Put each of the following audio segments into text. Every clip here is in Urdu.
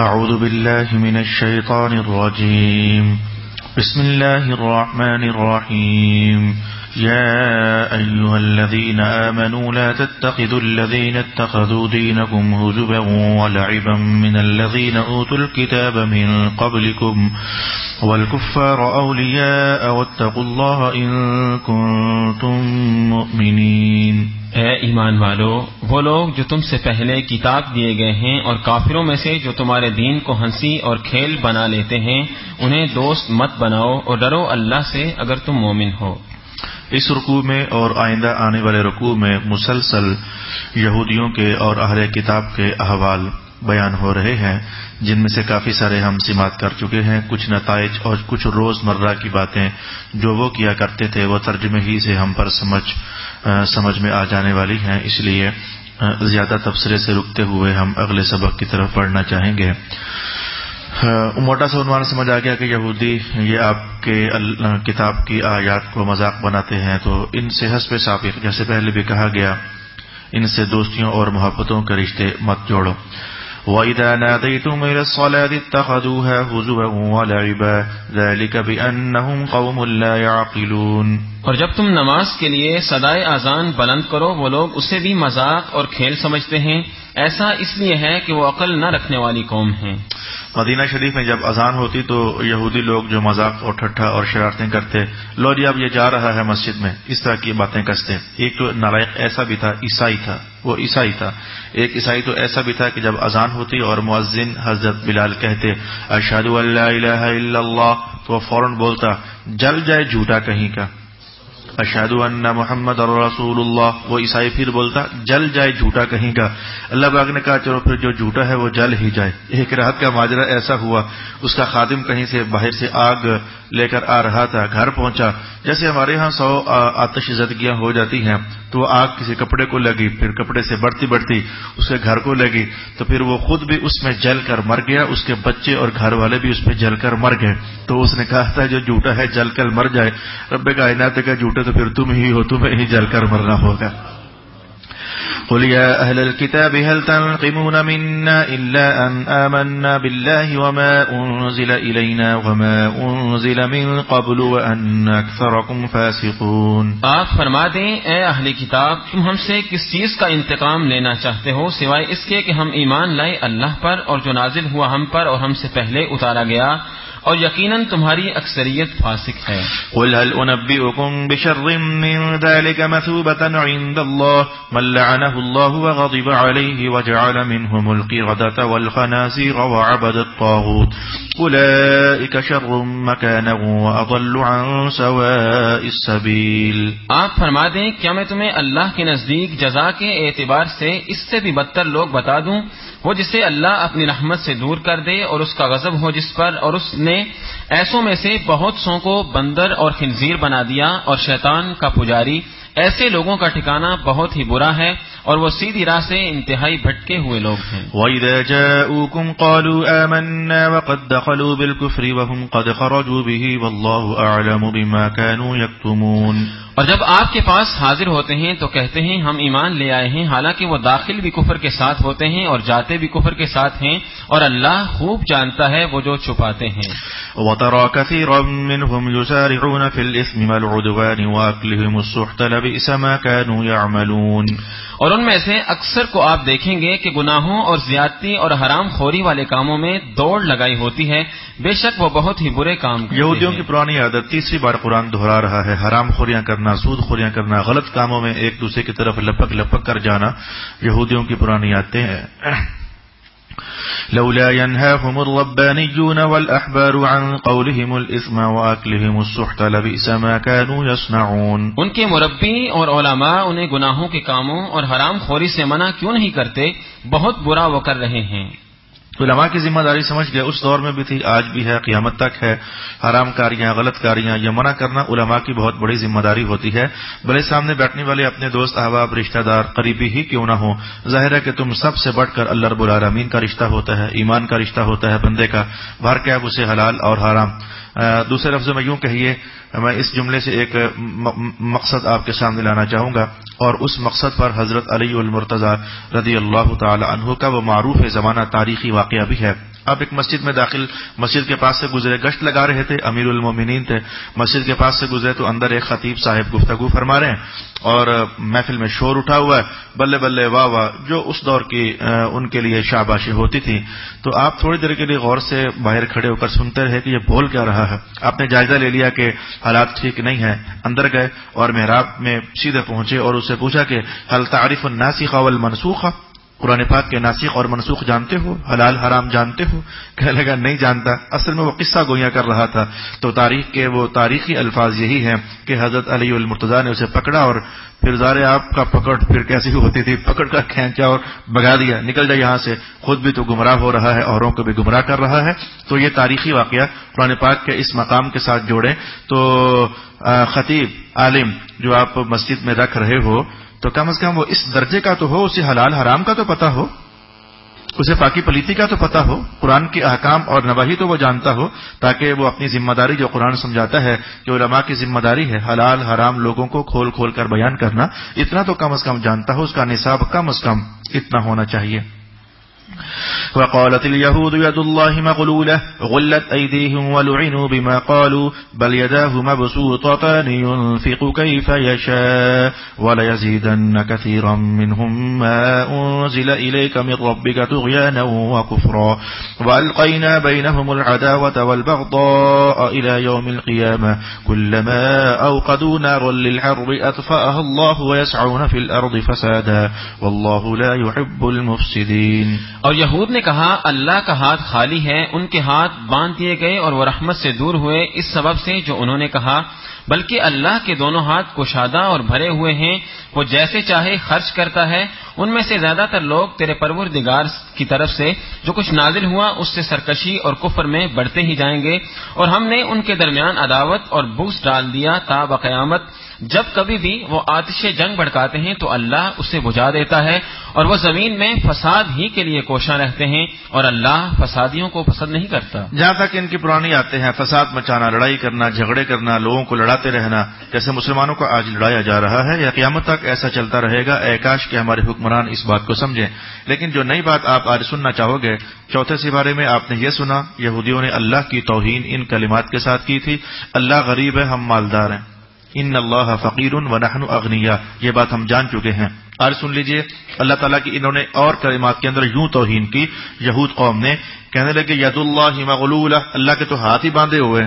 أعوذ بالله من الشيطان الرجيم. بسم الله الرحمن الرحيم. يا أيها الذين آمنوا لا تتخذوا الذين اتخذوا دينكم هزوا ولعبا من الذين أوتوا الكتاب من قبلكم والكفار أولياء واتقوا الله إن كنتم مؤمنين. اے ایمان والو، وہ لوگ جو تم سے پہلے کتاب دیے گئے ہیں اور کافروں میں سے جو تمہارے دین کو ہنسی اور کھیل بنا لیتے ہیں، انہیں دوست مت بناؤ اور ڈرو اللہ سے اگر تم مومن ہو. اس رکوع میں اور آئندہ آنے والے رکوع میں مسلسل یہودیوں کے اور اہل کتاب کے احوال بیان ہو رہے ہیں، جن میں سے کافی سارے ہم سماعت کر چکے ہیں. کچھ نتائج اور کچھ روز مرہ کی باتیں جو وہ کیا کرتے تھے وہ ترجمے ہی سے ہم پر سمجھ میں آ جانے والی ہیں، اس لیے زیادہ تبصرے سے رکتے ہوئے ہم اگلے سبق کی طرف بڑھنا چاہیں گے. موٹا سا عنوان سمجھ آ گیا کہ یہودی یہ آپ کے کتاب کی آیات کو مذاق بناتے ہیں، تو ان سے حسب سابق جیسے پہلے بھی کہا گیا ان سے دوستیوں اور محبتوں کے رشتے مت جوڑو. وَإِذَا نَادَيْتُمْ إِلَى الصَّلَاةِ اتَّخَذُوهَا هُزُوًا وَلَعِبًا ذَلِكَ بِأَنَّهُمْ قَوْمٌ لَا يَعْقِلُونَ. اور جب تم نماز کے لیے صدائے اذان بلند کرو، وہ لوگ اسے بھی مذاق اور کھیل سمجھتے ہیں. ایسا اس لیے ہے کہ وہ عقل نہ رکھنے والی قوم ہیں. مدینہ شریف میں جب اذان ہوتی تو یہودی لوگ جو مذاق اور ٹھٹھا اور شرارتیں کرتے، لو جی اب یہ جا رہا ہے مسجد میں، اس طرح کی باتیں کستے. ایک تو نالائق ایسا بھی تھا، وہ عیسائی تھا. ایک عیسائی تو ایسا بھی تھا کہ جب اذان ہوتی اور مؤذن حضرت بلال کہتے اشہد ان لا الہ الا اللہ، تو وہ فوراً بولتا جل جائے جھوٹا کہیں کا، اشہد ان محمد رسول اللہ. وہ عیسائی پھر بولتا جل جائے جھوٹا کہیں کا. اللہ پاک نے کہا چلو پھر جو جھوٹا ہے وہ جل ہی جائے. ایک رات کا ماجرا ایسا ہوا، اس کا خادم کہیں سے باہر سے آگ لے کر آ رہا تھا، گھر پہنچا، جیسے ہمارے ہاں 100 آتش زدگیاں ہو جاتی ہیں تو وہ آگ کسی کپڑے کو لگی، پھر کپڑے سے بڑھتی اس کے گھر کو لگی، تو پھر وہ خود بھی اس میں جل کر مر گیا، اس کے بچے اور گھر والے بھی اس میں جل کر مر گئے. تو اس نے کہا تھا جو جھوٹا ہے جل کر مر جائے. رب کائنات کا جھوٹا تو پھر تم ہی ہو، تمہیں ہی جل کر مرنا ہوگا. قل يا أهل الكتاب هل تنقمون منا إلا أن آمنا بالله وما أنزل إلينا وما أنزل من قبل وأن أكثركم فاسقون. آپ فرما دیں اے اہل کتاب، تم ہم سے کس چیز کا انتقام لینا چاہتے ہو سوائے اس کے کہ ہم ایمان لائے اللہ پر اور جو نازل ہوا ہم پر اور ہم سے پہلے اتارا گیا، اور یقیناً تمہاری اکثریت فاسق ہے. قل هل أنبئكم بشر من ذلك مثوبة عند الله من لعنه الله وغضب عليه وجعل منهم القردة والخنازير وعبد الطاغوت أولئك شر مكانا وأضل عن سواء السبيل. آپ فرما دیں کیا میں تمہیں اللہ کے نزدیک جزا کے اعتبار سے اس سے بھی بدتر لوگ بتا دوں، وہ جسے اللہ اپنی رحمت سے دور کر دے اور اس کا غضب ہو جس پر، اور اس نے ایسوں میں سے بہت سو کو بندر اور خنزیر بنا دیا اور شیطان کا پجاری. ایسے لوگوں کا ٹھکانہ بہت ہی برا ہے اور وہ سیدھی راہ سے انتہائی بھٹکے ہوئے لوگ ہیں. وَإِذَا جَاءُوكُمْ قَالُوا آمَنَّا وَقَدْ دَخَلُوا بِالْكُفْرِ وَهُمْ قَدْ خَرَجُوا بِهِ وَاللَّهُ أَعْلَمُ بِمَا كَانُوا يَكْتُمُونَ. اور جب آپ کے پاس حاضر ہوتے ہیں تو کہتے ہیں ہم ایمان لے آئے ہیں، حالانکہ وہ داخل بھی کفر کے ساتھ ہوتے ہیں اور جاتے بھی کفر کے ساتھ ہیں، اور اللہ خوب جانتا ہے وہ جو چھپاتے ہیں. وَتَرَى كَثِيرًا مِّنْهُمْ يُسَارِعُونَ فِي الْإِثْمِ وَالْعُدْوَانِ وَأَكْلِهِمُ السُّحْتَ لَبِئْسَ مَا كَانُوا يَعْمَلُونَ. اور ان میں سے اکثر کو آپ دیکھیں گے کہ گناہوں اور زیادتی اور حرام خوری والے کاموں میں دوڑ لگائی ہوتی ہے، بے شک وہ بہت ہی برے کام کرتے ہیں. یہودیوں کی پرانی عادت تیسری بار قرآن دہرا رہا ہے، حرام خوریاں کرنا، سود خوریاں کرنا، غلط کاموں میں ایک دوسرے کی طرف لپک کر جانا یہودیوں کی پرانی عادتیں ہیں. لولا ينهاهم الربانيون والأحبار عن قولهم الإثم وأكلهم السحت لبئس ما كانوا يصنعون. ان کے مربی اور علماء انہیں گناہوں کے کاموں اور حرام خوری سے منع کیوں نہیں کرتے؟ بہت برا وہ کر رہے ہیں. علماء کی ذمہ داری سمجھ گئے، اس دور میں بھی تھی، آج بھی ہے، قیامت تک ہے. حرام کاریاں، غلط کاریاں یہ منع کرنا علماء کی بہت بڑی ذمہ داری ہوتی ہے، بھلے سامنے بیٹھنے والے اپنے دوست احباب رشتہ دار قریبی ہی کیوں نہ ہو. ظاہر ہے کہ تم سب سے بڑھ کر اللہ رب العالمین کا رشتہ ہوتا ہے، ایمان کا رشتہ ہوتا ہے بندے کا، بھر کے اب اسے حلال اور حرام دوسرے لفظوں میں یوں کہیے، میں اس جملے سے ایک مقصد آپ کے سامنے لانا چاہوں گا، اور اس مقصد پر حضرت علی المرتضی رضی اللہ تعالی عنہ کا وہ معروف زمانہ تاریخی واقعہ بھی ہے۔ آپ ایک مسجد میں داخل، مسجد کے پاس سے گزرے، گشت لگا رہے تھے، امیر المومنین تھے، مسجد کے پاس سے گزرے تو اندر ایک خطیب صاحب گفتگو فرما رہے ہیں اور محفل میں شور اٹھا ہوا ہے، بلے بلے واہ واہ، جو اس دور کی ان کے لیے شاباشی ہوتی تھی۔ تو آپ تھوڑی دیر کے لیے غور سے باہر کھڑے ہو کر سنتے رہے کہ یہ بول کیا رہا ہے۔ آپ نے جائزہ لے لیا کہ حالات ٹھیک نہیں ہے، اندر گئے اور محراب میں سیدھے پہنچے اور اس سے پوچھا کہ هل تعرف الناسخ والمنسوخ، قرآن پاک کے ناسخ اور منسوخ جانتے ہو، حلال حرام جانتے ہو؟ کہنے لگا نہیں جانتا۔ اصل میں وہ قصہ گویا کر رہا تھا، تو تاریخ کے وہ تاریخی الفاظ یہی ہیں کہ حضرت علی المرتضیٰ نے اسے پکڑا اور پھر ظاہر آپ کا پکڑ پھر کیسی ہوتی تھی، پکڑ کر کھینچا اور بھگا دیا، نکل جا یہاں سے، خود بھی تو گمراہ ہو رہا ہے، اوروں کو بھی گمراہ کر رہا ہے۔ تو یہ تاریخی واقعہ قرآن پاک کے اس مقام کے ساتھ جوڑیں تو خطیب عالم جو آپ مسجد میں رکھ رہے ہو تو کم از کم وہ اس درجے کا تو ہو، اسے حلال حرام کا تو پتہ ہو، اسے پاکی پلیتی کا تو پتہ ہو، قرآن کے احکام اور نواہی تو وہ جانتا ہو، تاکہ وہ اپنی ذمہ داری جو قرآن سمجھاتا ہے کہ علماء کی ذمہ داری ہے حلال حرام لوگوں کو کھول کھول کر بیان کرنا، اتنا تو کم از کم جانتا ہو، اس کا نصاب کم از کم اتنا ہونا چاہیے۔ وقالت اليهود يد الله مغلولة غلت أيديهم ولعنوا بما قالوا بل يداه مبسوطتان ينفق كيف يشاء وليزيدن كثيرا منهم ما أنزل إليك من ربك طغيانا وكفرا وألقينا بينهم العداوة والبغضاء إلى يوم القيامة كلما أوقدوا نارا للحرب أطفأها الله ويسعون في الأرض فسادا والله لا يحب المفسدين۔ اور یہود نے کہا اللہ کا ہاتھ خالی ہے، ان کے ہاتھ باندھ دیے گئے اور وہ رحمت سے دور ہوئے اس سبب سے جو انہوں نے کہا، بلکہ اللہ کے دونوں ہاتھ کشادہ اور بھرے ہوئے ہیں، وہ جیسے چاہے خرچ کرتا ہے۔ ان میں سے زیادہ تر لوگ تیرے پروردگار کی طرف سے جو کچھ نازل ہوا اس سے سرکشی اور کفر میں بڑھتے ہی جائیں گے، اور ہم نے ان کے درمیان عداوت اور بغض ڈال دیا تا بقیامت۔ جب کبھی بھی وہ آتش جنگ بھڑکاتے ہیں تو اللہ اسے بجھا دیتا ہے، اور وہ زمین میں فساد ہی کے لیے کوشاں رہتے ہیں، اور اللہ فسادیوں کو پسند نہیں کرتا۔ جہاں تک ان کی پرانی آتے ہیں، فساد مچانا، لڑائی کرنا، جھگڑے کرنا، لوگوں کو لڑاتے رہنا، جیسے مسلمانوں کو آج لڑایا جا رہا ہے، یا قیامت تک ایسا چلتا رہے گا، اے کاش کہ ہمارے حکمران اس بات کو سمجھیں۔ لیکن جو نئی بات آپ آج سننا چاہو گے، چوتھے سپارے میں آپ نے یہ سنا، یہودیوں نے اللہ کی توہین ان کلمات کے ساتھ کی تھی، اللہ غریب ہے ہم مالدار ہیں، ان اللہ فقیر ونحن اغنیاء، یہ بات ہم جان چکے ہیں۔ آج سن لیجئے، اللہ تعالیٰ کی انہوں نے اور کلمات کے اندر یوں توہین کی، یہود قوم نے کہنے لگے ید اللہ مغلولہ، اللہ کے تو ہاتھ ہی باندھے ہوئے،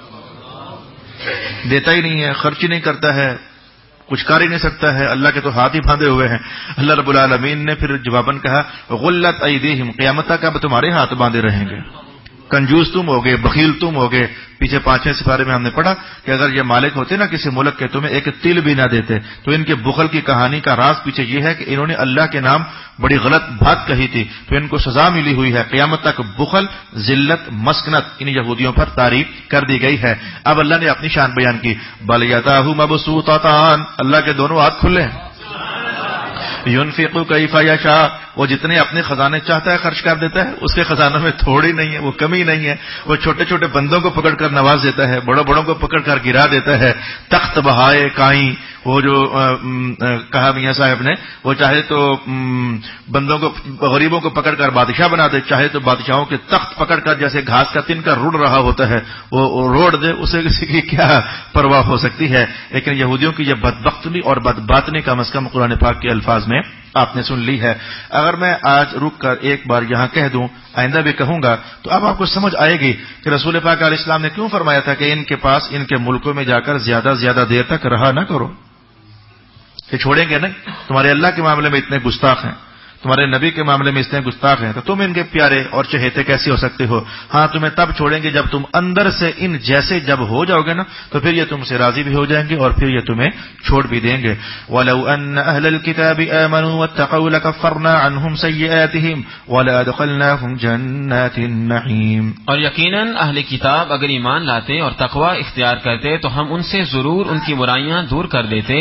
دیتا ہی نہیں ہے، خرچ ہی نہیں کرتا ہے، کچھ کر ہی نہیں سکتا ہے، اللہ کے تو ہاتھ ہی باندھے ہوئے ہیں۔ اللہ رب العالمین نے پھر جواباً کہا غلت ایدیہم، قیامت تک اب تمہارے ہاتھ باندھے رہیں گے، کنجوس تم ہوگے، بخیل تم ہوگے۔ پیچھے 5ویں سپارے میں ہم نے پڑھا کہ اگر یہ مالک ہوتے نا کسی ملک کے، تمہیں ایک تل بھی نہ دیتے۔ تو ان کے بخل کی کہانی کا راز پیچھے یہ ہے کہ انہوں نے اللہ کے نام بڑی غلط بات کہی تھی، تو ان کو سزا ملی ہوئی ہے، قیامت تک بخل، ذلت، مسکنت ان یہودیوں پر طاری کر دی گئی ہے۔ اب اللہ نے اپنی شان بیان کی، بل یداہ مبسوطتان، اللہ کے دونوں ہاتھ کھلے ہیں، ينفق كيف يشاء، وہ جتنے اپنے خزانے چاہتا ہے خرچ کر دیتا ہے، اس کے خزانوں میں تھوڑی نہیں ہے، وہ کمی نہیں ہے، وہ چھوٹے چھوٹے بندوں کو پکڑ کر نواز دیتا ہے، بڑوں بڑوں کو پکڑ کر گرا دیتا ہے، تخت بہائے کائیں، وہ جو کہا میاں صاحب نے، وہ چاہے تو بندوں کو، غریبوں کو پکڑ کر بادشاہ بنا دے، چاہے تو بادشاہوں کے تخت پکڑ کر جیسے گھاس کا تن کا رڑ رہا ہوتا ہے وہ روڑ دے، اسے کسی کی کیا پرواہ ہو سکتی ہے۔ لیکن یہودیوں کی یہ بدبختنی اور بدباطنی کم از کم قرآن پاک کے الفاظ میں آپ نے سن لی ہے۔ اگر میں آج رک کر ایک بار یہاں کہہ دوں، آئندہ بھی کہوں گا، تو اب آپ کو سمجھ آئے گی کہ رسول پاک علیہ السلام نے کیوں فرمایا تھا کہ ان کے پاس، ان کے ملکوں میں جا کر زیادہ زیادہ دیر تک رہا نہ کرو، کہ چھوڑیں گے نہیں، تمہارے اللہ کے معاملے میں اتنے گستاخ ہیں، تمہارے نبی کے معاملے میں اتنے گستاخ ہیں، تو تم ان کے پیارے اور چہیتے کیسے ہو سکتے ہو؟ ہاں تمہیں تب چھوڑیں گے جب تم اندر سے ان جیسے جب ہو جاؤ گے نا، تو پھر یہ تم سے راضی بھی ہو جائیں گے اور پھر یہ تمہیں چھوڑ بھی دیں گے۔ وَلَوْ أَنَّ أَهْلَ الْكِتَابِ آمَنُوا وَاتَّقَوْا لَكَفَّرْنَا عَنْهُمْ سَيِّئَاتِهِمْ وَلَأَدْخَلْنَاهُمْ جَنَّاتِ النَّعِيمِ، اور یقیناً اہل کتاب اگر ایمان لاتے اور تقوی اختیار کرتے تو ہم ان سے ضرور ان کی برائیاں دور کر دیتے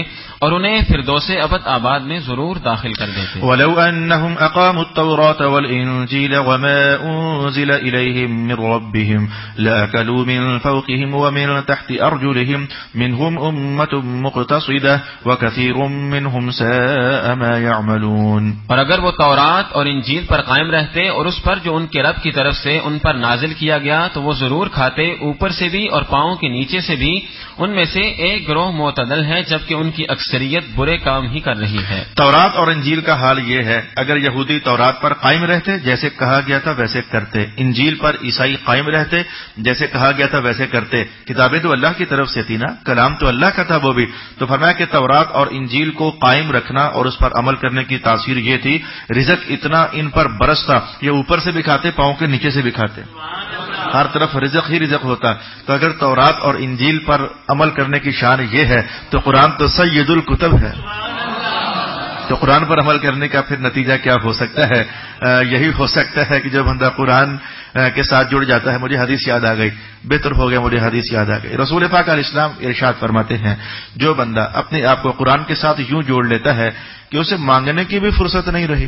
اور انہیں فردوس ابد آباد میں ضرور داخل کر دیتے. ولو انهم اقاموا التوراة والانجيل وما انزل اليهم من ربهم لاكلوا من فوقهم ومن تحت ارجلهم منهم امة مقتصدة وكثير منهم ساء ما يعملون. اور اگر وہ تورات اور انجیل پر قائم رہتے اور اس پر جو ان کے رب کی طرف سے ان پر نازل کیا گیا تو وہ ضرور کھاتے اوپر سے بھی اور پاؤں کے نیچے سے بھی. ان میں سے ایک گروہ معتدل ہے جبکہ ان کی اکثریت برے کام ہی کر رہی ہے. تورات اور انجیل کا حال یہ ہے اگر یہودی تورات پر قائم رہتے جیسے کہا گیا تھا ویسے کرتے, انجیل پر عیسائی قائم رہتے جیسے کہا گیا تھا ویسے کرتے. کتابیں تو اللہ کی طرف سے تھی نا, کلام تو اللہ کا تھا وہ بھی. تو فرمایا کہ تورات اور انجیل کو قائم رکھنا اور اس پر عمل کرنے کی تاثیر یہ تھی رزق اتنا ان پر برستا, یہ اوپر سے بھی کھاتے پاؤں کے نیچے سے بھی کھاتے, ہر طرف رزق ہی رزق ہوتا. تو اگر تورات اور انجیل پر عمل کرنے کی شان یہ ہے تو قرآن تو سید الکتب ہے. تو قرآن پر عمل کرنے کا پھر نتیجہ کیا ہو سکتا ہے؟ یہی ہو سکتا ہے کہ جب بندہ قرآن کے ساتھ جڑ جاتا ہے. مجھے حدیث یاد آ گئی, بہتر ہو گیا مجھے حدیث یاد آ گئی. رسول پاک علیہ السلام ارشاد فرماتے ہیں جو بندہ اپنے آپ کو قرآن کے ساتھ یوں جوڑ لیتا ہے کہ اسے مانگنے کی بھی فرصت نہیں رہی,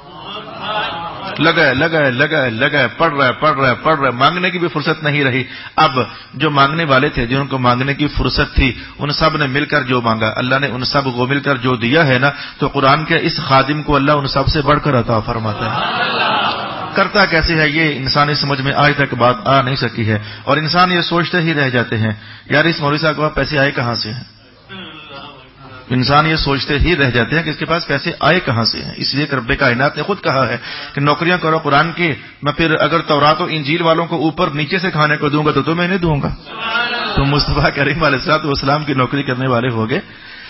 لگا پڑھ رہا مانگنے کی بھی فرصت نہیں رہی. اب جو مانگنے والے تھے جن کو مانگنے کی فرصت تھی ان سب نے مل کر جو مانگا اللہ نے ان سب کو مل کر جو دیا ہے نا, تو قرآن کے اس خادم کو اللہ ان سب سے بڑھ کر عطا فرماتا ہے. کرتا کیسے ہے یہ انسانی سمجھ میں آج تک بات آ نہیں سکی ہے, اور انسان یہ سوچتے ہی رہ جاتے ہیں یار اس مولوی صاحب کے پاس پیسے آئے کہاں سے ہیں. انسان یہ سوچتے ہی رہ جاتے ہیں کہ اس کے پاس پیسے آئے کہاں سے ہیں. اس لیے کہ رب کائنات نے خود کہا ہے کہ نوکریاں کرو قرآن کی, میں پھر اگر تورات و انجیل والوں کو اوپر نیچے سے کھانے کو دوں گا تو میں نہیں دوں گا. تو مصطفیٰ کریم علیہ الصلوۃ والسلام کی نوکری کرنے والے ہو گئے.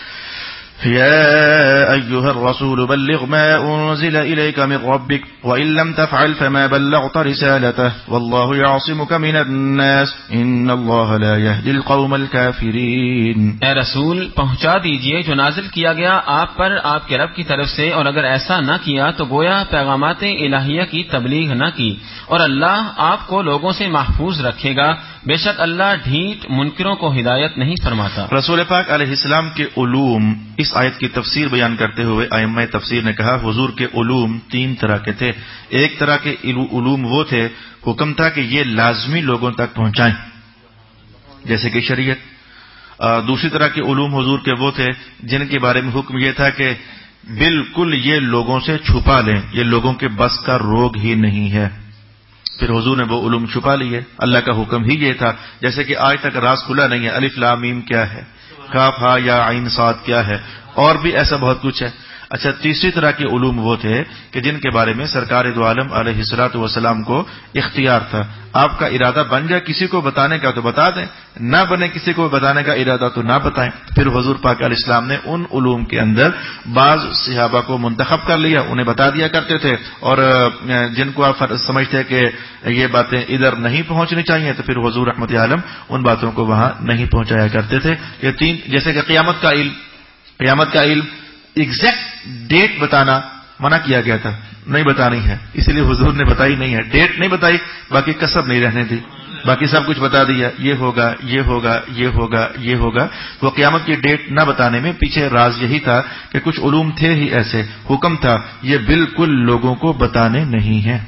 يا أيها الرسول بلغ ما أنزل إليك من ربك وإن لم تفعل فما بلغت رسالته والله يعصمك من الناس إن الله لا يهدي القوم الكافرين. اے رسول پہنچا دیجئے جو نازل کیا گیا آپ پر آپ کے رب کی طرف سے, اور اگر ایسا نہ کیا تو گویا پیغامات الہیہ کی تبلیغ نہ کی, اور اللہ آپ کو لوگوں سے محفوظ رکھے گا. بے شک اللہ ڈھیٹ منکروں کو ہدایت نہیں فرماتا. رسول پاک علیہ السلام کے علوم, اس آیت کی تفسیر بیان کرتے ہوئے ائمہ تفسیر نے کہا حضور کے علوم تین طرح کے تھے. ایک طرح کے علوم وہ تھے حکم تھا کہ یہ لازمی لوگوں تک پہنچائیں جیسے کہ شریعت. دوسری طرح کے علوم حضور کے وہ تھے جن کے بارے میں حکم یہ تھا کہ بالکل یہ لوگوں سے چھپا لیں, یہ لوگوں کے بس کا روگ ہی نہیں ہے. پھر حضور نے وہ علوم چھپا لیے, اللہ کا حکم ہی یہ تھا. جیسے کہ آج تک راز کھلا نہیں ہے الف لام میم کیا ہے, کاف ہا یا عین صاد کیا ہے, اور بھی ایسا بہت کچھ ہے. اچھا تیسری طرح کے علوم وہ تھے کہ جن کے بارے میں سرکار دو عالم علیہ الصلوۃ والسلام کو اختیار تھا. آپ کا ارادہ بن جائے کسی کو بتانے کا تو بتا دیں, نہ بنے کسی کو بتانے کا ارادہ تو نہ بتائیں. پھر حضور پاک علیہ السلام نے ان علوم کے اندر بعض صحابہ کو منتخب کر لیا, انہیں بتا دیا کرتے تھے, اور جن کو آپ سمجھتے کہ یہ باتیں ادھر نہیں پہنچنی چاہیے تو پھر حضور رحمت عالم ان باتوں کو وہاں نہیں پہنچایا کرتے تھے. یہ تین, جیسے کہ قیامت کا علم ایگزیکٹ ڈیٹ بتانا منع کیا گیا تھا, نہیں بتانی ہے, اس لیے حضور نے بتائی نہیں ہے, ڈیٹ نہیں بتائی, باقی کسب نہیں رہنے دی, باقی سب کچھ بتا دیا یہ ہوگا یہ ہوگا یہ ہوگا یہ ہوگا. وہ قیامت کی ڈیٹ نہ بتانے میں پیچھے راز یہی تھا کہ کچھ علوم تھے ہی ایسے, حکم تھا یہ بالکل لوگوں کو بتانے نہیں ہیں.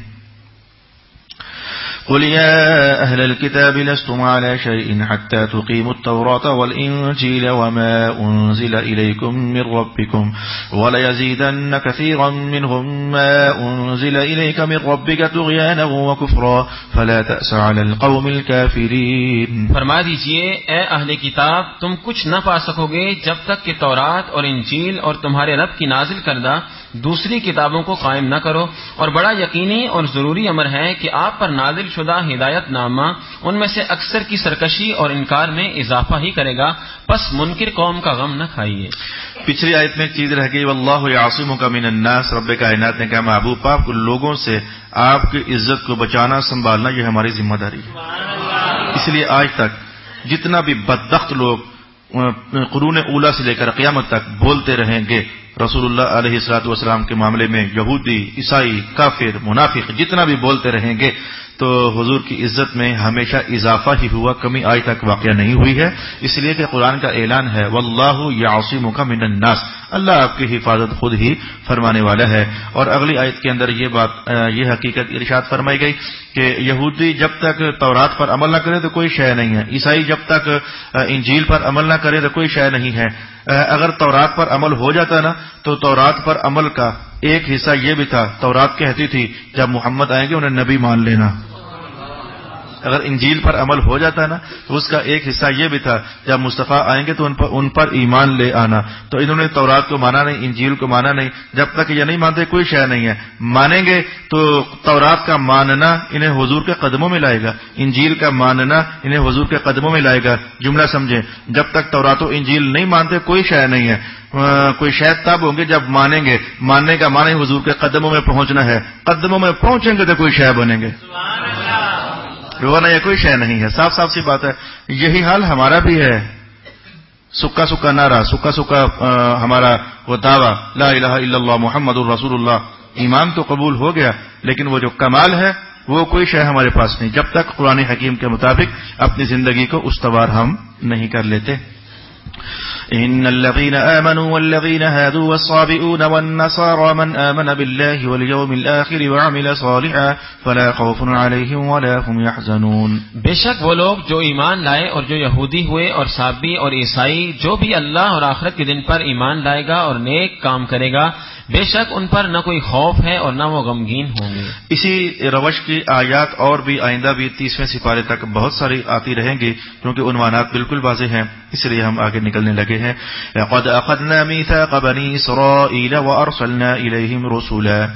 قل يا أهل الكتاب لستم على شيء حتى تقيموا التوراة والإنجيل وما أنزل إليكم من ربكم وليزيدن كثيرا منهم ما أنزل إليك من ربك طغيانا وكفرا فلا تأس على القوم الكافرين. فرما دیجئے اے اہل کتاب تم کچھ نہ پا سکو گے جب تک کہ تورات اور انجیل اور تمہارے رب کی نازل کردہ دوسری کتابوں کو قائم نہ کرو, اور بڑا یقینی اور ضروری امر ہے کہ آپ پر نازل شدہ ہدایت نامہ ان میں سے اکثر کی سرکشی اور انکار میں اضافہ ہی کرے گا, پس منکر قوم کا غم نہ کھائیے. پچھلی آیت میں ایک چیز رہ گئی واللہ یعصمک من الناس. رب کائنات نے کہا محبوب آپ کو لوگوں سے آپ کی عزت کو بچانا سنبھالنا یہ ہماری ذمہ داری ہے. اس لیے آج تک جتنا بھی بدبخت لوگ قرون اولا سے لے کر قیامت تک بولتے رہیں گے رسول اللہ علیہ الصلوۃ والسلام کے معاملے میں یہودی، عیسائی، کافر، منافق جتنا بھی بولتے رہیں گے تو حضور کی عزت میں ہمیشہ اضافہ ہی ہوا، کمی آج تک واقعہ نہیں ہوئی ہے، اس لیے کہ قرآن کا اعلان ہے واللہ یعصمک من الناس، اللہ آپ کی حفاظت خود ہی فرمانے والا ہے۔ اور اگلی آیت کے اندر یہ حقیقت ارشاد فرمائی گئی کہ یہودی جب تک تورات پر عمل نہ کرے تو کوئی شے نہیں ہے، عیسائی جب تک انجیل پر عمل نہ کرے تو کوئی شے نہیں ہے۔ اگر تورات پر عمل ہو جاتا نا تو تورات پر عمل کا ایک حصہ یہ بھی تھا، تورات کہتی تھی جب محمد آئیں گے انہیں نبی مان لینا۔ اگر انجیل پر عمل ہو جاتا نا تو اس کا ایک حصہ یہ بھی تھا جب مصطفیٰ آئیں گے تو ان پر ایمان لے آنا۔ تو انہوں نے تورات کو مانا نہیں، انجیل کو مانا نہیں، جب تک یہ نہیں مانتے کوئی شے نہیں ہے۔ مانیں گے تو تورات کا ماننا انہیں حضور کے قدموں میں لائے گا، انجیل کا ماننا انہیں حضور کے قدموں میں لائے گا۔ جملہ سمجھیں، جب تک تورات و انجیل نہیں مانتے کوئی شے نہیں ہے، کوئی شے تب ہوں گے جب مانیں گے۔ ماننے کا معنی حضور کے قدموں میں پہنچنا ہے، قدموں میں پہنچیں گے تو کوئی شے بنیں گے، ورنہ یہ کوئی شے نہیں ہے۔ صاف صاف سی بات ہے۔ یہی حال ہمارا بھی ہے، سکا سکا نعرہ، سکا سکا ہمارا وہ دعویٰ لا الہ الا اللہ محمد الرسول اللہ، ایمان تو قبول ہو گیا لیکن وہ جو کمال ہے وہ کوئی شے ہمارے پاس نہیں، جب تک قرآن حکیم کے مطابق اپنی زندگی کو استوار ہم نہیں کر لیتے۔ إن الذين آمنوا والذين هادوا والصابئون والنصارى من آمن بالله واليوم الآخر وعمل صالحا فلا خوف عليهم ولا هم يحزنون۔ بے شک وہ لوگ جو ایمان لائے اور جو یہودی ہوئے اور صابی اور عیسائی، جو بھی اللہ اور آخرت کے دن پر ایمان لائے گا اور نیک کام کرے گا، بے شک ان پر نہ کوئی خوف ہے اور نہ وہ غمگین ہوں گے۔ اسی روش کی آیات اور بھی آئندہ بھی 30ویں سپارے تک بہت ساری آتی رہیں گی، کیونکہ عنوانات بالکل واضح ہیں، اس لیے ہم آگے نکلنے لگے ہیں۔ لقد أخذنا ميثاق بني إسرائيل وأرسلنا إليهم رسلا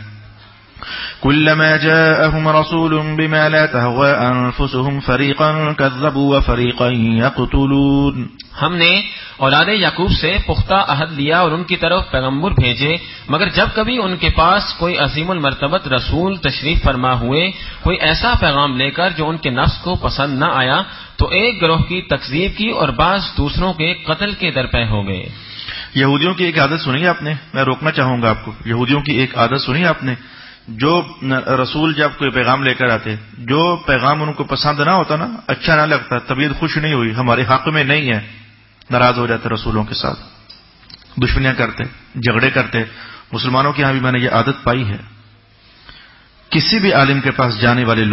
كلما جاءهم رسول بما لا تهوى أنفسهم فريقا كذبوا وفريقا يقتلون۔ ہم نے اولاد یعقوب سے پختہ عہد لیا اور ان کی طرف پیغمبر بھیجے، مگر جب کبھی ان کے پاس کوئی عظیم المرتبت رسول تشریف فرما ہوئے کوئی ایسا پیغام لے کر جو ان کے نفس کو پسند نہ آیا تو ایک گروہ کی تکذیب کی اور بعض دوسروں کے قتل کے درپے ہو گئے۔ یہودیوں کی ایک عادت سنی آپ نے، میں روکنا چاہوں گا آپ کو۔ یہودیوں کی ایک عادت سنی آپ نے، جو رسول جب کوئی پیغام لے کر آتے، جو پیغام ان کو پسند نہ ہوتا نا، اچھا نہ لگتا، طبیعت خوش نہیں ہوئی، ہمارے حق میں نہیں ہے، ناراض ہو جاتے رسولوں کے ساتھ، دشمنیاں کرتے، جھگڑے کرتے۔ مسلمانوں کے ہاں بھی میں نے یہ عادت پائی ہے، کسی بھی عالم کے پاس جانے والے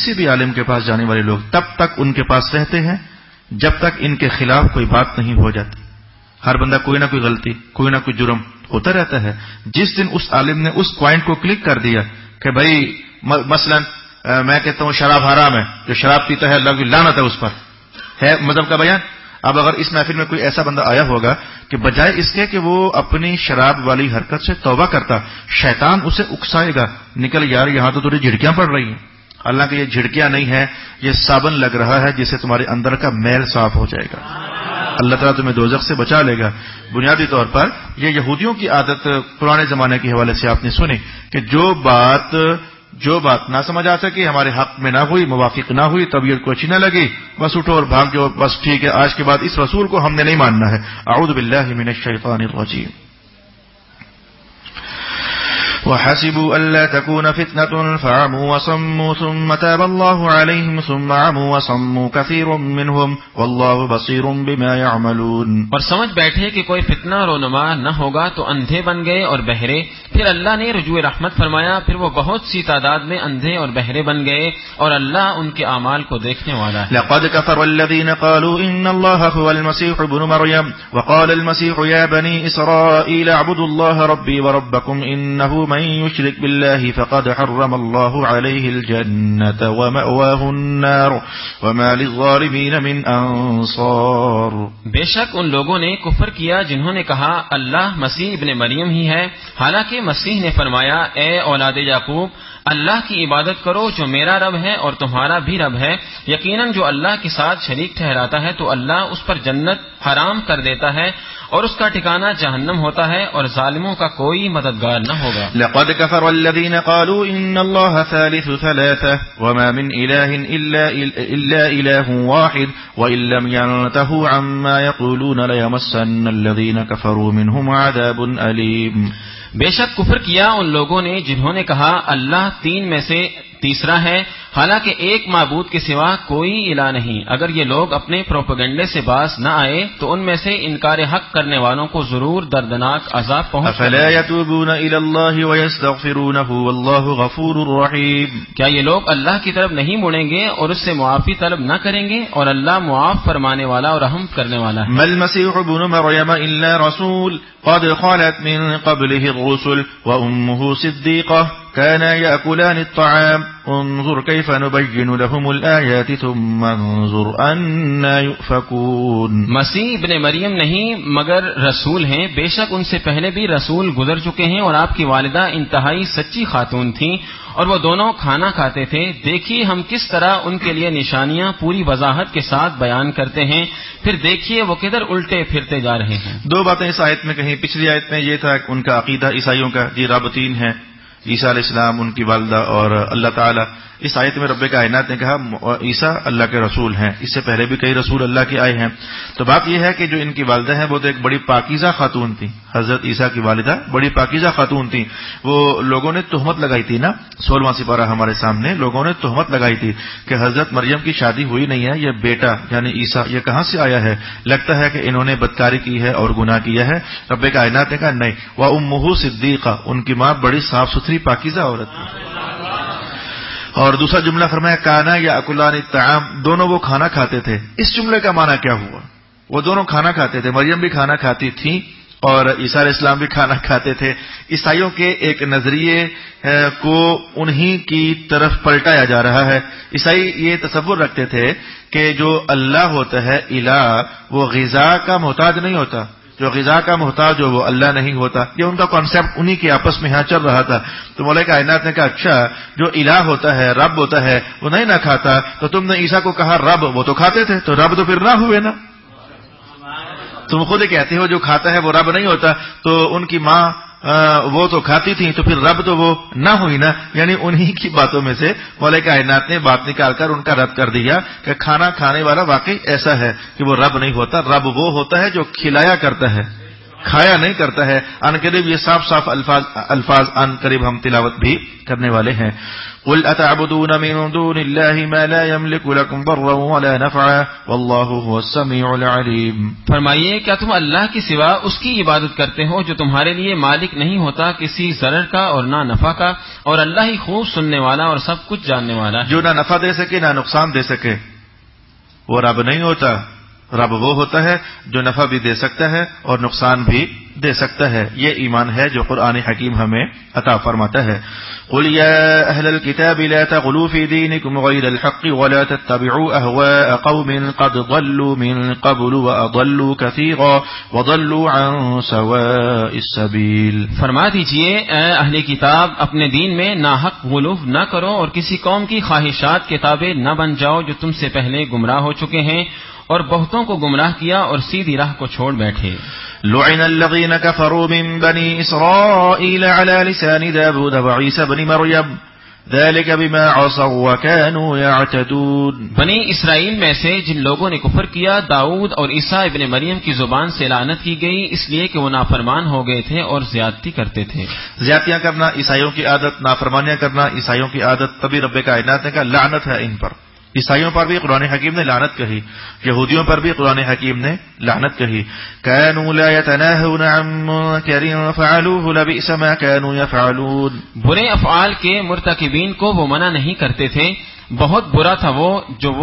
لوگ تب تک ان کے پاس رہتے ہیں جب تک ان کے خلاف کوئی بات نہیں ہو جاتی۔ ہر بندہ کوئی نہ کوئی غلطی، کوئی نہ کوئی جرم ہوتا رہتا ہے۔ جس دن اس عالم نے اس پوائنٹ کو کلک کر دیا کہ بھائی مثلا میں کہتا ہوں شراب حرام ہے، جو شراب پیتا ہے اللہ کی لعنت ہے اس پر، ہے مذہب کا بیان۔ اب اگر اس محفل میں کوئی ایسا بندہ آیا ہوگا کہ بجائے اس کے کہ وہ اپنی شراب والی حرکت سے توبہ کرتا، شیطان اسے اکسائے گا، نکل یار یہاں تو تجھے جھڑکیاں پڑ رہی ہیں، اللہ کہ یہ جھڑکیاں نہیں ہے، یہ صابن لگ رہا ہے جس سے تمہارے اندر کا میل صاف ہو جائے گا، اللہ تعالیٰ تمہیں دوزخ سے بچا لے گا۔ بنیادی طور پر یہ یہودیوں کی عادت پرانے زمانے کے حوالے سے آپ نے سنی کہ جو بات نہ سمجھ آ سکی، ہمارے حق میں نہ ہوئی، موافق نہ ہوئی، طبیعت کو اچھی نہ لگی، بس اٹھو اور بھاگ جاؤ، بس ٹھیک ہے آج کے بعد اس رسول کو ہم نے نہیں ماننا ہے۔ اعوذ باللہ من الشیطان الرجیم۔ وحسبوا ألا تكون فتنة فعموا وصموا ثم تاب الله عليهم ثم عموا وصموا كثير منهم والله بصير بما يعملون۔ اور سمجھ بیٹھے کہ کوئی فتنہ رونما نہ ہوگا تو اندھے بن گئے اور بہرے، پھر اللہ نے رجوع رحمت فرمایا، پھر وہ بہت سی تعداد میں اندھے اور بہرے بن گئے اور اللہ ان کے اعمال کو دیکھنے والا ہے۔ لقد كفر الذين قالوا إن الله هو المسيح ابن مريم وقال المسيح يا بني إسرائيل اعبدوا الله ربي وربكم إنه من يشرك بالله فقد حرم الله عليه الجنة ومأواه النار وما للظالمين من أنصار۔ بے شک ان لوگوں نے کفر کیا جنہوں نے کہا اللہ مسیح ابن مریم ہی ہے، حالانکہ مسیح نے فرمایا اے اولاد یعقوب اللہ کی عبادت کرو جو میرا رب ہے اور تمہارا بھی رب ہے. یقیناً جو اللہ کے ساتھ شریک ٹھہراتا ہے تو اللہ اس پر جنت حرام کر دیتا ہے اور اس کا ٹھکانہ جہنم ہوتا ہے اور ظالموں کا کوئی مددگار نہ ہوگا. لقد كفر الذين قالوا ان الله ثالث ثلاثة وما من اله الا اله واحد وان لم ينتهوا عما يقولون ليمسن الذين كفروا منهم عذاب اليم. بے شک کفر کیا ان لوگوں نے جنہوں نے کہا اللہ تین میں سے تیسرا ہے حالانکہ ایک معبود کے سوا کوئی الہ نہیں. اگر یہ لوگ اپنے پروپیگنڈے سے باز نہ آئے تو ان میں سے انکار حق کرنے والوں کو ضرور دردناک عذاب پہنچے. افلا يتوبون الى الله ويستغفرونه والله غفور رحيم. کیا یہ لوگ اللہ کی طرف نہیں مڑیں گے اور اس سے معافی طلب نہ کریں گے اور اللہ معاف فرمانے والا اور رحم کرنے والا ہے. ما المسيح ابن مريم الا رسول قد خلت من قبله الرسل وامه صديقة كانا يأكلان الطعام انظر كيف نبين لهم الآيات ثم انظر أنا يؤفكون. مسیح ابن مریم نہیں مگر رسول ہیں. بے شک ان سے پہلے بھی رسول گزر چکے ہیں اور آپ کی والدہ انتہائی سچی خاتون تھیں اور وہ دونوں کھانا کھاتے تھے. دیکھیے ہم کس طرح ان کے لیے نشانیاں پوری وضاحت کے ساتھ بیان کرتے ہیں پھر دیکھیے وہ کدھر الٹے پھرتے جا رہے ہیں. دو باتیں اس آیت میں کہیں. پچھلی آیت میں یہ تھا کہ ان کا عقیدہ عیسائیوں کا جی رب تین ہے عیسیٰ علیہ السلام ان کی والدہ اور اللہ تعالیٰ. اس آیت میں رب کائنات نے کہا عیسیٰ اللہ کے رسول ہیں. اس سے پہلے بھی کئی رسول اللہ کے آئے ہیں. تو بات یہ ہے کہ جو ان کی والدہ ہیں وہ تو ایک بڑی پاکیزہ خاتون تھی. حضرت عیسیٰ کی والدہ بڑی پاکیزہ خاتون تھی. وہ لوگوں نے تہمت لگائی تھی نا 16واں سپارہ ہمارے سامنے لوگوں نے تہمت لگائی تھی کہ حضرت مریم کی شادی ہوئی نہیں ہے. یہ بیٹا یعنی عیسیٰ یہ کہاں سے آیا ہے. لگتا ہے کہ انہوں نے بدکاری کی ہے اور گناہ کیا ہے. رب کائنات نے کہا نہیں وَأُمُّهُ صِدِّيقَةٌ ان کی ماں بڑی صاف ستھری پاکیزہ عورت تھی. اور دوسرا جملہ فرمایا کانا یا اکلان الطعام دونوں وہ کھانا کھاتے تھے. اس جملے کا معنی کیا ہوا؟ وہ دونوں کھانا کھاتے تھے. مریم بھی کھانا کھاتی تھی اور عیسیٰ علیہ السلام بھی کھانا کھاتے تھے. عیسائیوں کے ایک نظریے کو انہی کی طرف پلٹایا جا رہا ہے. عیسائی یہ تصور رکھتے تھے کہ جو اللہ ہوتا ہے الہ وہ غذا کا محتاج نہیں ہوتا. جو غذا کا محتاج ہو وہ اللہ نہیں ہوتا. یہ ان کا کانسیپٹ انہی کے آپس میں یہاں چل رہا تھا. تو مولا کائنات نے کہا اچھا جو الہ ہوتا ہے رب ہوتا ہے وہ نہیں نہ کھاتا تو تم نے عیسیٰ کو کہا رب وہ تو کھاتے تھے تو رب تو پھر نہ ہوئے نا. تم خود ہی کہتے ہو جو کھاتا ہے وہ رب نہیں ہوتا تو ان کی ماں وہ تو کھاتی تھی تو پھر رب تو وہ نہ ہوئی نا. یعنی انہی کی باتوں میں سے مولا کائنات نے بات نکال کر ان کا رد کر دیا کہ کھانا کھانے والا واقعی ایسا ہے کہ وہ رب نہیں ہوتا. رب وہ ہوتا ہے جو کھلایا کرتا ہے کھایا نہیں کرتا ہے. ان قریب یہ صاف صاف الفاظ ان قریب ہم تلاوت بھی کرنے والے ہیں. قل اتعبدون من دون الله ما لا يملك لكم ضرا ولا نفعا والله هو السميع العليم. فرمائیے کیا تم اللہ کے سوا اس کی عبادت کرتے ہو جو تمہارے لیے مالک نہیں ہوتا کسی ضرر کا اور نہ نفع کا اور اللہ ہی خوب سننے والا اور سب کچھ جاننے والا ہے. جو نہ نفع دے سکے نہ نقصان دے سکے وہ رب نہیں ہوتا. رب وہ ہوتا ہے جو نفع بھی دے سکتا ہے اور نقصان بھی دے سکتا ہے. یہ ایمان ہے جو قرآن حکیم ہمیں عطا فرماتا ہے. قل يا أهل الكتاب لا تغلوا في دينكم غير الحق ولا تتبعوا أهواء قوم قد ضلوا من قبل وأضلوا كثيرا وضلوا عن سواء السبيل. فرما دیجئے اے اہل کتاب اپنے دین میں ناحق غلو نہ کرو اور کسی قوم کی خواہشات کے تابع نہ بن جاؤ جو تم سے پہلے گمراہ ہو چکے ہیں اور بہتوں کو گمراہ کیا اور سیدھی راہ کو چھوڑ بیٹھے. لعن الذين كفروا من بني إسرائيل على لسان داود وعيسى بن مريم ذلك بما عصوا وكانوا يعتدون. بنی اسرائیل میں سے جن لوگوں نے کفر کیا داؤد اور عیسیٰ ابن مریم کی زبان سے لعنت کی گئی اس لیے کہ وہ نافرمان ہو گئے تھے اور زیادتی کرتے تھے. زیادتیاں کرنا عیسائیوں کی عادت, نافرمانیاں کرنا عیسائیوں کی عادت. تبھی رب کائنات نے کہا لعنت ہے ان پر. عیسائیوں پر بھی قرآن حکیم نے لعنت کہی, یہودیوں پر بھی قرآن حکیم نے لعنت کہی. كانوا لا يتناهون عن منكر فعلوه لبئس ما كانوا يفعلون. برے افعال کے مرتکبین کو وہ منع نہیں کرتے تھے, بہت برا تھا جو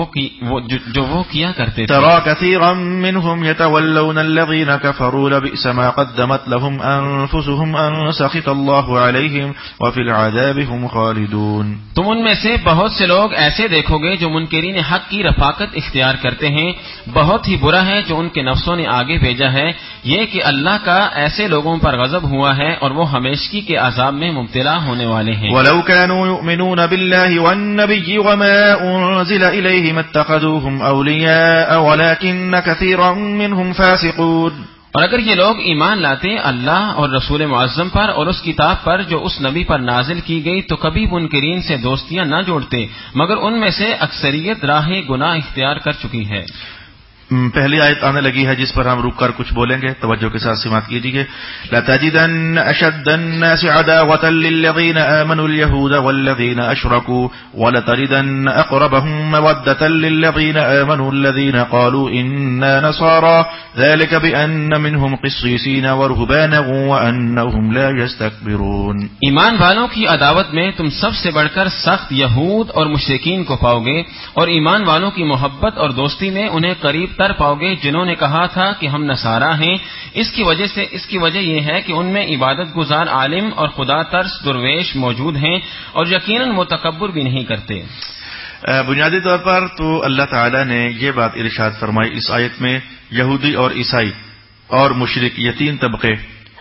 وہ کیا کرتے تھے. ترى كثيرا منهم يتولون الذين كفروا لبئس ما قدمت لهم انفسهم ان سخط الله عليهم وفي العذاب هم خالدون. تم ان میں سے بہت سے لوگ ایسے دیکھو گے جو منکرین حق کی رفاقت اختیار کرتے ہیں, بہت ہی برا ہے جو ان کے نفسوں نے آگے بھیجا ہے, یہ کہ اللہ کا ایسے لوگوں پر غضب ہوا ہے اور وہ ہمیشگی کے عذاب میں مبتلا ہونے والے ہیں. وَلَوْ كَانُوا يُؤْمِنُونَ بِاللَّهِ وَالنَّبِيِّ وَمَا أُنزِلَ إِلَيْهِمْ اتَّخَذُوهُمْ أَوْلِيَاءَ وَلَكِنَّ كَثِيرًا مِّنْهُمْ فَاسِقُونَ. اور اگر یہ لوگ ایمان لاتے اللہ اور رسول معظم پر اور اس کتاب پر جو اس نبی پر نازل کی گئی تو کبھی منکرین سے دوستیاں نہ جوڑتے، مگر ان میں سے اکثریت راہ گناہ اختیار کر چکی ہے. پہلی آیت آنے لگی ہے جس پر ہم رک کر کچھ بولیں گے، توجہ کے ساتھ سماعت کیجیے. لَتَجِدَنَّ أَشَدَّ النَّاسِ عَدَاوَةً لِّلَّذِينَ آمَنُوا الْيَهُودَ وَالَّذِينَ أَشْرَكُوا وَلَتَجِدَنَّ أَقْرَبَهُم مَّوَدَّةً لِّلَّذِينَ آمَنُوا الَّذِينَ قَالُوا إِنَّا نَصَارَىٰ ذَلِكَ بِأَنَّ مِنْهُمْ قِسِّيسِينَ وَرُهْبَانًا وَأَنَّهُمْ لَا يَسْتَكْبِرُونَ. ایمان والوں کی عداوت میں تم سب سے بڑھ کر سخت یہود اور مشرکین کو پاؤ گے، اور ایمان والوں کی محبت اور دوستی میں انہیں قریب تر پاؤ گے جنہوں نے کہا تھا کہ ہم نصارہ ہیں. اس کی وجہ یہ ہے کہ ان میں عبادت گزار عالم اور خدا ترس درویش موجود ہیں اور یقیناً وہ تکبر بھی نہیں کرتے. بنیادی طور پر تو اللہ تعالی نے یہ بات ارشاد فرمائی اس آیت میں، یہودی اور عیسائی اور مشرک یہ تین طبقے،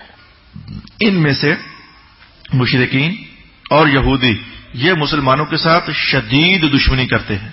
ان میں سے مشرکین اور یہودی یہ مسلمانوں کے ساتھ شدید دشمنی کرتے ہیں.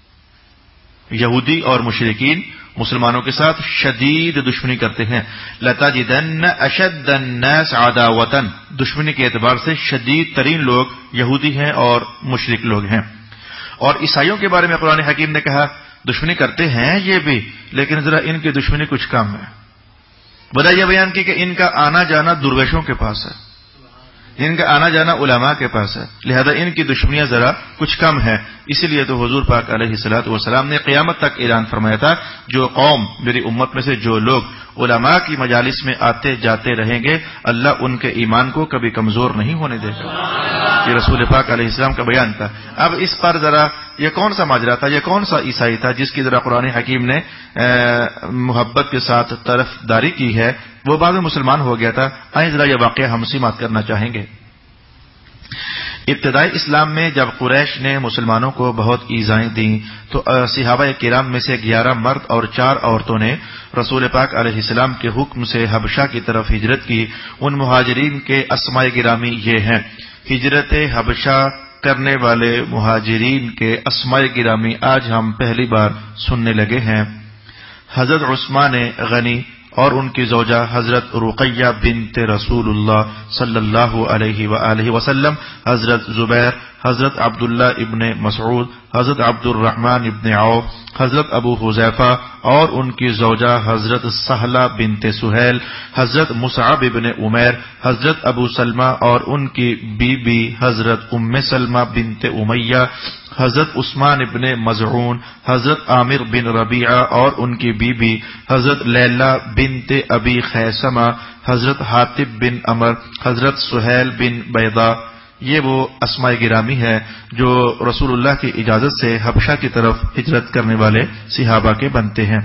یہودی اور مشرکین مسلمانوں کے ساتھ شدید دشمنی کرتے ہیں. لَتَجِدَنَّ أَشَدَّ النَّاسِ عَدَاوَةً، دشمنی کے اعتبار سے شدید ترین لوگ یہودی ہیں اور مشرک لوگ ہیں. اور عیسائیوں کے بارے میں قرآن حکیم نے کہا دشمنی کرتے ہیں یہ بھی، لیکن ذرا ان کی دشمنی کچھ کم ہے. وجہ یہ بیان کی کہ ان کا آنا جانا درویشوں کے پاس ہے، ان کا آنا جانا علماء کے پاس ہے، لہذا ان کی دشمنیاں ذرا کچھ کم ہے. اسی لیے تو حضور پاک علیہ الصلوۃ والسلام نے قیامت تک اعلان فرمایا تھا جو قوم میری امت میں سے جو لوگ علماء کی مجالس میں آتے جاتے رہیں گے اللہ ان کے ایمان کو کبھی کمزور نہیں ہونے دے گا. یہ رسول پاک علیہ السلام کا بیان تھا. اب اس پر ذرا یہ کون سا ماجرا تھا، یہ کون سا عیسائی تھا جس کی ذرا قرآن حکیم نے محبت کے ساتھ طرفداری کی ہے، وہ بعد میں مسلمان ہو گیا تھا. آئیں ذرا یہ واقعہ ہم سماعت کرنا چاہیں گے. ابتدائی اسلام میں جب قریش نے مسلمانوں کو بہت ایذائیں دیں تو صحابہ کرام میں سے 11 مرد اور 4 عورتوں نے رسول پاک علیہ السلام کے حکم سے حبشہ کی طرف ہجرت کی. ان مہاجرین کے اسماء گرامی یہ ہیں. ہجرت حبشہ کرنے والے مہاجرین کے اسماء گرامی آج ہم پہلی بار سننے لگے ہیں. حضرت عثمان غنی اور ان کی زوجہ حضرت رقیہ بنت رسول اللہ صلی اللہ علیہ وآلہ وسلم، حضرت زبیر، حضرت عبداللہ ابن مسعود، حضرت عبد الرحمن ابن عوف، حضرت ابو حذیفہ اور ان کی زوجہ حضرت سہلہ بنت سہیل، حضرت مصعب ابن عمیر، حضرت ابو سلمہ اور ان کی بیوی حضرت ام سلمہ بنت امیہ، حضرت عثمان ابن مزعون، حضرت عامر بن ربیعہ اور ان کی بیوی حضرت لیلہ بنت ابی خیثمہ، حضرت حاتب بن عمر، حضرت سہیل بن بیضا. یہ وہ اسماء گرامی ہے جو رسول اللہ کی اجازت سے حبشہ کی طرف ہجرت کرنے والے صحابہ کے بنتے ہیں.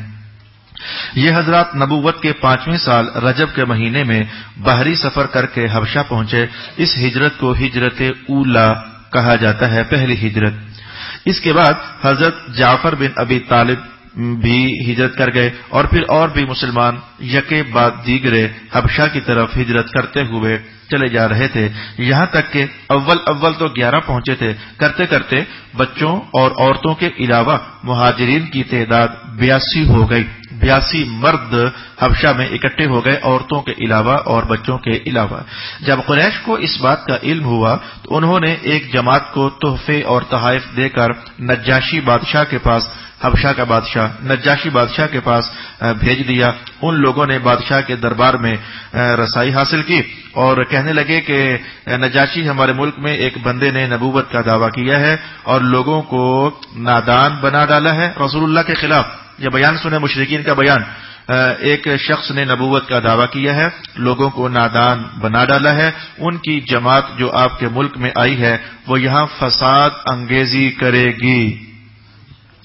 یہ حضرات نبوت کے 5ویں سال رجب کے مہینے میں بحری سفر کر کے حبشہ پہنچے. اس ہجرت کو ہجرت اولا کہا جاتا ہے، پہلی ہجرت. اس کے بعد حضرت جعفر بن ابی طالب بھی ہجرت کر گئے اور پھر اور بھی مسلمان یکے بعد دیگرے حبشہ کی طرف ہجرت کرتے ہوئے چلے جا رہے تھے، یہاں تک کہ اول تو 11 پہنچے تھے. کرتے کرتے بچوں اور عورتوں کے علاوہ مہاجرین کی تعداد 82 ہو گئی. 82 مرد حبشہ میں اکٹھے ہو گئے عورتوں کے علاوہ اور بچوں کے علاوہ. جب قریش کو اس بات کا علم ہوا تو انہوں نے ایک جماعت کو تحفے اور تحائف دے کر نجاشی بادشاہ کے پاس، حبشہ کا بادشاہ نجاشی بادشاہ کے پاس بھیج دیا. ان لوگوں نے بادشاہ کے دربار میں رسائی حاصل کی اور کہنے لگے کہ نجاشی ہمارے ملک میں ایک بندے نے نبوت کا دعویٰ کیا ہے اور لوگوں کو نادان بنا ڈالا ہے رسول اللہ کے خلاف. یہ بیان سنے مشرکین کا بیان. ایک شخص نے نبوت کا دعویٰ کیا ہے، لوگوں کو نادان بنا ڈالا ہے. ان کی جماعت جو آپ کے ملک میں آئی ہے وہ یہاں فساد انگیزی کرے گی.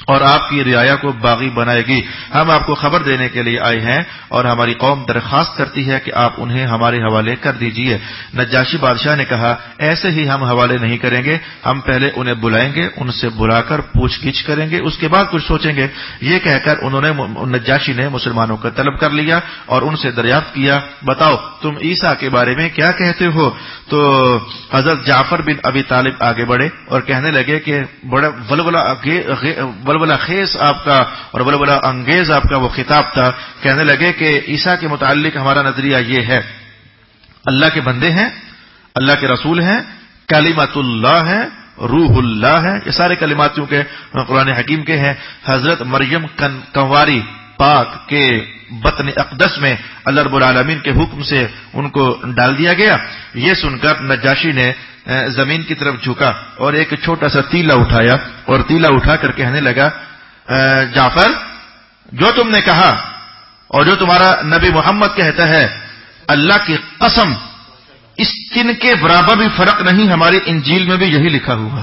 اور آپ کی رعایا کو باغی بنائے گی. ہم آپ کو خبر دینے کے لیے آئے ہیں اور ہماری قوم درخواست کرتی ہے کہ آپ انہیں ہمارے حوالے کر دیجئے. نجاشی بادشاہ نے کہا ایسے ہی ہم حوالے نہیں کریں گے, ہم پہلے انہیں بلائیں گے, ان سے بلا کر پوچھ گچھ کریں گے, اس کے بعد کچھ سوچیں گے. یہ کہہ کر نجاشی نے مسلمانوں کا طلب کر لیا اور ان سے دریافت کیا بتاؤ تم عیسیٰ کے بارے میں کیا کہتے ہو. تو حضرت جعفر بن ابی طالب آگے بڑھے اور کہنے لگے کہ بڑا ولولہ خیز آپ کا اور ولولہ انگیز آپ کا وہ خطاب تھا. کہنے لگے کہ عیسیٰ کے متعلق ہمارا نظریہ یہ ہے, اللہ کے بندے ہیں, اللہ کے رسول ہیں, کلمۃ اللہ ہے, روح اللہ ہے. یہ سارے کلمات چونکہ قرآن حکیم کے ہیں. حضرت مریم کنواری پاک کے بطن اقدس میں اللہ رب العالمین کے حکم سے ان کو ڈال دیا گیا. یہ سن کر نجاشی نے زمین کی طرف جھکا اور ایک چھوٹا سا تیلا اٹھایا اور تیلا اٹھا کر کہنے لگا جعفر جو تم نے کہا اور جو تمہارا نبی محمد کہتا ہے, اللہ کی قسم اس تن کے برابر بھی فرق نہیں, ہماری انجیل میں بھی یہی لکھا ہوا.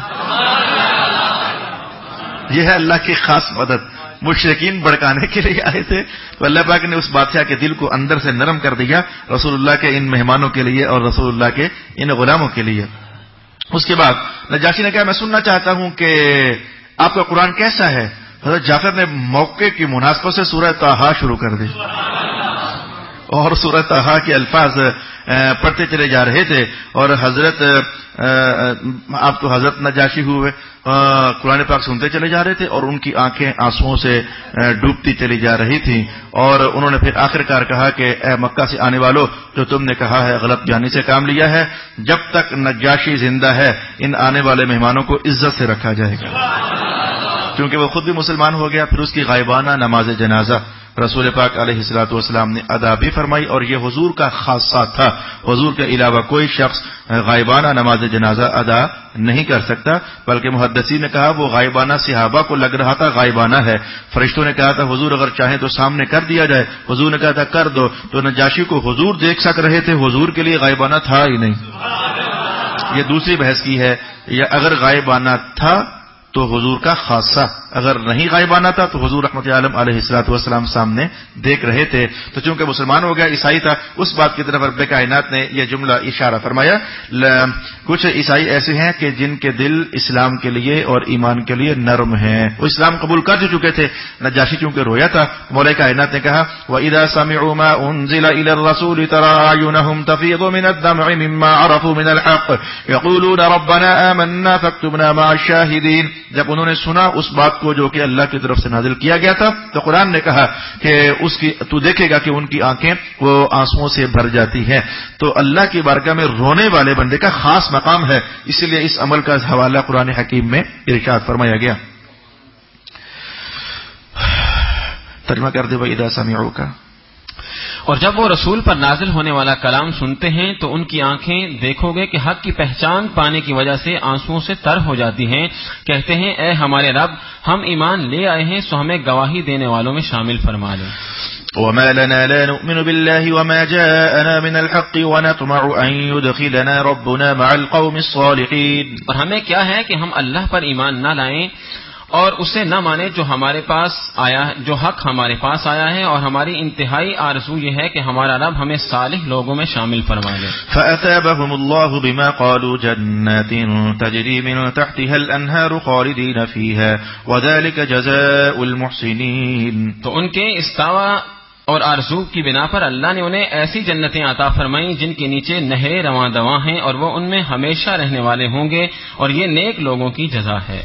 یہ ہے اللہ کی خاص مدد. مشرکین بھڑکانے کے لیے آئے تھے تو اللہ پاک نے اس بادشاہ کے دل کو اندر سے نرم کر دیا رسول اللہ کے ان مہمانوں کے لیے اور رسول اللہ کے ان غلاموں کے لیے. اس کے بعد نجاشی نے کہا میں سننا چاہتا ہوں کہ آپ کا قرآن کیسا ہے. حضرت جعفر نے موقع کی مناسبت سے سورہ طٰہٰ شروع کر دی اور سورہ طٰہٰ کے الفاظ پڑھتے چلے جا رہے تھے اور آپ تو حضرت نجاشی ہوئے قرآن پاک سنتے چلے جا رہے تھے اور ان کی آنکھیں آنسوؤں سے ڈوبتی چلی جا رہی تھیں. اور انہوں نے پھر آخر کار کہا کہ اے مکہ سے آنے والوں, جو تم نے کہا ہے غلط جانی سے کام لیا ہے. جب تک نجاشی زندہ ہے ان آنے والے مہمانوں کو عزت سے رکھا جائے گا. کیونکہ وہ خود بھی مسلمان ہو گیا. پھر اس کی غائبانہ نماز جنازہ رسول پاک علیہ الصلوۃ والسلام نے ادا بھی فرمائی اور یہ حضور کا خاصہ تھا. حضور کے علاوہ کوئی شخص غائبانہ نماز جنازہ ادا نہیں کر سکتا. بلکہ محدثین نے کہا وہ غائبانہ صحابہ کو لگ رہا تھا غائبانہ ہے. فرشتوں نے کہا تھا حضور اگر چاہیں تو سامنے کر دیا جائے. حضور نے کہا تھا کر دو. تو نجاشی کو حضور دیکھ سک رہے تھے, حضور کے لیے غائبانہ تھا ہی نہیں. یہ دوسری بحث کی ہے. یا اگر غائبانہ تھا تو حضور کا خاصہ, اگر نہیں غائبانہ تھا تو حضور رحمت عالم علیہ الصلوۃ والسلام سامنے دیکھ رہے تھے. تو چونکہ مسلمان ہو گیا, عیسائی تھا, اس بات کی طرف رب کائنات نے یہ جملہ اشارہ فرمایا. کچھ عیسائی ایسے ہیں کہ جن کے دل اسلام کے لیے اور ایمان کے لیے نرم ہیں, وہ اسلام قبول کر چکے تھے. نجاشی چونکہ رویا تھا, مولا کائنات نے کہا وَإِذَا سَمِعُوا مَا أُنزِلَ إِلَى الرَّسُولِ تَرَىٰ أَعْيُنَهُمْ تَفِيضُ مِنَ الدَّمْعِ مِمَّا عَرَفُوا مِنَ الْحَقِّ يَقُولُونَ رَبَّنَا آمَنَّا فَاكْتُبْنَا مَعَ الشَّاهِدِينَ. جب انہوں نے سنا اس بات کو جو کہ اللہ کی طرف سے نازل کیا گیا تھا تو قرآن نے کہا کہ تو دیکھے گا کہ ان کی آنکھیں وہ آنسوؤں سے بھر جاتی ہیں. تو اللہ کی بارگاہ میں رونے والے بندے کا خاص مقام ہے, اس لیے اس عمل کا حوالہ قرآن حکیم میں ارشاد فرمایا گیا. ترجمہ کر دے وَإِذَا سَمِعُوا کا. اور جب وہ رسول پر نازل ہونے والا کلام سنتے ہیں تو ان کی آنکھیں دیکھو گے کہ حق کی پہچان پانے کی وجہ سے آنسوؤں سے تر ہو جاتی ہیں. کہتے ہیں اے ہمارے رب, ہم ایمان لے آئے ہیں سو ہمیں گواہی دینے والوں میں شامل فرما لیں. وما لنا لا نؤمن بالله وما جاءنا من الحق ونطمع أن يدخلنا ربنا مع القوم الصالحين. اور ہمیں کیا ہے کہ ہم اللہ پر ایمان نہ لائیں اور اسے نہ مانے جو ہمارے پاس آیا, جو حق ہمارے پاس آیا ہے, اور ہماری انتہائی آرزو یہ ہے کہ ہمارا رب ہمیں صالح لوگوں میں شامل فرما لے. فأثابهم الله بما قالوا جنات تجري من تحتها الأنهار خالدين فيها وذلك جزاء المحسنين. تو ان کے استوا اور آرزو کی بنا پر اللہ نے انہیں ایسی جنتیں عطا فرمائیں جن کے نیچے نہریں رواں دواں ہیں اور وہ ان میں ہمیشہ رہنے والے ہوں گے, اور یہ نیک لوگوں کی جزا ہے.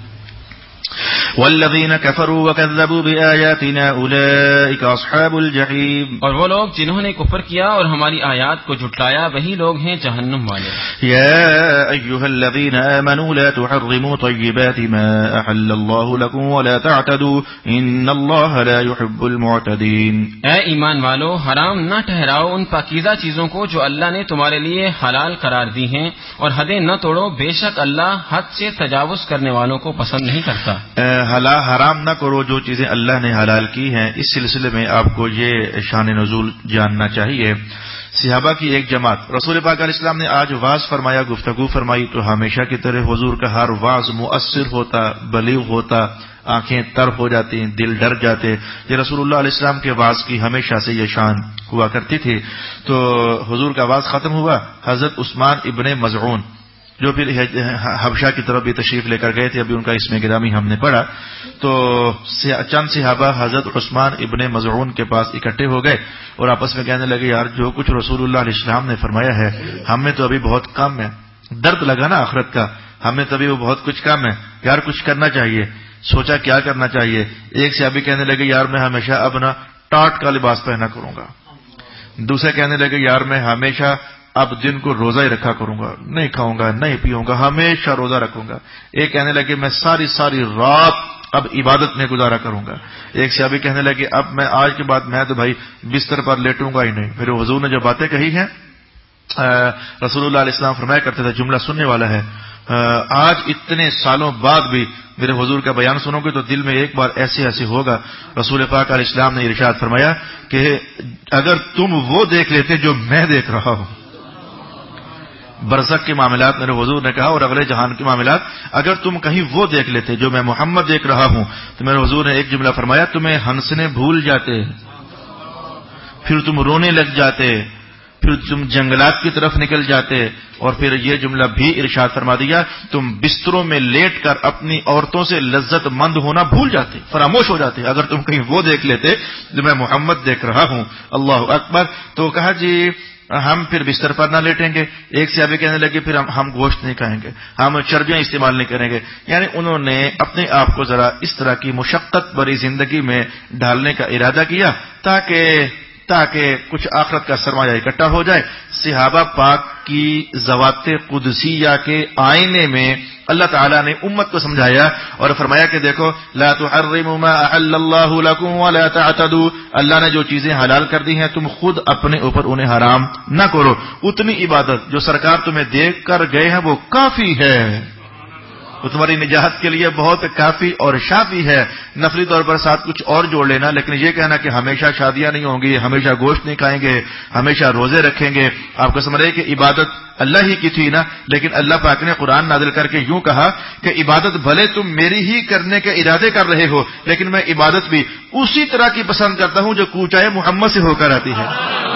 والذین کفروا وکذبوا بآیاتنا اولئک اصحاب الجحیم. اور وہ لوگ جنہوں نے کفر کیا اور ہماری آیات کو جھٹلایا وہی لوگ ہیں جہنم والے. یا ایھا الذین آمنوا لا تحرموا طیبات ما احل اللہ لکم ولا تعتدوا ان اللہ لا يحب المعتدین. اے ایمان والو, حرام نہ ٹھہراؤ ان پاکیزہ چیزوں کو جو اللہ نے تمہارے لیے حلال قرار دی ہیں, اور حدیں نہ توڑو, بے شک اللہ حد سے تجاوز کرنے والوں کو پسند نہیں کرتا. حرام نہ کرو جو چیزیں اللہ نے حلال کی ہیں. اس سلسلے میں آپ کو یہ شان نزول جاننا چاہیے. صحابہ کی ایک جماعت رسول پاک علیہ السلام نے آج واعظ فرمایا، گفتگو فرمائی، تو ہمیشہ کی طرح حضور کا ہر واعظ مؤثر ہوتا، بلیغ ہوتا، آنکھیں تر ہو جاتی، دل ڈر جاتے. یہ رسول اللہ علیہ السلام کے واعظ کی ہمیشہ سے یہ شان ہوا کرتی تھی. تو حضور کا واعظ ختم ہوا. حضرت عثمان ابن مظعون جو پھر حبشہ کی طرف بھی تشریف لے کر گئے تھے، ابھی ان کا اسم گرامی ہم نے پڑھا. تو چند صحابہ حضرت عثمان ابن مظعون کے پاس اکٹھے ہو گئے اور آپس میں کہنے لگے، یار جو کچھ رسول اللہ علیہ السلام نے فرمایا ہے ہم میں تو ابھی بہت کم ہے. درد لگا نا آخرت کا، ہمیں تو ابھی وہ بہت کچھ کم ہے یار، کچھ کرنا چاہیے. سوچا کیا کرنا چاہیے. ایک صحابی کہنے لگے، یار میں ہمیشہ اب نا ٹاٹ کا لباس پہنا کروں گا. دوسرے کہنے لگے، یار میں ہمیشہ اب دن کو روزہ ہی رکھا کروں گا، نہیں کھاؤں گا نہیں پیوں گا، ہمیشہ روزہ رکھوں گا. ایک کہنے لگے، میں ساری رات اب عبادت میں گزارا کروں گا. ایک صحابی کہنے لگے، اب میں آج کے بعد میں تو بھائی بستر پر لیٹوں گا ہی نہیں. پھر حضور نے جو باتیں کہی ہیں، رسول اللہ علیہ السلام فرمایا کرتے تھے، جملہ سننے والا ہے، آج اتنے سالوں بعد بھی میرے حضور کا بیان سنو گے تو دل میں ایک بار ایسے ہوگا. رسول پاک علیہ السلام نے ارشاد فرمایا کہ اگر تم وہ دیکھ لیتے جو میں دیکھ رہا ہوں، برزخ کے معاملات میرے حضور نے کہا اور اگلے جہان کے معاملات، اگر تم کہیں وہ دیکھ لیتے جو میں محمد دیکھ رہا ہوں، تو میرے حضور نے ایک جملہ فرمایا، تمہیں ہنسنے بھول جاتے، پھر تم رونے لگ جاتے، پھر تم جنگلات کی طرف نکل جاتے، اور پھر یہ جملہ بھی ارشاد فرما دیا، تم بستروں میں لیٹ کر اپنی عورتوں سے لذت مند ہونا بھول جاتے، فراموش ہو جاتے، اگر تم کہیں وہ دیکھ لیتے جو میں محمد دیکھ رہا ہوں. اللہ اکبر. تو کہا جی ہم پھر بستر پر نہ لیٹیں گے. ایک صحابی کہنے لگے، پھر ہم گوشت نہیں کھائیں گے، ہم چربیاں استعمال نہیں کریں گے. یعنی انہوں نے اپنے آپ کو ذرا اس طرح کی مشقت بری زندگی میں ڈالنے کا ارادہ کیا تاکہ کچھ آخرت کا سرمایہ اکٹھا ہو جائے. صحابہ پاک کی ذوات قدسیہ کے آئینے میں اللہ تعالیٰ نے امت کو سمجھایا اور فرمایا کہ دیکھو، لا تحرموا ما احل اللہ لکم ولا تعتدوا، اللہ نے جو چیزیں حلال کر دی ہیں تم خود اپنے اوپر انہیں حرام نہ کرو. اتنی عبادت جو سرکار تمہیں دیکھ کر گئے ہیں وہ کافی ہے، وہ تمہاری نجات کے لیے بہت کافی اور شافی ہے. نفلی طور پر ساتھ کچھ اور جوڑ لینا، لیکن یہ کہنا کہ ہمیشہ شادیاں نہیں ہوں گی، ہمیشہ گوشت نہیں کھائیں گے، ہمیشہ روزے رکھیں گے. آپ کو سمجھ رہے کہ عبادت اللہ ہی کی تھی نا، لیکن اللہ پاک نے قرآن نازل کر کے یوں کہا کہ عبادت بھلے تم میری ہی کرنے کے ارادے کر رہے ہو، لیکن میں عبادت بھی اسی طرح کی پسند کرتا ہوں جو کوچائے محمد سے ہو کر آتی ہے.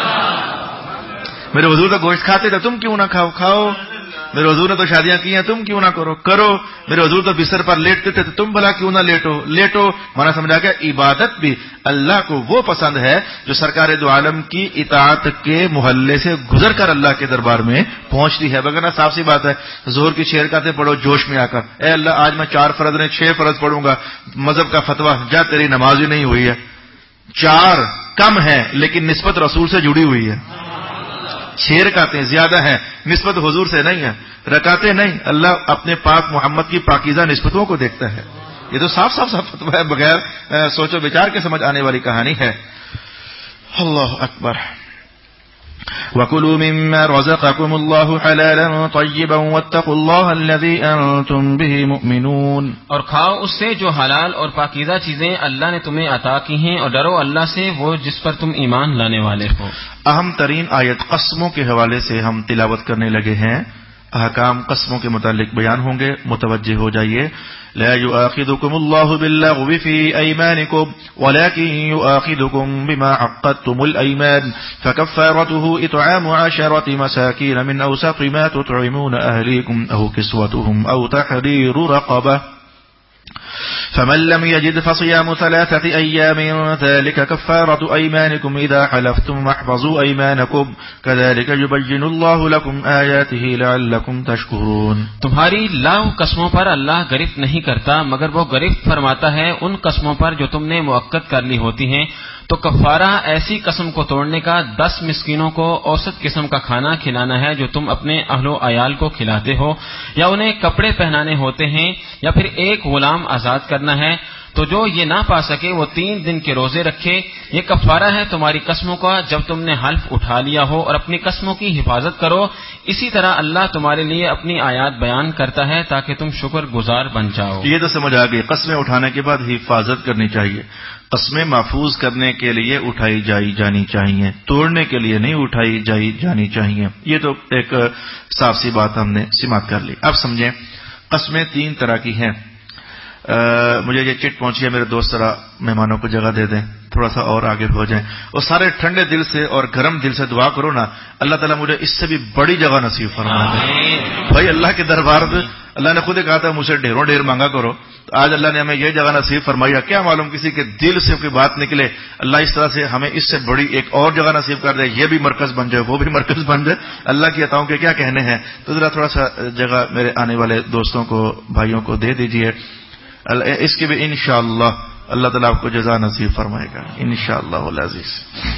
میرے حضور تو گوشت کھاتے تھے، تم کیوں نہ کھاؤ. میرے حضور نے تو شادیاں کی ہیں، تم کیوں نہ کرو. میرے حضور تو بستر پر لیٹتے تھے، تم بھلا کیوں نہ لیٹو. مانا سمجھا گیا عبادت بھی اللہ کو وہ پسند ہے جو سرکار دو عالم کی اطاعت کے محلے سے گزر کر اللہ کے دربار میں پہنچتی ہے. وغیرہ صاف سی بات ہے، ظہر کی 6 رکعتیں پڑھو جوش میں آ کر، اے اللہ آج میں 4 فرض نہیں 6 فرض پڑھوں گا، مذہب کا فتویٰ، جا تیری نماز ہی نہیں ہوئی ہے. 4 کم ہے لیکن نسبت رسول سے جڑی ہوئی ہے، 6 رکعتیں زیادہ ہیں، نسبت حضور سے نہیں ہے. رکعتیں نہیں، اللہ اپنے پاک محمد کی پاکیزہ نسبتوں کو دیکھتا ہے. یہ تو صاف فتویٰ ہے، بغیر سوچ و بچار کے سمجھ آنے والی کہانی ہے. اللہ اکبر. وَكُلُوا مِمَّا رَزَقَكُمُ اللَّهُ حَلَالًا طَيِّبًا وَاتَّقُوا اللَّهَ الَّذِي أَنْتُمْ بِهِ مُؤْمِنُونَ، اور کھاؤ اس سے جو حلال اور پاکیزہ چیزیں اللہ نے تمہیں عطا کی ہیں، اور ڈرو اللہ سے وہ جس پر تم ایمان لانے والے ہو. اہم ترین آیت قسموں کے حوالے سے ہم تلاوت کرنے لگے ہیں. احکام قسموں کے متعلق بیان ہوں گے، متوجہ ہو جائیے. لا يؤاخذكم الله باللغو في أيمانكم ولكن يؤاخذكم بما عقدتم الأيمان فكفارته إطعام 10 مساكين من أوسط ما تطعمون أهليكم أو كسوتهم أو تحرير رقبة فمن لم يجد فصيام 3 أيام ذلك كفارة أيمانكم إذا حلفتم واحفظوا أيمانكم كذلك يبين الله لكم آياته لعلكم تشكرون. تمہاری لاؤ قسموں پر اللہ گرفت نہیں کرتا مگر وہ گرفت فرماتا ہے ان قسموں پر جو تم نے مؤقت کر لی ہوتی ہیں. تو کفارہ ایسی قسم کو توڑنے کا 10 مسکینوں کو اوسط قسم کا کھانا کھلانا ہے جو تم اپنے اہل و عیال کو کھلاتے ہو، یا انہیں کپڑے پہنانے ہوتے ہیں، یا پھر ایک غلام آزاد کرنا ہے. تو جو یہ نہ پا سکے وہ 3 دن کے روزے رکھے. یہ کفارہ ہے تمہاری قسموں کا جب تم نے حلف اٹھا لیا ہو, اور اپنی قسموں کی حفاظت کرو. اسی طرح اللہ تمہارے لیے اپنی آیات بیان کرتا ہے تاکہ تم شکر گزار بن جاؤ. یہ تو سمجھ آ گئی. قسمیں اٹھانے کے بعد حفاظت کرنی چاہیے. قسمیں محفوظ کرنے کے لیے اٹھائی جانی چاہیے, توڑنے کے لیے نہیں اٹھائی جانی چاہیے. یہ تو ایک صاف سی بات ہم نے سماعت کر لی. اب سمجھیں قسمیں 3 طرح کی ہیں. مجھے یہ چٹ پہنچی ہے, میرے دوست ذرا مہمانوں کو جگہ دے دیں, تھوڑا سا اور آگے ہو جائیں, اور سارے ٹھنڈے دل سے اور گرم دل سے دعا کرو نا, اللہ تعالیٰ مجھے اس سے بھی بڑی جگہ نصیب فرمائے. بھائی اللہ کے دربار میں اللہ نے خود ہی کہا تھا مجھ سے ڈھیروں ڈھیر مانگا کرو, تو آج اللہ نے ہمیں یہ جگہ نصیب فرمائی. کیا معلوم کسی کے دل سے کوئی بات نکلے, اللہ اس طرح سے ہمیں اس سے بڑی ایک اور جگہ نصیب کر دے, یہ بھی مرکز بن جائے وہ بھی مرکز بن جائے. اللہ کی عطاؤں کے کیا کہنے ہیں. تو ذرا تھوڑا سا جگہ میرے آنے والے دوستوں کو بھائیوں کو دے دیجئے. اس کے بھی انشاءاللہ اللہ تعالیٰ آپ کو جزا نصیب فرمائے گا انشاءاللہ العزیز.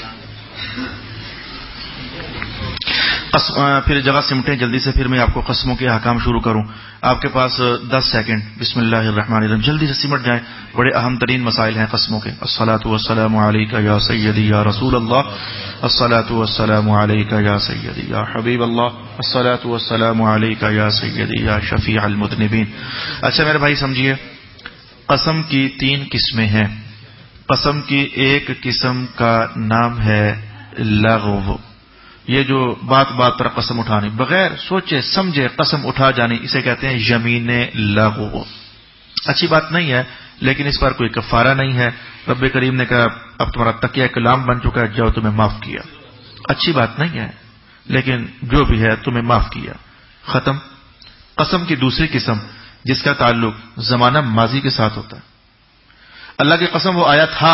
پھر جگہ سمٹیں جلدی سے, پھر میں آپ کو قسموں کے احکام شروع کروں. آپ کے پاس 10 سیکنڈ. بسم اللہ الرحمن الرحیم, جلدی سے سمٹ جائیں. بڑے اہم ترین مسائل ہیں قسموں کے. الصلاۃ والسلام علیک یا سیدی یا رسول اللہ, الصلاۃ والسلام علیک یا سیدی یا حبیب اللہ, الصلاۃ والسلام علیک یا سیدی یا شفیع المذنبین. اچھا میرے بھائی سمجھیے, قسم کی 3 قسمیں ہیں. قسم کی ایک قسم کا نام ہے لغو. یہ جو بات بات پر قسم اٹھانی, بغیر سوچے سمجھے قسم اٹھا جانی, اسے کہتے ہیں یمین لغو. اچھی بات نہیں ہے, لیکن اس پر کوئی کفارہ نہیں ہے. رب کریم نے کہا اب تمہارا تکیہ کلام بن چکا ہے, جاؤ تمہیں معاف کیا. اچھی بات نہیں ہے, لیکن جو بھی ہے تمہیں معاف کیا, ختم. قسم کی دوسری قسم جس کا تعلق زمانہ ماضی کے ساتھ ہوتا ہے. اللہ کی قسم وہ آیا تھا,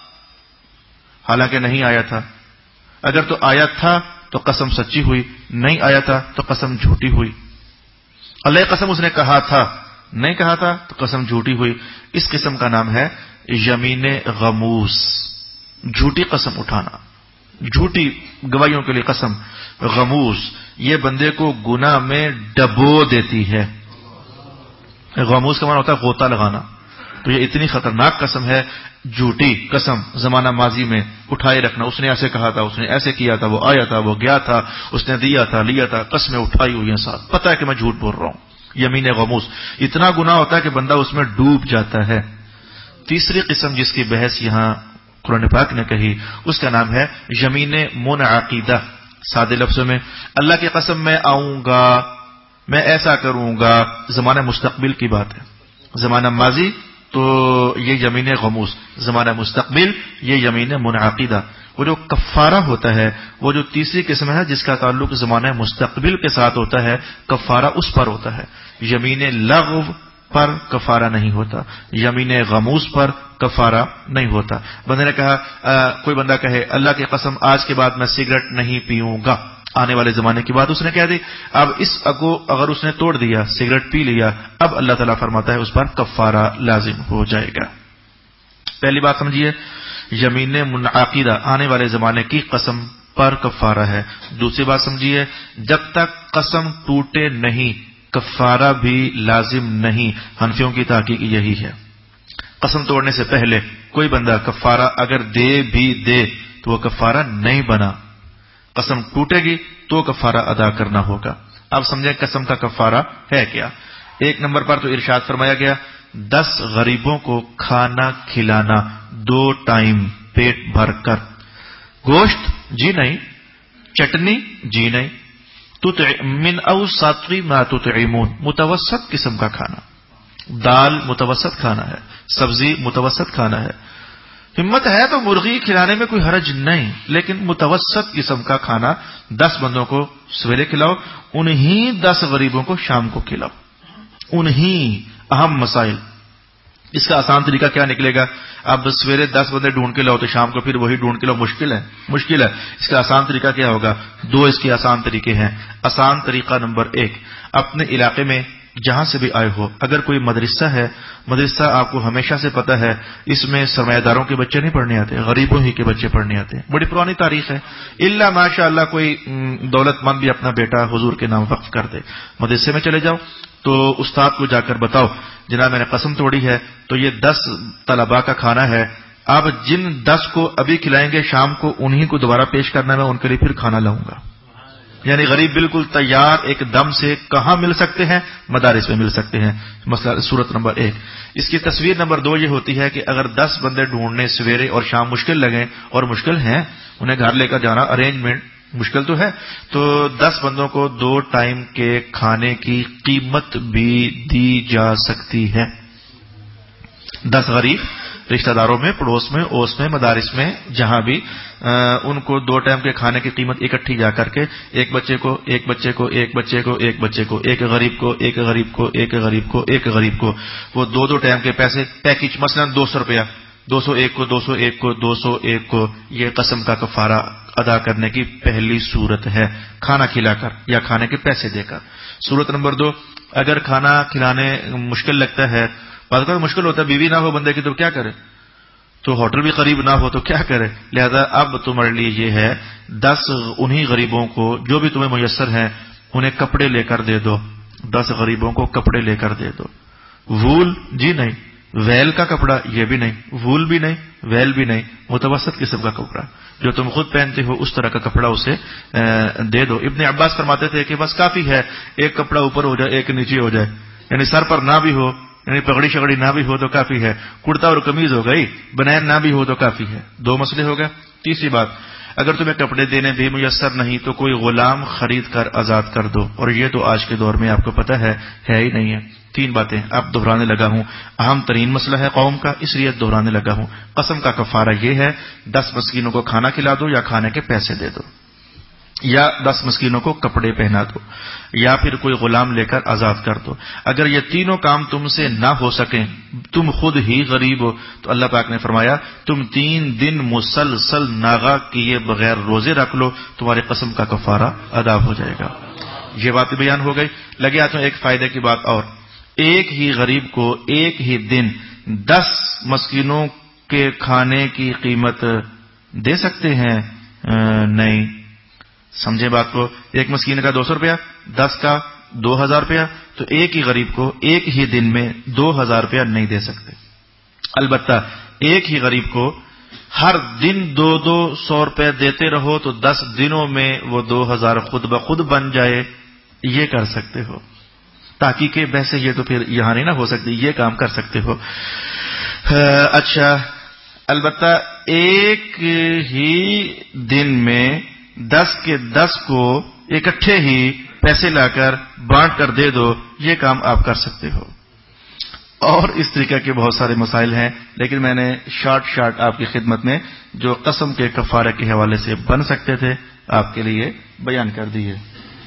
حالانکہ نہیں آیا تھا. اگر تو آیا تھا تو قسم سچی ہوئی, نہیں آیا تھا تو قسم جھوٹی ہوئی. اللہ کی قسم اس نے کہا تھا, نہیں کہا تھا تو قسم جھوٹی ہوئی. اس قسم کا نام ہے یمین غموس, جھوٹی قسم اٹھانا, جھوٹی گواہیوں کے لیے قسم. غموس یہ بندے کو گناہ میں ڈبو دیتی ہے. غموس کا معنی ہوتا ہے غوطہ لگانا. تو یہ اتنی خطرناک قسم ہے, جھوٹی قسم زمانہ ماضی میں اٹھائے رکھنا. اس نے ایسے کہا تھا, اس نے ایسے کیا تھا, وہ آیا تھا, وہ گیا تھا, اس نے دیا تھا, لیا تھا, قسمیں اٹھائی ہوئی ہیں ساتھ, پتہ ہے کہ میں جھوٹ بول رہا ہوں. یمین غموس اتنا گناہ ہوتا ہے کہ بندہ اس میں ڈوب جاتا ہے. تیسری قسم جس کی بحث یہاں قرآن پاک نے کہی, اس کا نام ہے یمین منعقیدہ. سادے لفظوں میں, اللہ کی قسم میں آؤں گا, میں ایسا کروں گا. زمانہ مستقبل کی بات ہے. زمانہ ماضی تو یہ یمین غموس, زمانہ مستقبل یہ یمین منعقیدہ. وہ جو کفارہ ہوتا ہے, وہ جو تیسری قسم ہے جس کا تعلق زمانہ مستقبل کے ساتھ ہوتا ہے, کفارہ اس پر ہوتا ہے. یمین لغو پر کفارہ نہیں ہوتا, یمین غموس پر کفارہ نہیں ہوتا. بندے نے کہا, کوئی بندہ کہے اللہ کی قسم آج کے بعد میں سگریٹ نہیں پیوں گا, آنے والے زمانے کی بات اس نے کہہ دی. اب اس کو اگر اس نے توڑ دیا, سگریٹ پی لیا, اب اللہ تعالیٰ فرماتا ہے اس پر کفارہ لازم ہو جائے گا. پہلی بات سمجھیے, یمین منعقیدہ آنے والے زمانے کی قسم پر کفارہ ہے. دوسری بات سمجھیے, جب تک قسم ٹوٹے نہیں کفارہ بھی لازم نہیں. حنفیوں کی تحقیق یہی ہے. قسم توڑنے سے پہلے کوئی بندہ کفارہ اگر دے بھی دے تو وہ کفارہ نہیں بنا. قسم ٹوٹے گی تو کفارہ ادا کرنا ہوگا. اب سمجھیں قسم کا کفارہ ہے کیا. 1 نمبر پر تو ارشاد فرمایا گیا 10 غریبوں کو کھانا کھلانا 2 ٹائم پیٹ بھر کر. گوشت جی نہیں, چٹنی جی نہیں, من اوسط ما تطعمون متوسط قسم کا کھانا. دال متوسط کھانا ہے, سبزی متوسط کھانا ہے. ہمت ہے تو مرغی کھلانے میں کوئی حرج نہیں, لیکن متوسط قسم کا کھانا 10 بندوں کو سویرے کھلاؤ, انہی 10 غریبوں کو شام کو کھلاؤ. انہی اہم مسائل. اس کا آسان طریقہ کیا نکلے گا؟ اب سویرے 10 بندے ڈھونڈ کے لاؤ تو شام کو پھر وہی ڈھونڈ کے لاؤ, مشکل ہے. اس کا آسان طریقہ کیا ہوگا؟ 2 اس کے آسان طریقے ہیں. آسان طریقہ نمبر 1, اپنے علاقے میں جہاں سے بھی آئے ہو, اگر کوئی مدرسہ ہے, مدرسہ آپ کو ہمیشہ سے پتہ ہے اس میں سرمایہ داروں کے بچے نہیں پڑھنے آتے, غریبوں ہی کے بچے پڑھنے آتے ہیں. بڑی پرانی تاریخ ہے. الا ماشاء اللہ کوئی دولت مند بھی اپنا بیٹا حضور کے نام وقف کر دے. مدرسے میں چلے جاؤ, تو استاد کو جا کر بتاؤ جناب میں نے قسم توڑی ہے تو یہ 10 طلباء کا کھانا ہے، اب جن 10 کو ابھی کھلائیں گے شام کو انہی کو دوبارہ پیش کرنا ہے، میں ان کے لیے پھر کھانا لاؤں گا. یعنی غریب بالکل تیار ایک دم سے کہاں مل سکتے ہیں؟ مدارس میں مل سکتے ہیں. مسئلہ صورت نمبر 1. اس کی تصویر نمبر 2 یہ ہوتی ہے کہ اگر 10 بندے ڈھونڈنے سویرے اور شام مشکل لگیں، اور مشکل ہیں، انہیں گھر لے کر جانا ارینجمنٹ مشکل تو ہے، تو 10 بندوں کو 2 ٹائم کے کھانے کی قیمت بھی دی جا سکتی ہے. 10 غریب رشتہ داروں میں، پڑوس میں، اوس میں، مدارس میں، جہاں بھی ان کو 2 ٹائم کے کھانے کی قیمت اکٹھی جا کر کے ایک بچے کو ایک بچے کو ایک بچے کو ایک بچے کو ایک غریب کو ایک غریب کو ایک غریب کو ایک غریب کو وہ 2 ٹائم کے پیسے پیکج مثلا 200 روپیہ، 201 کو 201 کو 201 کو، یہ قسم کا کفارہ ادا کرنے کی پہلی صورت ہے، کھانا کھلا کر یا کھانے کے پیسے دے کر. صورت نمبر 2، اگر کھانا کھلانے مشکل لگتا ہے، بعض کا مشکل ہوتا ہے، بیوی نہ ہو بندے کی تو کیا کرے، تو ہوٹل بھی قریب نہ ہو تو کیا کرے، لہذا اب تمہارے لیے یہ ہے 10 انہی غریبوں کو جو بھی تمہیں میسر ہیں انہیں کپڑے لے کر دے دو. 10 غریبوں کو کپڑے لے کر دے دو. وول جی نہیں، ویل کا کپڑا یہ بھی نہیں، وول بھی نہیں، ویل بھی نہیں، متوسط قسم کا کپڑا جو تم خود پہنتے ہو اس طرح کا کپڑا اسے دے دو. ابن عباس فرماتے تھے کہ بس کافی ہے ایک کپڑا اوپر ہو جائے ایک نیچے ہو جائے، یعنی سر پر نہ بھی ہو، یعنی پگڑی شگڑی نہ بھی ہو تو کافی ہے، کرتا اور قمیض ہو گئی، بنین نہ بھی ہو تو کافی ہے. 2 مسئلے ہو گئے. تیسری بات، اگر تمہیں کپڑے دینے بھی میسر نہیں تو کوئی غلام خرید کر آزاد کر دو، اور یہ تو آج کے دور میں آپ کو پتہ ہے ہی نہیں ہے. 3 باتیں اب دہرانے لگا ہوں، اہم ترین مسئلہ ہے قوم کا، اس لیے دہرانے لگا ہوں. قسم کا کفارہ یہ ہے 10 مسکینوں کو کھانا کھلا دو یا کھانے کے پیسے دے دو، یا 10 مسکینوں کو کپڑے پہنا دو، یا پھر کوئی غلام لے کر آزاد کر دو. اگر یہ تینوں کام تم سے نہ ہو سکیں، تم خود ہی غریب ہو، تو اللہ پاک نے فرمایا تم 3 دن مسلسل ناغہ کیے بغیر روزے رکھ لو، تمہاری قسم کا کفارہ ادا ہو جائے گا. یہ بات بیان ہو گئی. لگے آتا ہوں ایک فائدے کی بات اور، ایک ہی غریب کو ایک ہی دن 10 مسکینوں کے کھانے کی قیمت دے سکتے ہیں؟ نہیں. سمجھے بات کو، ایک مسکین کا 200 روپیہ، 10 کا 2000 روپیہ، تو ایک ہی غریب کو ایک ہی دن میں 2000 روپیہ نہیں دے سکتے. البتہ ایک ہی غریب کو ہر دن 200 روپے دیتے رہو تو 10 دنوں میں وہ 2000 خود بخود بن جائے، یہ کر سکتے ہو. تحقیق بحث یہ تو پھر یہاں نہیں نہ ہو سکتی، یہ کام کر سکتے ہو. اچھا، البتہ ایک ہی دن میں 10 کے 10 کو اکٹھے ہی پیسے لا کر بانٹ کر دے دو، یہ کام آپ کر سکتے ہو. اور اس طریقے کے بہت سارے مسائل ہیں، لیکن میں نے شارٹ آپ کی خدمت میں جو قسم کے کفارے کے حوالے سے بن سکتے تھے آپ کے لیے بیان کر دیے.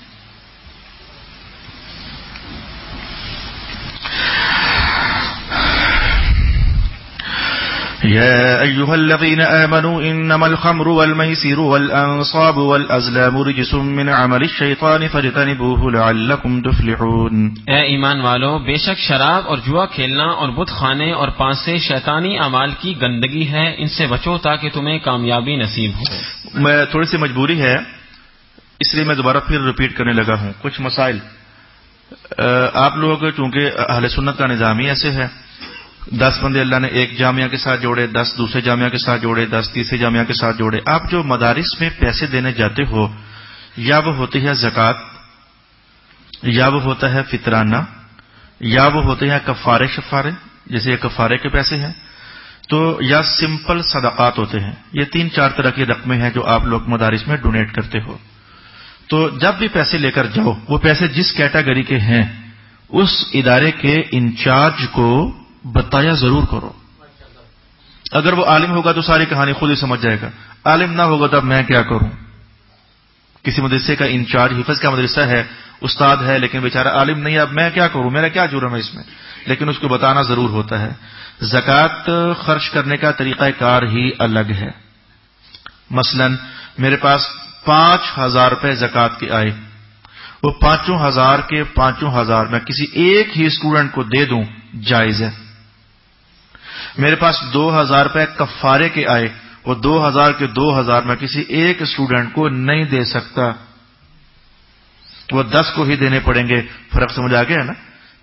يا أيها الذين آمنوا إنما الخمر والميسر والأنصاب والأزلام رجس من عمل الشيطان فاجتنبوه لعلكم تفلحون. اے ایمان والو، بے شک شراب اور جوا کھیلنا اور بت خانے اور پانسے شیطانی اعمال کی گندگی ہے، ان سے بچو تاکہ تمہیں کامیابی نصیب ہو. میں تھوڑی سی مجبوری ہے اس لیے میں دوبارہ پھر ریپیٹ کرنے لگا ہوں کچھ مسائل. آپ لوگ چونکہ اہل سنت کا نظام ہی ایسے ہے، 10 بندے اللہ نے ایک جامعہ کے ساتھ جوڑے، 10 دوسرے جامعہ کے ساتھ جوڑے، 10 تیسرے جامعہ کے ساتھ جوڑے. آپ جو مدارس میں پیسے دینے جاتے ہو، یا وہ ہوتی ہے زکوٰۃ، یا وہ ہوتا ہے فطرانہ، یا وہ ہوتے ہیں کفارے شفارے، جیسے یہ کفارے کے پیسے ہیں، تو یا سمپل صدقات ہوتے ہیں. یہ 3-4 طرح کی رقمیں ہیں جو آپ لوگ مدارس میں ڈونیٹ کرتے ہو. تو جب بھی پیسے لے کر جاؤ، وہ پیسے جس کیٹیگری کے ہیں اس ادارے کے انچارج کو بتایا ضرور کرو. اگر وہ عالم ہوگا تو ساری کہانی خود ہی سمجھ جائے گا، عالم نہ ہوگا تو اب میں کیا کروں. کسی مدرسے کا انچارج، حفظ کا مدرسہ ہے، استاد ہے، لیکن بیچارہ عالم نہیں ہے، اب میں کیا کروں، میرا کیا جرم ہے اس میں، لیکن اس کو بتانا ضرور ہوتا ہے. زکوٰۃ خرچ کرنے کا طریقہ کار ہی الگ ہے. مثلا میرے پاس 5000 روپے زکوٰۃ کے آئے، وہ 5000 کے 5000 میں کسی ایک ہی اسٹوڈنٹ کو دے دوں جائز ہے. میرے پاس 2000 روپے کفارے کے آئے، وہ 2000 کے 2000 میں کسی ایک اسٹوڈنٹ کو نہیں دے سکتا، وہ 10 کو ہی دینے پڑیں گے. فرق سمجھ آ گیا نا؟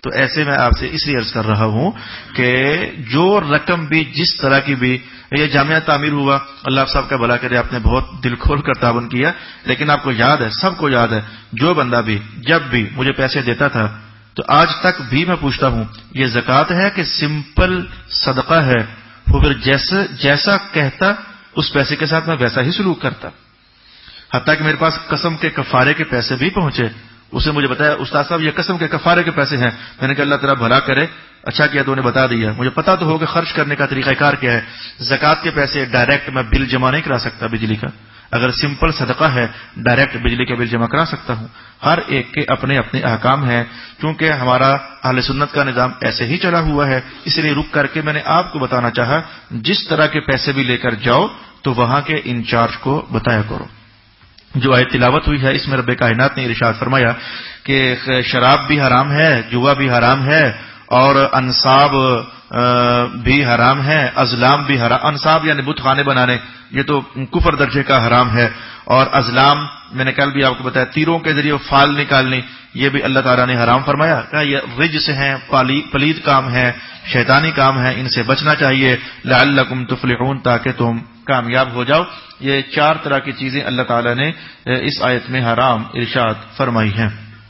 تو ایسے میں آپ سے اس لیے عرض کر رہا ہوں کہ جو رقم بھی جس طرح کی بھی، یہ جامعہ تعمیر ہوا، اللہ صاحب کا بھلا کرے، آپ نے بہت دل کھول کر تعاون کیا، لیکن آپ کو یاد ہے، سب کو یاد ہے، جو بندہ بھی جب بھی مجھے پیسے دیتا تھا تو آج تک بھی میں پوچھتا ہوں یہ زکوٰۃ ہے کہ سمپل صدقہ ہے؟ وہ پھر جیسا کہتا اس پیسے کے ساتھ میں ویسا ہی سلوک کرتا، حتیٰ کہ میرے پاس قسم کے کفارے کے پیسے بھی پہنچے. اسے مجھے بتایا استاد صاحب یہ قسم کے کفارے کے پیسے ہیں. میں نے کہا اللہ تیرا بھلا کرے، اچھا کیا تو نے بتا دیا، مجھے پتا تو ہو کہ خرچ کرنے کا طریقہ کار کیا ہے. زکوٰۃ کے پیسے ڈائریکٹ میں بل جمع نہیں کرا سکتا بجلی کا، اگر سمپل صدقہ ہے ڈائریکٹ بجلی کا بل جمع کرا سکتا ہوں. ہر ایک کے اپنے اپنے احکام ہیں، کیونکہ ہمارا اہل سنت کا نظام ایسے ہی چلا ہوا ہے، اس لیے رک کر کے میں نے آپ کو بتانا چاہا جس طرح کے پیسے بھی لے کر جاؤ تو وہاں کے انچارج کو بتایا کرو. جو آیت تلاوت ہوئی ہے اس میں رب کائنات نے ارشاد فرمایا کہ شراب بھی حرام ہے، جوا بھی حرام ہے، اور انصاب بھی حرام ہے، ازلام بھی حرام. انصاب یعنی بت خانے بنانے، یہ تو کفر درجے کا حرام ہے. اور ازلام میں نے کل بھی آپ کو بتایا تیروں کے ذریعے فال نکالنی، یہ بھی اللہ تعالیٰ نے حرام فرمایا کہ یہ رجس ہیں، پلید کام ہے، شیطانی کام ہے، ان سے بچنا چاہیے. لعلکم تفلحون، تاکہ تم کامیاب ہو جاؤ. یہ 4 طرح کی چیزیں اللہ تعالیٰ نے اس آیت میں حرام ارشاد فرمائی ہیں.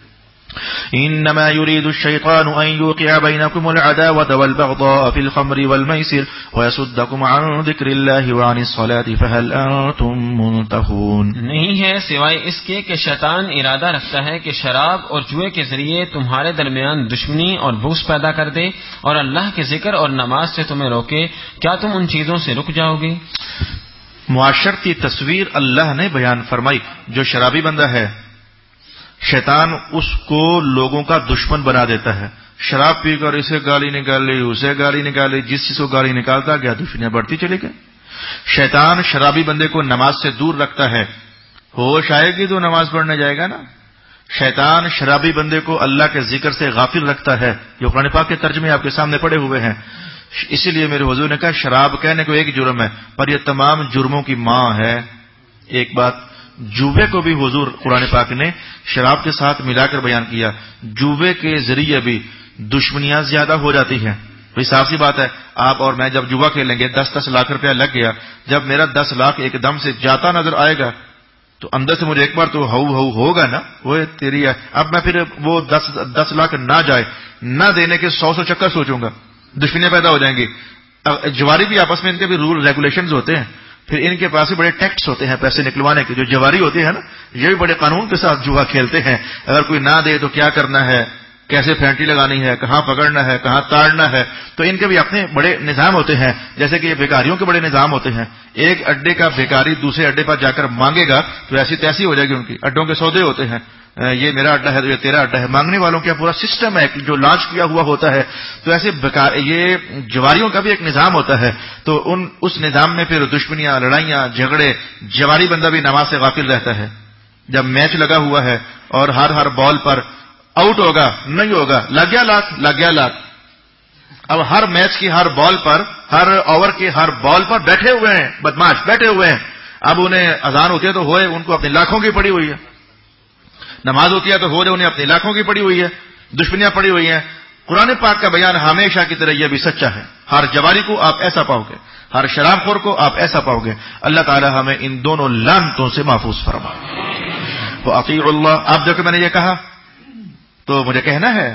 انما يريد الشيطان ان يوقع بينكم العداوة والبغضاء في الخمر والميسر ويصدكم عن ذكر الله وعن الصلاة فهل انتم منتهون. نہیں ہے سوائے اس کے کہ شیطان ارادہ رکھتا ہے کہ شراب اور جوئے کے ذریعے تمہارے درمیان دشمنی اور بغض پیدا کر دے اور اللہ کے ذکر اور نماز سے تمہیں روکے. کیا تم ان چیزوں سے رک جاؤ گے؟ معاشرتی تصویر اللہ نے بیان فرمائی. جو شرابی بندہ ہے شیطان اس کو لوگوں کا دشمن بنا دیتا ہے. شراب پی کر اسے گالی نکالی، اسے گالی نکالی، جس چیز کو گالی نکالتا گیا دشمنیاں بڑھتی چلی گئی. شیطان شرابی بندے کو نماز سے دور رکھتا ہے، ہوش آئے گی تو نماز پڑھنے جائے گا نا. شیطان شرابی بندے کو اللہ کے ذکر سے غافل رکھتا ہے. جو قرآن پاک کے ترجمے آپ کے سامنے پڑے ہوئے ہیں. اسی لیے میرے حضور نے کہا شراب کہنے کو ایک جرم ہے پر یہ تمام جرموں کی ماں ہے. ایک بات، جوے کو بھی حضور قرآن پاک نے شراب کے ساتھ ملا کر بیان کیا. جوے کے ذریعے بھی دشمنیاں زیادہ ہو جاتی ہیں. تو صاف سی بات ہے، آپ اور میں جب جوا کھیلیں گے 10-10 لاکھ روپیہ لگ گیا، جب میرا 10 لاکھ ایک دم سے جاتا نظر آئے گا تو اندر سے مجھے ایک بار تو ہو ہوگا نا، وہ تیری ہے. اب میں پھر وہ 10 لاکھ نہ جائے، نہ دینے کے 100 چکر سوچوں گا، دشمنیاں پیدا ہو جائیں گی. جواری بھی آپس میں ان کے بھی رول ریگولیشنز ہوتے ہیں، پھر ان کے پاس بھی بڑے ٹیکس ہوتے ہیں پیسے نکلوانے کے. جو جواری ہوتے ہیں نا یہ بھی بڑے قانون کے ساتھ جوا کھیلتے ہیں. اگر کوئی نہ دے تو کیا کرنا ہے، کیسے پھینٹی لگانی ہے، کہاں پکڑنا ہے، کہاں تاڑنا ہے. تو ان کے بھی اپنے بڑے نظام ہوتے ہیں. جیسے کہ یہ بیکاریوں کے بڑے نظام ہوتے ہیں. ایک اڈے کا بیکاری دوسرے اڈے پر جا کر مانگے گا تو ایسی تیسی ہو جائے گی. ان کی اڈوں کے سودے ہوتے ہیں، یہ میرا اڈا ہے تو یہ تیرا اڈا ہے. مانگنے والوں کا پورا سسٹم ہے جو لانچ کیا ہوا ہوتا ہے. تو ایسے یہ جواریوں کا بھی ایک نظام ہوتا ہے. تو اس نظام میں پھر دشمنیاں، لڑائیاں، جھگڑے. جواری بندہ بھی نماز سے غافل رہتا ہے. جب میچ لگا ہوا ہے اور ہر بال پر آؤٹ ہوگا نہیں ہوگا، لگ گیا لاکھ. اب ہر میچ کی ہر بال پر، ہر اوور کی ہر بال پر بیٹھے ہوئے ہیں بدماش، بیٹھے ہوئے ہیں. اب انہیں اذان ہوتی ہے تو ہوئے ان کو اپنی لاکھوں کی پڑی ہوئی ہے، نماز ہوتی ہے تو ہو رہے انہیں اپنی لاکھوں کی پڑی ہوئی ہے، دشمنیاں پڑی ہوئی ہیں. قرآن پاک کا بیان ہمیشہ کی طرح یہ بھی سچا ہے. ہر جواری کو آپ ایسا پاؤ گے، ہر شراب خور کو آپ ایسا پاؤ گے. اللہ تعالی ہمیں ان دونوں لعنتوں سے محفوظ فرمائے. وَأَطِيعُوا اللَّهَ. آپ دیکھو میں نے یہ کہا تو مجھے کہنا ہے،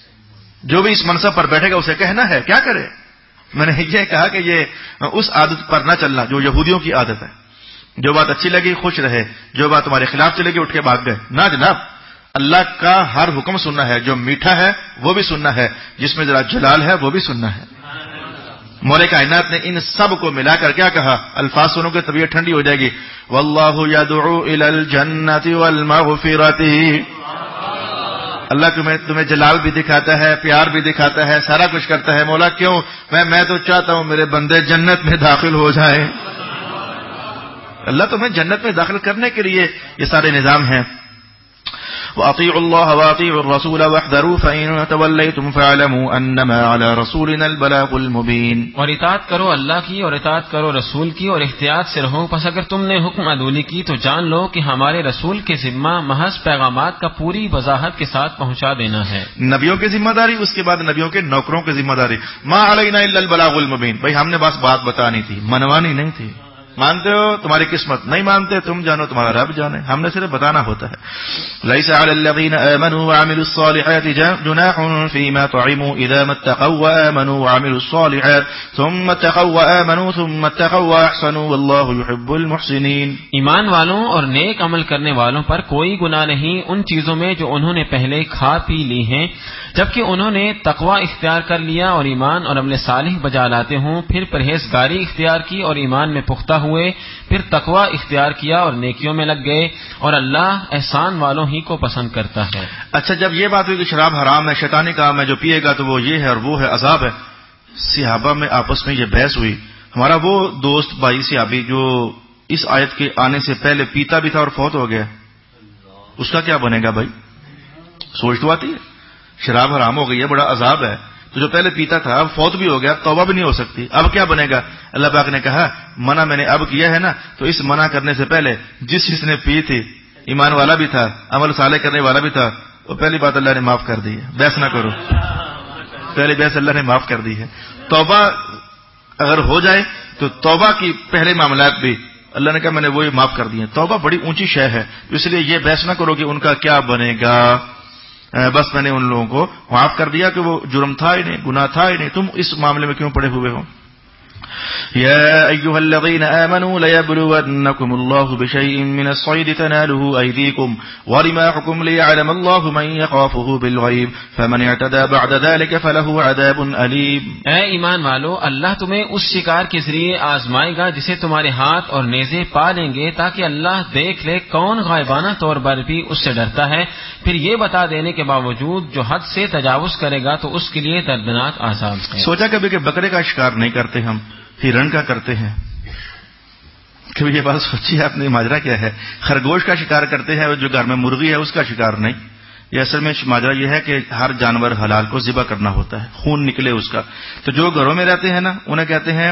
جو بھی اس منصب پر بیٹھے گا اسے کہنا ہے کیا کرے. میں نے یہ کہا کہ یہ اس عادت پر نہ چلنا جو یہودیوں کی عادت ہے. جو بات اچھی لگی خوش رہے، جو بات تمہارے خلاف چلے گی اٹھ کے بھاگ گئے. نہ جناب، اللہ کا ہر حکم سننا ہے. جو میٹھا ہے وہ بھی سننا ہے، جس میں ذرا جلال ہے وہ بھی سننا ہے. مولا کائنات نے ان سب کو ملا کر کیا کہا، الفاظ سنو گے طبیعت ٹھنڈی ہو جائے گی. واللہ یدعو الی الجنۃ والمغفرۃ. اللہ تمہیں جلال بھی دکھاتا ہے، پیار بھی دکھاتا ہے، سارا کچھ کرتا ہے. مولا کیوں؟ میں تو چاہتا ہوں میرے بندے جنت میں داخل ہو جائیں. اللہ تمہیں جنت میں داخل کرنے کے لیے یہ سارے نظام ہیں. وأطيعوا الله وأطيعوا الرسول واحذروا فإن توليتم فاعلموا أنما على رسولنا البلاغ المبين. اور اطاعت کرو اللہ کی اور اطاعت کرو رسول کی اور احتیاط سے رہو، پس اگر تم نے حکم عدولی کی تو جان لو کہ ہمارے رسول کے ذمہ محض پیغامات کا پوری وضاحت کے ساتھ پہنچا دینا ہے. نبیوں کی ذمہ داری، اس کے بعد نبیوں کے نوکروں کی ذمہ داری. ما علینا الا البلاغ المبین. بھائی ہم نے بس بات بتانی تھی، منوانی نہیں تھی. مانتے ہو تمہاری قسمت، نہیں مانتے تم جانو تمہارا رب جانے، ہم نے صرف بتانا ہوتا ہے. لیس علی الذین آمنوا وعملوا الصالحات جناح فیما طعموا اذا ما اتقوا وآمنوا وعملوا الصالحات ثم اتقوا وآمنوا ثم اتقوا واحسنوا واللہ يحب المحسنین. ایمان والوں اور نیک عمل کرنے والوں پر کوئی گناہ نہیں ان چیزوں میں جو انہوں نے پہلے کھا پی لی ہیں، جبکہ انہوں نے تقوی اختیار کر لیا اور ایمان اور عمل صالح بجا لاتے ہوں، پھر پرہیزگاری اختیار کی اور ایمان میں پختہ ہوئے، پھر تقوی اختیار کیا اور نیکیوں میں لگ گئے، اور اللہ احسان والوں ہی کو پسند کرتا ہے. اچھا، جب یہ بات ہوئی کہ شراب حرام ہے، شیطانی کام ہے، جو پیے گا تو وہ یہ ہے اور وہ ہے، عذاب ہے، صحابہ میں آپس میں یہ بحث ہوئی. ہمارا وہ دوست بھائی صحابی جو اس آیت کے آنے سے پہلے پیتا بھی تھا اور فوت ہو گیا، اس کا کیا بنے گا؟ بھائی سوچ تو آتی ہے، شراب حرام ہو گئی ہے، بڑا عذاب ہے. تو جو پہلے پیتا تھا اب فوت بھی ہو گیا، توبہ بھی نہیں ہو سکتی، اب کیا بنے گا؟ اللہ پاک نے کہا منع میں نے اب کیا ہے نا، تو اس منع کرنے سے پہلے جس نے پی تھی ایمان والا بھی تھا، عمل صالح کرنے والا بھی تھا، وہ پہلی بات اللہ نے معاف کر دی ہے. بحث نہ کرو، پہلی بحث اللہ نے معاف کر دی ہے. توبہ اگر ہو جائے تو توبہ کی پہلے معاملات بھی اللہ نے کہا میں نے وہی معاف کر دی ہیں. توبہ بڑی اونچی شے ہے، اس لیے یہ بحث نہ کرو کہ ان کا کیا بنے گا. بس میں نے ان لوگوں کو معاف کر دیا کہ وہ جرم تھا ہی نہیں، گناہ تھا ہی نہیں، تم اس معاملے میں کیوں پڑے ہوئے ہو. يا أيها الذين آمنوا ليبلونكم الله بشيء من الصيد تناله أيديكم ورماحكم ليعلم الله من يخافه بالغيب فمن اعتدى بعد ذلك فله عذاب أليم. اے ایمان والو، اللہ تمہیں اس شکار کے ذریعے آزمائے گا جسے تمہارے ہاتھ اور نیزے پا لیں گے، تاکہ اللہ دیکھ لے کون غائبانہ طور پر بھی اس سے ڈرتا ہے، پھر یہ بتا دینے کے باوجود جو حد سے تجاوز کرے گا تو اس کے لیے دردناک عذاب ہے. سوچا کبھی کہ بکرے کا شکار نہیں کرتے ہم، ہرن کا کرتے ہیں؟ کبھی یہ بات سوچی آپ نے ماجرا کیا ہے؟ خرگوش کا شکار کرتے ہیں، جو گھر میں مرغی ہے اس کا شکار نہیں. یہ اصل میں ماجرا یہ ہے کہ ہر جانور حلال کو ذبح کرنا ہوتا ہے، خون نکلے اس کا. تو جو گھروں میں رہتے ہیں نا انہیں کہتے ہیں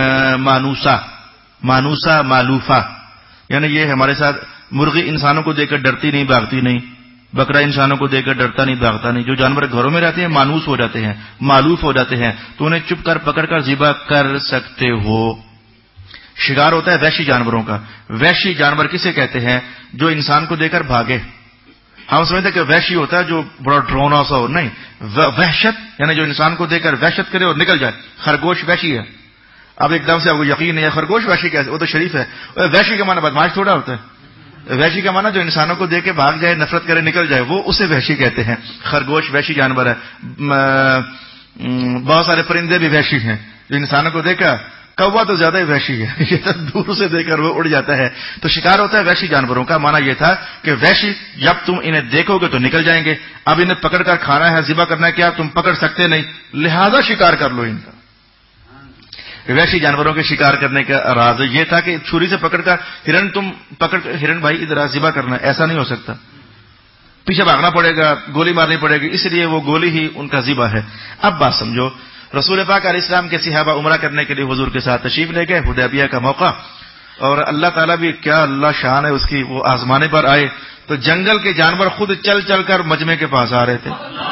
مانوسا مالوفا، یعنی یہ ہمارے ساتھ مرغی انسانوں کو دیکھ کر ڈرتی نہیں بھاگتی نہیں، بکرا انسانوں کو دیکھ کر ڈرتا نہیں بھاگتا نہیں. جو جانور گھروں میں رہتے ہیں مانوس ہو جاتے ہیں، معلوف ہو جاتے ہیں، تو انہیں چپ کر پکڑ کر ذبح کر سکتے ہو. شکار ہوتا ہے وحشی جانوروں کا. وحشی جانور کسے کہتے ہیں؟ جو انسان کو دیکھ کر بھاگے. ہم سمجھتے ہیں کہ وحشی ہوتا ہے جو بڑا ڈرونا سا ہو، نہیں، وحشت یعنی جو انسان کو دیکھ کر وحشت کرے اور نکل جائے. خرگوش وحشی ہے. اب ایک دم سے آپ کو یقین نہیں ہے خرگوش وحشی کیسے؟ وہ تو شریف ہے. وحشی کا معنی بدماش تھوڑا ہوتا ہے. وحشی کا معنی جو انسانوں کو دیکھ کے بھاگ جائے، نفرت کرے، نکل جائے، وہ اسے وحشی کہتے ہیں. خرگوش وحشی جانور ہے. بہت سارے پرندے بھی وحشی ہیں جو انسانوں کو دیکھا. کوا تو زیادہ ہی وحشی ہے، یہ تو دور سے دیکھ کر وہ اڑ جاتا ہے. تو شکار ہوتا ہے وحشی جانوروں کا. معنی یہ تھا کہ وحشی جب تم انہیں دیکھو گے تو نکل جائیں گے. اب انہیں پکڑ کر کھانا ہے، ذبح کرنا ہے، کیا تم پکڑ سکتے نہیں، لہذا شکار کر لو ان کا. وحشی جانوروں کے شکار کرنے کا راز یہ تھا کہ چھری سے پکڑ کر ہرن تم پکڑ کر ہرن بھائی ادھر ذبح کرنا، ایسا نہیں ہو سکتا. پیچھے بھاگنا پڑے گا، گولی مارنی پڑے گی، اس لیے وہ گولی ہی ان کا ذبح ہے. اب بات سمجھو، رسول پاک علیہ السلام کے صحابہ عمرہ کرنے کے لیے حضور کے ساتھ تشریف لے گئے. حدیبیہ کا موقع، اور اللہ تعالیٰ بھی کیا اللہ شان ہے اس کی، وہ آزمانے پر آئے تو جنگل کے جانور خود چل چل کر مجمع کے پاس آ رہے تھے.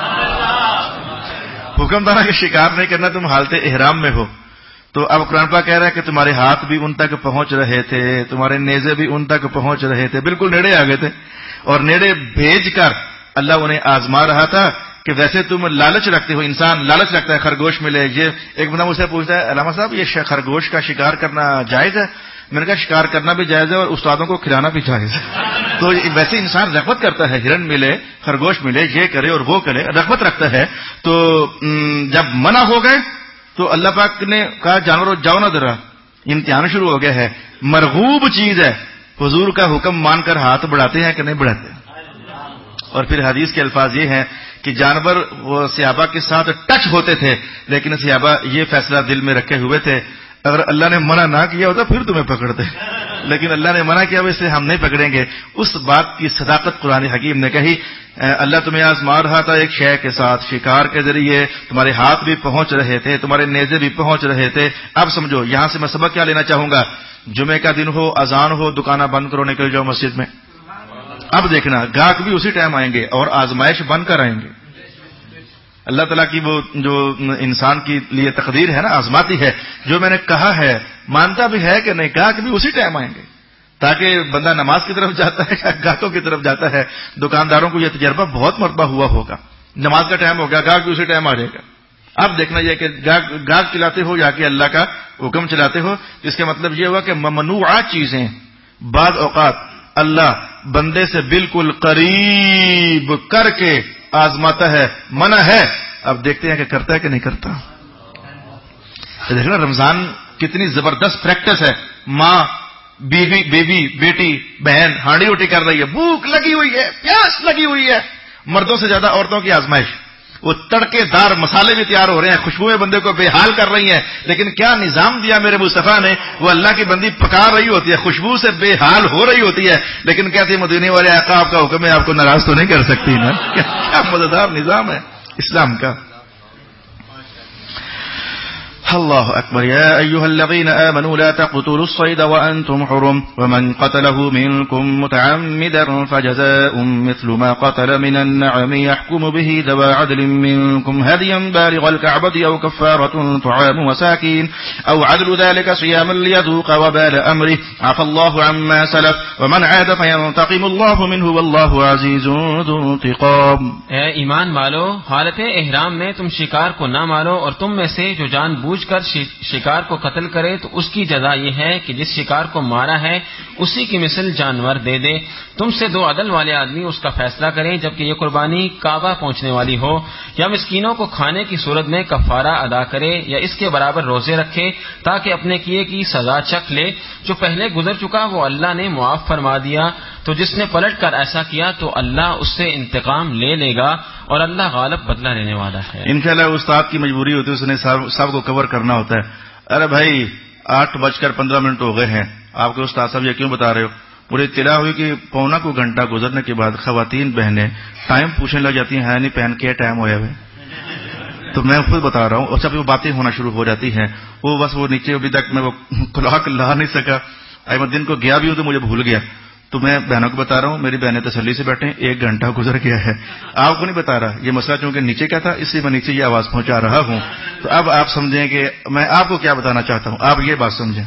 حکم تھا کہ شکار نہیں کرنا، تم حالت احرام میں ہو. تو اب قرآن پاک کہہ رہا ہے کہ تمہارے ہاتھ بھی ان تک پہنچ رہے تھے، تمہارے نیزے بھی ان تک پہنچ رہے تھے، بالکل نیڑے آ گئے تھے. اور نیڑے بھیج کر اللہ انہیں آزما رہا تھا کہ ویسے تم لالچ رکھتے ہو، انسان لالچ رکھتا ہے خرگوش ملے. یہ ایک بندہ مجھ سے پوچھتا ہے علامہ صاحب یہ خرگوش کا شکار کرنا جائز ہے؟ میں نے کہا شکار کرنا بھی جائز ہے اور استادوں کو کھلانا بھی جائز ہے. تو ویسے انسان رغبت کرتا ہے، ہرن ملے، خرگوش ملے، یہ کرے اور وہ کرے، رغبت رکھتا ہے. تو جب منع ہو گئے تو اللہ پاک نے کہا جانوروں جاؤ نہ ذرا، امتحان شروع ہو گیا ہے. مرغوب چیز ہے، حضور کا حکم مان کر ہاتھ بڑھاتے ہیں کہ نہیں بڑھاتے. اور پھر حدیث کے الفاظ یہ ہیں کہ جانور وہ صحابہ کے ساتھ ٹچ ہوتے تھے، لیکن صحابہ یہ فیصلہ دل میں رکھے ہوئے تھے اگر اللہ نے منع نہ کیا ہوتا پھر تمہیں پکڑتے. لیکن اللہ نے منع کیا اس لیے ہم نہیں پکڑیں گے. اس بات کی صداقت قرآن حکیم نے کہی. اللہ تمہیں آزما رہا تھا ایک شے کے ساتھ, شکار کے ذریعے تمہارے ہاتھ بھی پہنچ رہے تھے, تمہارے نیزے بھی پہنچ رہے تھے. اب سمجھو یہاں سے میں سبق کیا لینا چاہوں گا. جمعے کا دن ہو, اذان ہو, دکانیں بند کرو, نکل جاؤ مسجد میں. اب دیکھنا گاہک بھی اسی ٹائم آئیں گے اور آزمائش بن کر آئیں گے. اللہ تعالیٰ کی وہ جو انسان کے لیے تقدیر ہے نا, آزماتی ہے. جو میں نے کہا ہے مانتا بھی ہے کہ نہیں, گاہک بھی اسی ٹائم آئیں گے. تاکہ بندہ نماز کی طرف جاتا ہے یا گاہکوں کی طرف جاتا ہے. دکانداروں کو یہ تجربہ بہت مرتبہ ہوا ہوگا. نماز کا ٹائم ہو گیا, گاہک بھی اسی ٹائم آ جائے گا. اب دیکھنا یہ کہ گاہک چلاتے ہو یا کہ اللہ کا حکم چلاتے ہو. اس کا مطلب یہ ہوا کہ ممنوعات چیزیں بعض اوقات اللہ بندے سے بالکل قریب کر کے آزماتا ہے, منع ہے. اب دیکھتے ہیں کہ کرتا ہے کہ نہیں کرتا. دیکھنا رمضان کتنی زبردست پریکٹس ہے. ماں بیوی بیٹی بہن ہانڈی اٹھی کر رہی ہے, بھوک لگی ہوئی ہے, پیاس لگی ہوئی ہے. مردوں سے زیادہ عورتوں کی آزمائش. وہ تڑکے دار مسالے بھی تیار ہو رہے ہیں, خوشبوئیں بندے کو بے حال کر رہی ہیں. لیکن کیا نظام دیا میرے مصطفیٰ نے, وہ اللہ کی بندی پکا رہی ہوتی ہے, خوشبو سے بے حال ہو رہی ہوتی ہے, لیکن کہتی مدینے والے آقا آپ کا حکم ہے, آپ کو ناراض تو نہیں کر سکتی نا. کیا مزیدار نظام ہے اسلام کا. اللہ اکبر. یا ایها الذین آمنوا لا تقتلوا الصید وانتم حرم ومن قتله منکم متعمدا فجزاء مثل ما قتل من النعم يحكم به ذوى عدل منكم هديا بالغ الكعبة أو كفارة طعام مساكين أو عدل ذلك صياما ليذوق وبال أمره عفى الله عما سلف ومن عاد فينتقم الله منه والله عزيز ذو انتقام. اے ایمان والو, حالت احرام میں تم شکار کو نہ مارو, اور تم میں سے جو جان بوجھ کر شکار کو قتل کرے تو اس کی جزا یہ ہے کہ جس شکار کو مارا ہے اسی کی مثل جانور دے دے. تم سے دو عدل والے آدمی اس کا فیصلہ کریں, جبکہ یہ قربانی کعبہ پہنچنے والی ہو, یا مسکینوں کو کھانے کی صورت میں کفارہ ادا کرے, یا اس کے برابر روزے رکھے تاکہ اپنے کیے کی سزا چکھ لے. جو پہلے گزر چکا وہ اللہ نے معاف فرما دیا, تو جس نے پلٹ کر ایسا کیا تو اللہ اس سے انتقام لے لے گا, اور اللہ غالب بدلہ لینے والا ہے. انشاءاللہ استاد کی مجبوری ہوتی ہے, اس نے سب کو کور کرنا ہوتا ہے. ارے بھائی 8:15 ہو گئے ہیں, آپ کے استاد صاحب یہ کیوں بتا رہے ہو؟ مجھے اطلاع ہوئی کہ پونا کو گھنٹہ گزرنے کے بعد خواتین بہنیں ٹائم پوچھنے لگ جاتی ہیں, نہیں پہن کے ٹائم ہویا ہوئے. تو میں خود بتا رہا ہوں, اور جب وہ باتیں ہونا شروع ہو جاتی ہیں, وہ بس وہ نیچے ابھی تک میں وہ کلاک لا نہیں سکا. احمد دن کو گیا بھی ہوں تو مجھے بھول گیا. تو میں بہنوں کو بتا رہا ہوں, میری بہنیں تسلی سے بیٹھیں, 1 گھنٹہ گزر گیا ہے. آپ کو نہیں بتا رہا, یہ مسئلہ چونکہ نیچے کا تھا اس لیے میں نیچے یہ آواز پہنچا رہا ہوں. تو اب آپ سمجھیں کہ میں آپ کو کیا بتانا چاہتا ہوں, آپ یہ بات سمجھیں.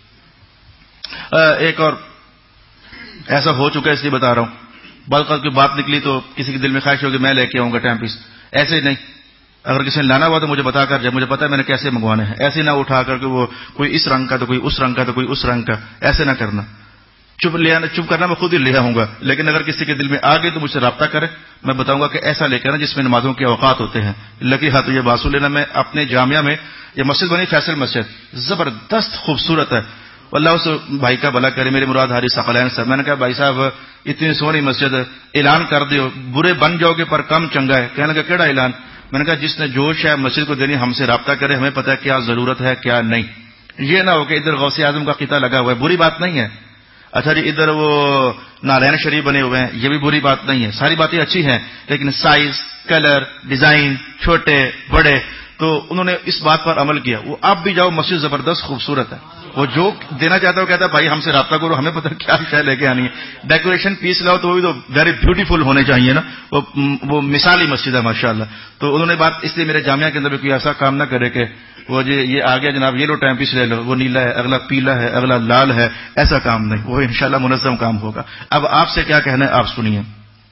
ایک اور ایسا ہو چکا ہے اس لیے بتا رہا ہوں. بلکہ کی بات نکلی تو کسی کے دل میں خواہش ہوگی میں لے کے آؤں گا ٹائم پیس. ایسے نہیں, اگر کسی نے لانا ہوا تو مجھے بتا کر جب مجھے پتا ہے میں نے کیسے منگوانے ہیں. ایسے نہ اٹھا کر کے وہ کوئی اس رنگ کا تو کوئی اس رنگ کا تو کوئی اس رنگ کا, ایسے نہ کرنا. چپ کرنا میں خود ہی لے آؤں گا, لیکن اگر کسی کے دل میں آ گئی تو مجھ سے رابطہ کرے, میں بتاؤں گا کہ ایسا لے کر جس میں نمازوں کے اوقات ہوتے ہیں. لکی ہاتھ یہ باسو لینا. میں اپنے جامعہ میں یہ مسجد بنی فیصل مسجد, زبردست خوبصورت ہے, اللہ اس بھائی کا بھلا کرے, میرے مراد حاری ثقلین صاحب. میں نے کہا بھائی صاحب اتنی سونی مسجد, اعلان کر دیو, برے بن جاؤ گے پر کم چنگا ہے. کہنے لگا کیڑا اعلان؟ میں نے کہا جس نے جوش ہے مسجد کو دینی ہم سے رابطہ کرے, ہمیں پتہ ہے کیا ضرورت ہے کیا نہیں. یہ نہ ہو کہ ادھر غوث اعظم کا قطعہ لگا ہوا ہے, بری بات نہیں ہے. اچھا جی ادھر وہ نارائن شریف بنے ہوئے ہیں, یہ بھی بری بات نہیں ہے, ساری باتیں اچھی ہیں, لیکن سائز کلر ڈیزائن چھوٹے بڑے, تو انہوں نے اس بات پر عمل کیا. وہ اب بھی جاؤ مسجد زبردست خوبصورت ہے, وہ جو دینا چاہتا ہے وہ کہتا ہے بھائی ہم سے رابطہ کرو, ہمیں پتہ کیا شے لے کے آنی ہے. ڈیکوریشن پیس لاؤ تو وہ بھی تو ویری بیوٹیفل ہونے چاہیے نا, وہ مثالی مسجد ہے ماشاءاللہ. تو انہوں نے بات اس لیے میرے جامعہ کے اندر بھی کوئی ایسا کام نہ کرے کہ وہ جی یہ آ گیا جناب یہ لو ٹائم پیس لے لو, وہ نیلا ہے اگلا پیلا ہے اگلا لال ہے, ایسا کام نہیں. وہ انشاءاللہ منظم کام ہوگا. اب آپ سے کیا کہنا ہے آپ سنیے.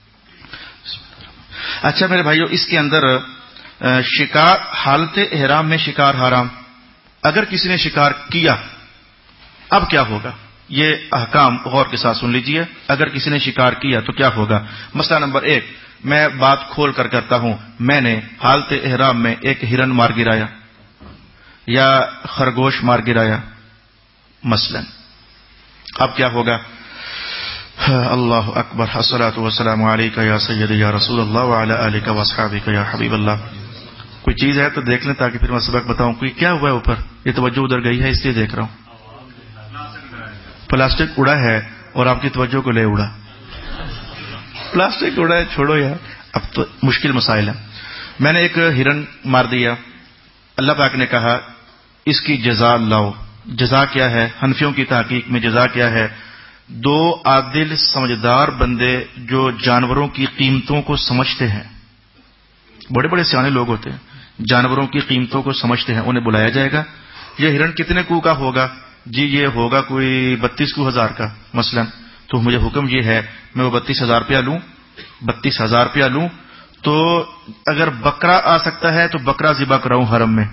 اچھا میرے بھائیو, اس کے اندر شکار, حالت احرام میں شکار حرام. اگر کسی نے شکار کیا اب کیا ہوگا, یہ احکام غور کے ساتھ سن لیجئے. اگر کسی نے شکار کیا تو کیا ہوگا. مسئلہ نمبر 1, میں بات کھول کر کرتا ہوں. میں نے حالت احرام میں ایک ہرن مار گرایا یا خرگوش مار گرایا مثلا, اب کیا ہوگا. اللہ اکبر, الصلاۃ والسلام علیک یا سیدی یا رسول اللہ وعلی آلک واصحابک یا حبیب اللہ. کوئی چیز ہے تو دیکھ لیں تاکہ پھر میں سبق بتاؤں. کوئی کیا ہوا ہے اوپر, یہ توجہ ادھر گئی ہے اس لیے دیکھ رہا ہوں. پلاسٹک اڑا ہے اور آپ کی توجہ کو لے اڑا. پلاسٹک اڑا ہے, چھوڑو یار, اب تو مشکل مسائل ہے. میں نے ایک ہرن مار دیا, اللہ پاک نے کہا اس کی جزا لاؤ. جزا کیا ہے؟ حنفیوں کی تحقیق میں جزا کیا ہے؟ 2 عادل سمجھدار بندے جو جانوروں کی قیمتوں کو سمجھتے ہیں, بڑے بڑے سیانے لوگ ہوتے ہیں, جانوروں کی قیمتوں کو سمجھتے ہیں, انہیں بلایا جائے گا. یہ ہرن کتنے کو کا ہوگا؟ جی یہ ہوگا کوئی 32,000 کا مثلا. تو مجھے حکم یہ ہے میں وہ 32,000 روپیہ لوں, 32,000 روپیہ لوں. تو اگر بکرا آ سکتا ہے تو بکرا ذبح کراؤں حرم میں,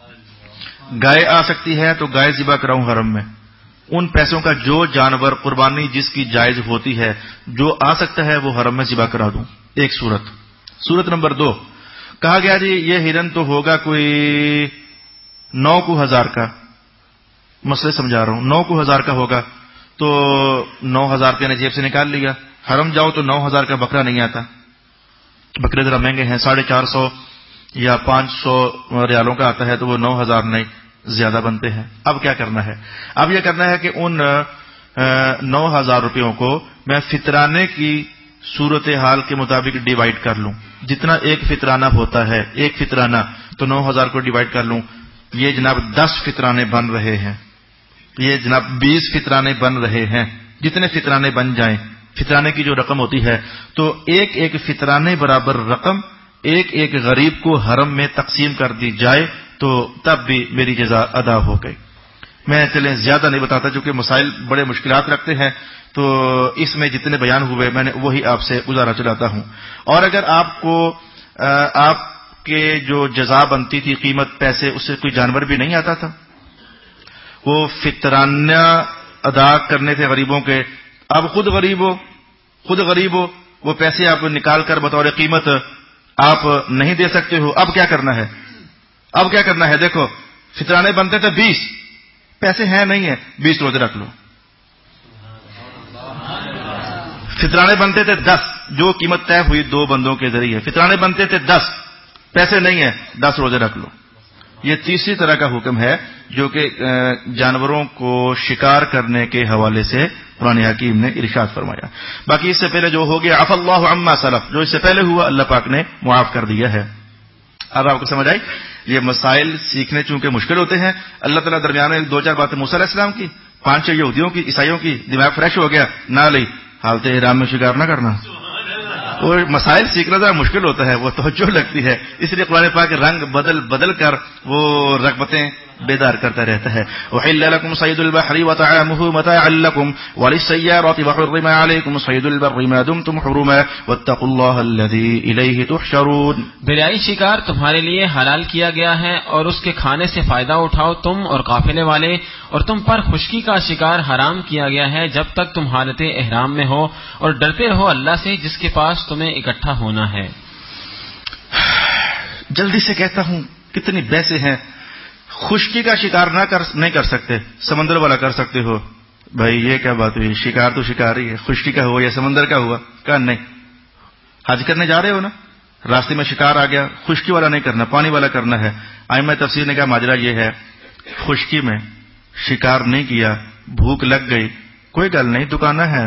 گائے آ سکتی ہے تو گائے ذبح کراؤں حرم میں. ان پیسوں کا جو جانور قربانی جس کی جائز ہوتی ہے جو آ سکتا ہے وہ حرم میں ذبح کرا دوں. ایک صورت. صورت نمبر 2, کہا گیا جی یہ ہرن تو ہوگا کوئی 9,000 کا, مسئلے سمجھا رہا ہوں, 9,000 کا ہوگا. تو 9,000 روپیہ نے جیب سے نکال لیا. حرم جاؤ تو 9,000 کا بکرا نہیں آتا, بکرے ذرا مہنگے ہیں, 450 یا 500 ریالوں کا آتا ہے, تو وہ 9,000 نہیں, زیادہ بنتے ہیں. اب کیا کرنا ہے؟ اب یہ کرنا ہے کہ ان 9,000 روپیوں کو میں فطرانے کی صورتحال کے مطابق ڈیوائڈ کر لوں. جتنا ایک فطرانہ ہوتا ہے, ایک فطرانہ, تو 9,000 کو ڈیوائڈ کر لوں. یہ جناب 10 فطرانے بن رہے ہیں, یہ جناب 20 فطرانے بن رہے ہیں. جتنے فطرانے بن جائیں, فطرانے کی جو رقم ہوتی ہے, تو ایک ایک فطرانے برابر رقم ایک ایک غریب کو حرم میں تقسیم کر دی جائے تو تب بھی میری جزا ادا ہو گئی. میں چلیں زیادہ نہیں بتاتا چونکہ مسائل بڑے مشکلات رکھتے ہیں, تو اس میں جتنے بیان ہوئے میں نے وہی آپ سے گزارا چلاتا ہوں. اور اگر آپ کو آپ کے جو جزا بنتی تھی قیمت پیسے, اس سے کوئی جانور بھی نہیں آتا تھا, وہ فطرانہ ادا کرنے تھے غریبوں کے. اب خود غریب ہو, وہ پیسے آپ نکال کر بطور قیمت آپ نہیں دے سکتے ہو. اب کیا کرنا ہے؟ دیکھو فطرانے بنتے تھے 20, پیسے ہیں نہیں ہیں, 20 روزے رکھ لو. فطرانے بنتے تھے 10, جو قیمت طے ہوئی 2 بندوں کے ذریعے. فطرانے بنتے تھے 10, پیسے نہیں ہیں, 10 روزے رکھ لو. یہ تیسری طرح کا حکم ہے جو کہ جانوروں کو شکار کرنے کے حوالے سے قرآن حکیم نے ارشاد فرمایا. باقی اس سے پہلے جو ہو گیا عفا اللہ عما سلف, جو اس سے پہلے ہوا اللہ پاک نے معاف کر دیا ہے. اب آپ کو سمجھ آئی؟ یہ مسائل سیکھنے چونکہ مشکل ہوتے ہیں. اللہ تعالیٰ درمیان میں 2-4 باتیں موسیٰ علیہ السلام کی, 5-6 یہودیوں کی, عیسائیوں کی, دماغ فریش ہو گیا, نہ لئی حالت احرام میں شکار نہ کرنا. وہ مسائل سیکھنا ذرا مشکل ہوتا ہے, وہ توجہ لگتی ہے, اس لیے قرآن پاک رنگ بدل کر وہ رغبتیں بیدار کرتا رہتا ہے. احل لكم صيد البحر وطعامه متاعا لكم وللسيارة وحرم عليكم صيد البر ما دمتم حرما واتقوا الله الذي إليه تحشرون. دریائی شکار تمہارے لیے حلال کیا گیا ہے اور اس کے کھانے سے فائدہ اٹھاؤ تم اور قافلے والے, اور تم پر خشکی کا شکار حرام کیا گیا ہے جب تک تم حالت احرام میں ہو, اور ڈرتے رہو اللہ سے جس کے پاس تمہیں اکٹھا ہونا ہے. جلدی سے کہتا ہوں کتنی بحثیں ہیں. خشکی کا شکار نہیں کر سکتے, سمندر والا کر سکتے ہو. بھائی یہ کیا بات ہوئی؟ شکار تو شکار ہی ہے, خشکی کا ہوا یا سمندر کا ہوا. کہا نہیں, حج کرنے جا رہے ہو نا, راستے میں شکار آ گیا, خشکی والا نہیں کرنا, پانی والا کرنا ہے. ائمہ تفسیر نے کہا ماجرا یہ ہے, خشکی میں شکار نہیں کیا, بھوک لگ گئی, کوئی گل نہیں, دکانیں ہیں,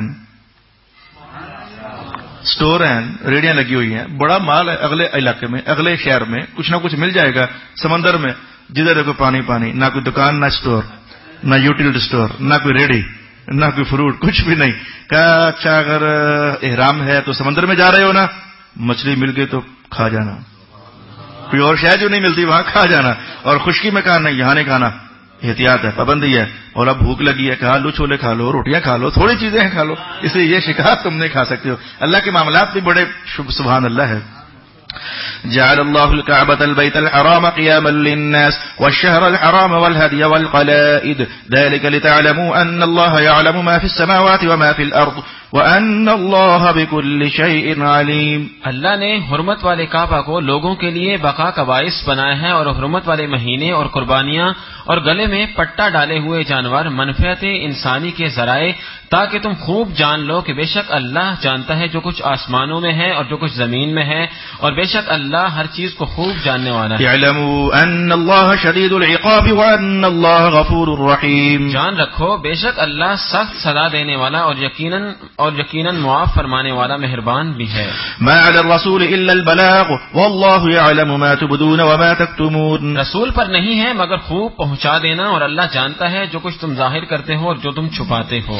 سٹور ہیں, ریڑیاں لگی ہوئی ہیں, بڑا مال ہے اگلے علاقے میں, اگلے شہر میں کچھ نہ کچھ مل جائے گا. سمندر میں جدھر کو پانی, نہ کوئی دکان, نہ سٹور, نہ یوٹیلٹی سٹور, نہ کوئی ریڑی, نہ کوئی فروٹ, کچھ بھی نہیں. کہا اچھا اگر احرام ہے تو سمندر میں جا رہے ہو نا, مچھلی مل گئی تو کھا جانا, کوئی اور شے جو نہیں ملتی وہاں کھا جانا. اور خشکی میں کہا نہیں, یہاں نہیں کھانا, احتیاط ہے, پابندی ہے. اور اب بھوک لگی ہے, کہا آلو چھولے کھا لو, روٹیاں کھا لو, تھوڑی چیزیں ہیں کھا لو, اس لیے یہ شکار تم نہیں کھا سکتے ہو. اللہ کے معاملات بھی بڑے سبحان اللہ ہے. جعل الله الكعبة البيت الحرام قياما للناس والشهر الحرام والهدي والقلائد ذلك لتعلموا أن الله يعلم ما في السماوات وما في الأرض وَأَنَّ اللَّهَ بِكُلِّ شَيْءٍ عَلِيمٌ. اللہ نے حرمت والے کعبہ کو لوگوں کے لیے بقا کا باعث بنایا ہے, اور حرمت والے مہینے اور قربانیاں اور گلے میں پٹا ڈالے ہوئے جانور منفعت انسانی کے ذرائع, تاکہ تم خوب جان لو کہ بے شک اللہ جانتا ہے جو کچھ آسمانوں میں ہے اور جو کچھ زمین میں ہے, اور بے شک اللہ ہر چیز کو خوب جاننے والا ہے۔ اعلموا ان اللہ شدید العقاب وان اللہ غفور رحیم، جان رکھو بے شک اللہ سخت سزا دینے والا اور یقیناً معاف فرمانے والا مہربان بھی ہے۔ ما علی الرسول الا البلاغ واللہ یعلم ما تبدون وما تکتمون، رسول پر نہیں ہے مگر خوب پہنچا دینا، اور اللہ جانتا ہے جو کچھ تم ظاہر کرتے ہو اور جو تم چھپاتے ہو۔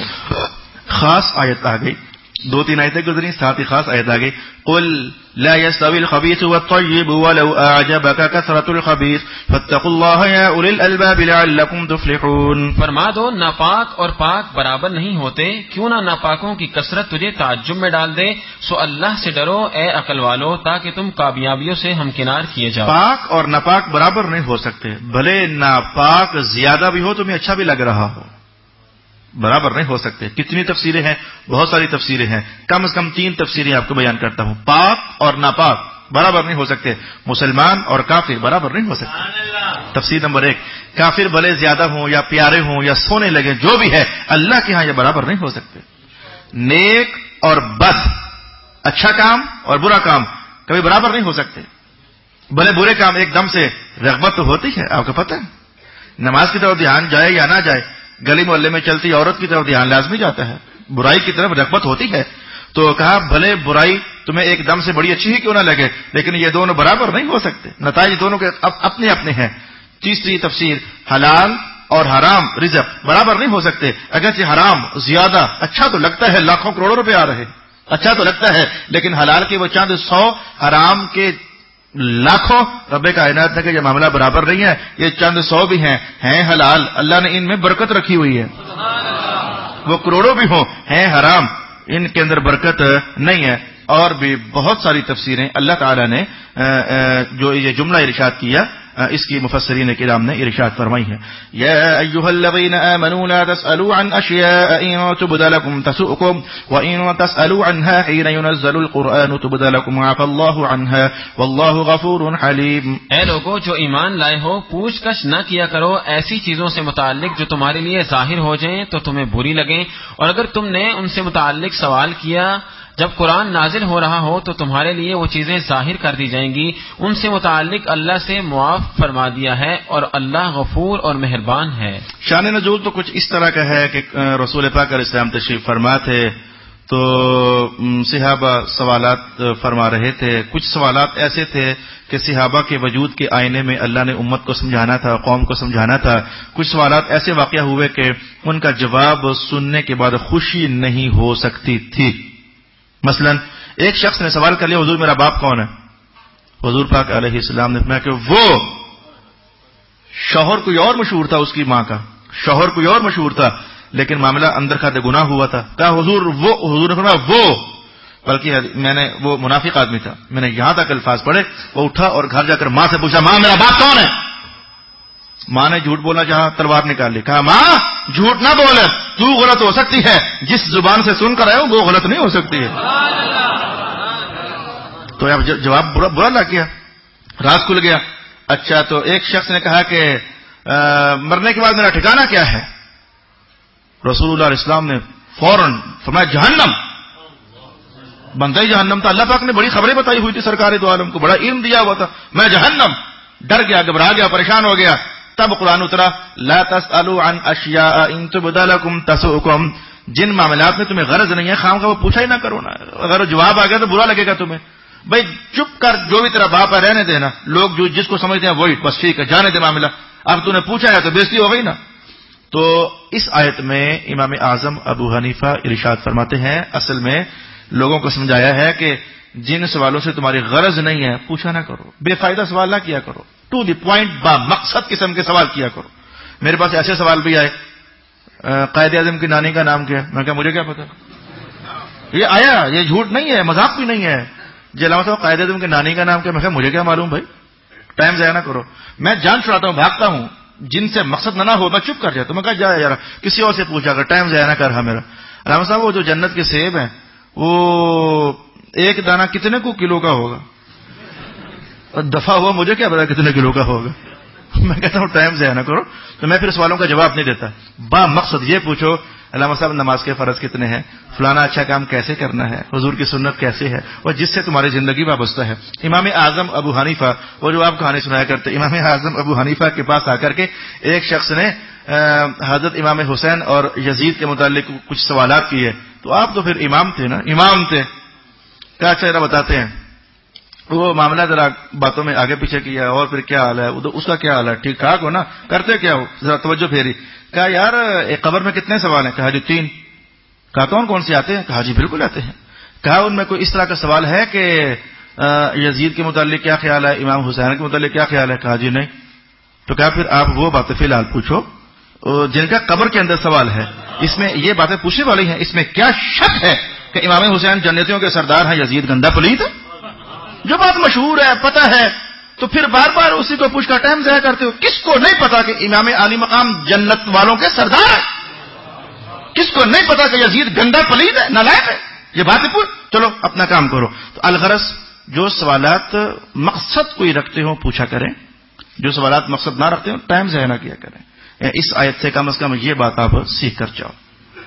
خاص آیت آ گئی، 2-3 آیتیں گزری، ساتھ ہی خاص آیت آ گئی، قل لا يستوي الخبيث والطيب ولو اعجبك كثرة الخبيث فاتقوا الله يا اولي الالباب لعلكم تفلحون، فرما دو ناپاک اور پاک برابر نہیں ہوتے، کیوں نہ ناپاکوں کی کثرت تجھے تعجب میں ڈال دے، سو اللہ سے ڈرو اے عقل والو تاکہ تم کامیابیوں سے ہمکنار کیے جاؤ۔ پاک اور ناپاک برابر نہیں ہو سکتے، بھلے ناپاک زیادہ بھی ہو تمہیں اچھا بھی لگ رہا ہو، برابر نہیں ہو سکتے۔ کتنی تفسیریں ہیں؟ بہت ساری تفسیریں ہیں، کم از کم 3 تفسیریں آپ کو بیان کرتا ہوں۔ پاک اور ناپاک برابر نہیں ہو سکتے، مسلمان اور کافر برابر نہیں ہو سکتے۔ تفسیر نمبر 1، کافر بھلے زیادہ ہوں یا پیارے ہوں یا سونے لگے، جو بھی ہے اللہ کے ہاں یہ برابر نہیں ہو سکتے۔ نیک اور بد، اچھا کام اور برا کام کبھی برابر نہیں ہو سکتے۔ بھلے برے کام ایک دم سے رغبت تو ہوتی ہے، آپ کو پتہ ہے، نماز کی طرف دھیان جائے یا نہ جائے، گلی محلے میں چلتی عورت کی طرف دھیان لازمی جاتا ہے، برائی کی طرف رغبت ہوتی ہے، تو کہا بھلے برائی تمہیں ایک دم سے بڑی اچھی ہی کیوں نہ لگے، لیکن یہ دونوں برابر نہیں ہو سکتے، نتائج دونوں کے اپنے اپنے ہیں۔ تیسری تفسیر، حلال اور حرام رزق برابر نہیں ہو سکتے، اگرچہ حرام زیادہ اچھا تو لگتا ہے، لاکھوں کروڑوں روپے آ رہے، اچھا تو لگتا ہے، لیکن حلال کے وہ چند 100، حرام کے لاکھوں، رب کائنات نے کہ یہ معاملہ برابر نہیں ہے، یہ چند 100 بھی ہیں حلال، اللہ نے ان میں برکت رکھی ہوئی ہے، وہ کروڑوں بھی ہوں ہیں حرام، ان کے اندر برکت نہیں ہے۔ اور بھی بہت ساری تفسیریں اللہ تعالی نے جو یہ جملہ ارشاد کیا، اس کی مفسرین کرام نے ارشاد فرمائی ہے، یا ایھا الذین آمنوا لا تسألوا عن اشیاء ان تبد لكم تسؤکم وان تسألوا عنها حين ينزل القرآن تبد لكم عفى الله عنها والله غفور حلیم۔ اے لوگو جو ایمان لائے ہو، پوچھ گچھ نہ کیا کرو ایسی چیزوں سے متعلق جو تمہارے لیے ظاہر ہو جائیں تو تمہیں بری لگیں، اور اگر تم نے ان سے متعلق سوال کیا جب قرآن نازل ہو رہا ہو تو تمہارے لیے وہ چیزیں ظاہر کر دی جائیں گی، ان سے متعلق اللہ سے معاف فرما دیا ہے، اور اللہ غفور اور مہربان ہے۔ شان نزول تو کچھ اس طرح کا ہے کہ رسول پاک علیہ السلام تشریف فرما تھے تو صحابہ سوالات فرما رہے تھے، کچھ سوالات ایسے تھے کہ صحابہ کے وجود کے آئینے میں اللہ نے امت کو سمجھانا تھا، قوم کو سمجھانا تھا، کچھ سوالات ایسے واقع ہوئے کہ ان کا جواب سننے کے بعد خوشی نہیں ہو سکتی تھی۔ مثلا ایک شخص نے سوال کر لیا، حضور میرا باپ کون ہے؟ حضور پاک علیہ السلام نے فرمایا کہ وہ شوہر کوئی اور مشہور تھا، اس کی ماں کا شوہر کوئی اور مشہور تھا، لیکن معاملہ اندر کھاتے گناہ ہوا تھا۔ کہا حضور نے فرمایا وہ، بلکہ میں نے وہ منافق آدمی تھا، میں نے یہاں تک الفاظ پڑھے، وہ اٹھا اور گھر جا کر ماں سے پوچھا، ماں میرا باپ کون ہے؟ ماں نے جھوٹ بولنا چاہا، تلوار نکال لی، کہا ماں جھوٹ نہ بول، تو غلط ہو سکتی ہے، جس زبان سے سن کر آئے ہو وہ غلط نہیں ہو سکتی ہے۔ تو اب جواب برا لگ گیا، راز کھل گیا۔ اچھا تو ایک شخص نے کہا کہ مرنے کے بعد میرا ٹھکانہ کیا ہے؟ رسول اللہ علیہ السلام نے فوراً فرمایا جہنم، بندہ جہنم تھا، اللہ پاک نے بڑی خبریں بتائی ہوئی تھی سرکار دو عالم کو، بڑا علم دیا ہوا تھا، میں جہنم، ڈر گیا، گھبرا گیا، پریشان ہو گیا۔ تب قرآن اترا، لا تسألوا عن اشیاء ان تبد لكم تسؤکم، جن معاملات میں تمہیں غرض نہیں ہے خام کا وہ پوچھا ہی نہ کرو نا، اگر جواب آ گیا تو برا لگے گا تمہیں، بھائی چپ کر، جو بھی تیرا باپ ہے رہنے دینا، لوگ جو جس کو سمجھتے ہیں وہی بس ٹھیک ہے، جانے دے معاملہ، اب تو نے پوچھا ہے تو بےزتی ہو گئی نا۔ تو اس آیت میں امام اعظم ابو حنیفہ ارشاد فرماتے ہیں، اصل میں لوگوں کو سمجھایا ہے کہ جن سوالوں سے تمہاری غرض نہیں ہے پوچھا نہ کرو، بے فائدہ سوال نہ کیا کرو، ٹو دی پوائنٹ با مقصد قسم کے سوال کیا کرو۔ میرے پاس ایسے سوال بھی آئے، قائد اعظم کی نانی کا نام کیا ہے؟ میں کہا مجھے کیا پتا، یہ آیا، یہ جھوٹ نہیں ہے، مذاق بھی نہیں ہے، جی علامہ صاحب قائد اعظم کی نانی کا نام کیا؟ میں کہا مجھے کیا معلوم بھائی، ٹائم ضائع نہ کرو، میں جان چھڑاتا ہوں، بھاگتا ہوں، جن سے مقصد نہ ہو میں چپ کر جاتا ہوں، میں کہا جا یار کسی اور سے پوچھا کر، ٹائم ضائع نہ کر ہاں میرا۔ علامہ صاحب وہ جو جنت کے سیب ہیں وہ ایک دانہ کتنے کو کلو کا ہوگا؟ دفعہ ہوا مجھے کیا پتا کتنے کلو کا ہوگا، میں کہتا ہوں ٹائم ضائع نہ کرو، تو میں پھر سوالوں کا جواب نہیں دیتا، با مقصد یہ پوچھو علامہ صاحب نماز کے فرض کتنے ہیں، فلانا اچھا کام کیسے کرنا ہے، حضور کی سنت کیسے ہے، اور جس سے تمہاری زندگی وابستہ ہے. امام اعظم ابو حنیفہ، وہ جو آپ کہانی سنایا کرتے، امام اعظم ابو حنیفہ کے پاس آ کر کے ایک شخص نے حضرت امام حسین اور یزید کے متعلق کچھ سوالات کیے. تو آپ تو پھر امام تھے نا، امام تھے. کیا چہرہ بتاتے ہیں، وہ معاملہ ذرا باتوں میں آگے پیچھے کیا، اور پھر کیا حال ہے، اس کا کیا حال ہے، ٹھیک ٹھاک ہو نا، کرتے کیا ہو، ذرا توجہ پھیری. کہا یار ایک قبر میں کتنے سوال ہیں، کہا جی 3. کہا کون سے آتے ہیں، کہا جی بالکل آتے ہیں. کہا ان میں کوئی اس طرح کا سوال ہے کہ یزید کے متعلق کیا خیال ہے، امام حسین کے متعلق کیا خیال ہے، کہا جی نہیں. تو کہا پھر آپ وہ باتیں فی الحال پوچھو جن کا قبر کے اندر سوال ہے، اس میں یہ باتیں پوچھنے والی ہیں، اس میں کیا شک ہے کہ امام حسین جنتیوں کے سردار ہیں، یزید گندا پلید ہے. جو بات مشہور ہے، پتہ ہے، تو پھر بار بار اسی کو پوچھ کر ٹائم ضائع کرتے ہو. کس کو نہیں پتا کہ امام عالی مقام جنت والوں کے سردار ہے؟ کس کو نہیں پتا کہ یزید گندا پلید ہے، نالائق ہے؟ یہ باتیں پوچھ. چلو اپنا کام کرو. تو الغرض جو سوالات مقصد کوئی رکھتے ہو پوچھا کریں، جو سوالات مقصد نہ رکھتے ہو ٹائم ضائع نہ کیا کریں. اس آیت سے کم از کم یہ بات آپ سیکھ کر جاؤ.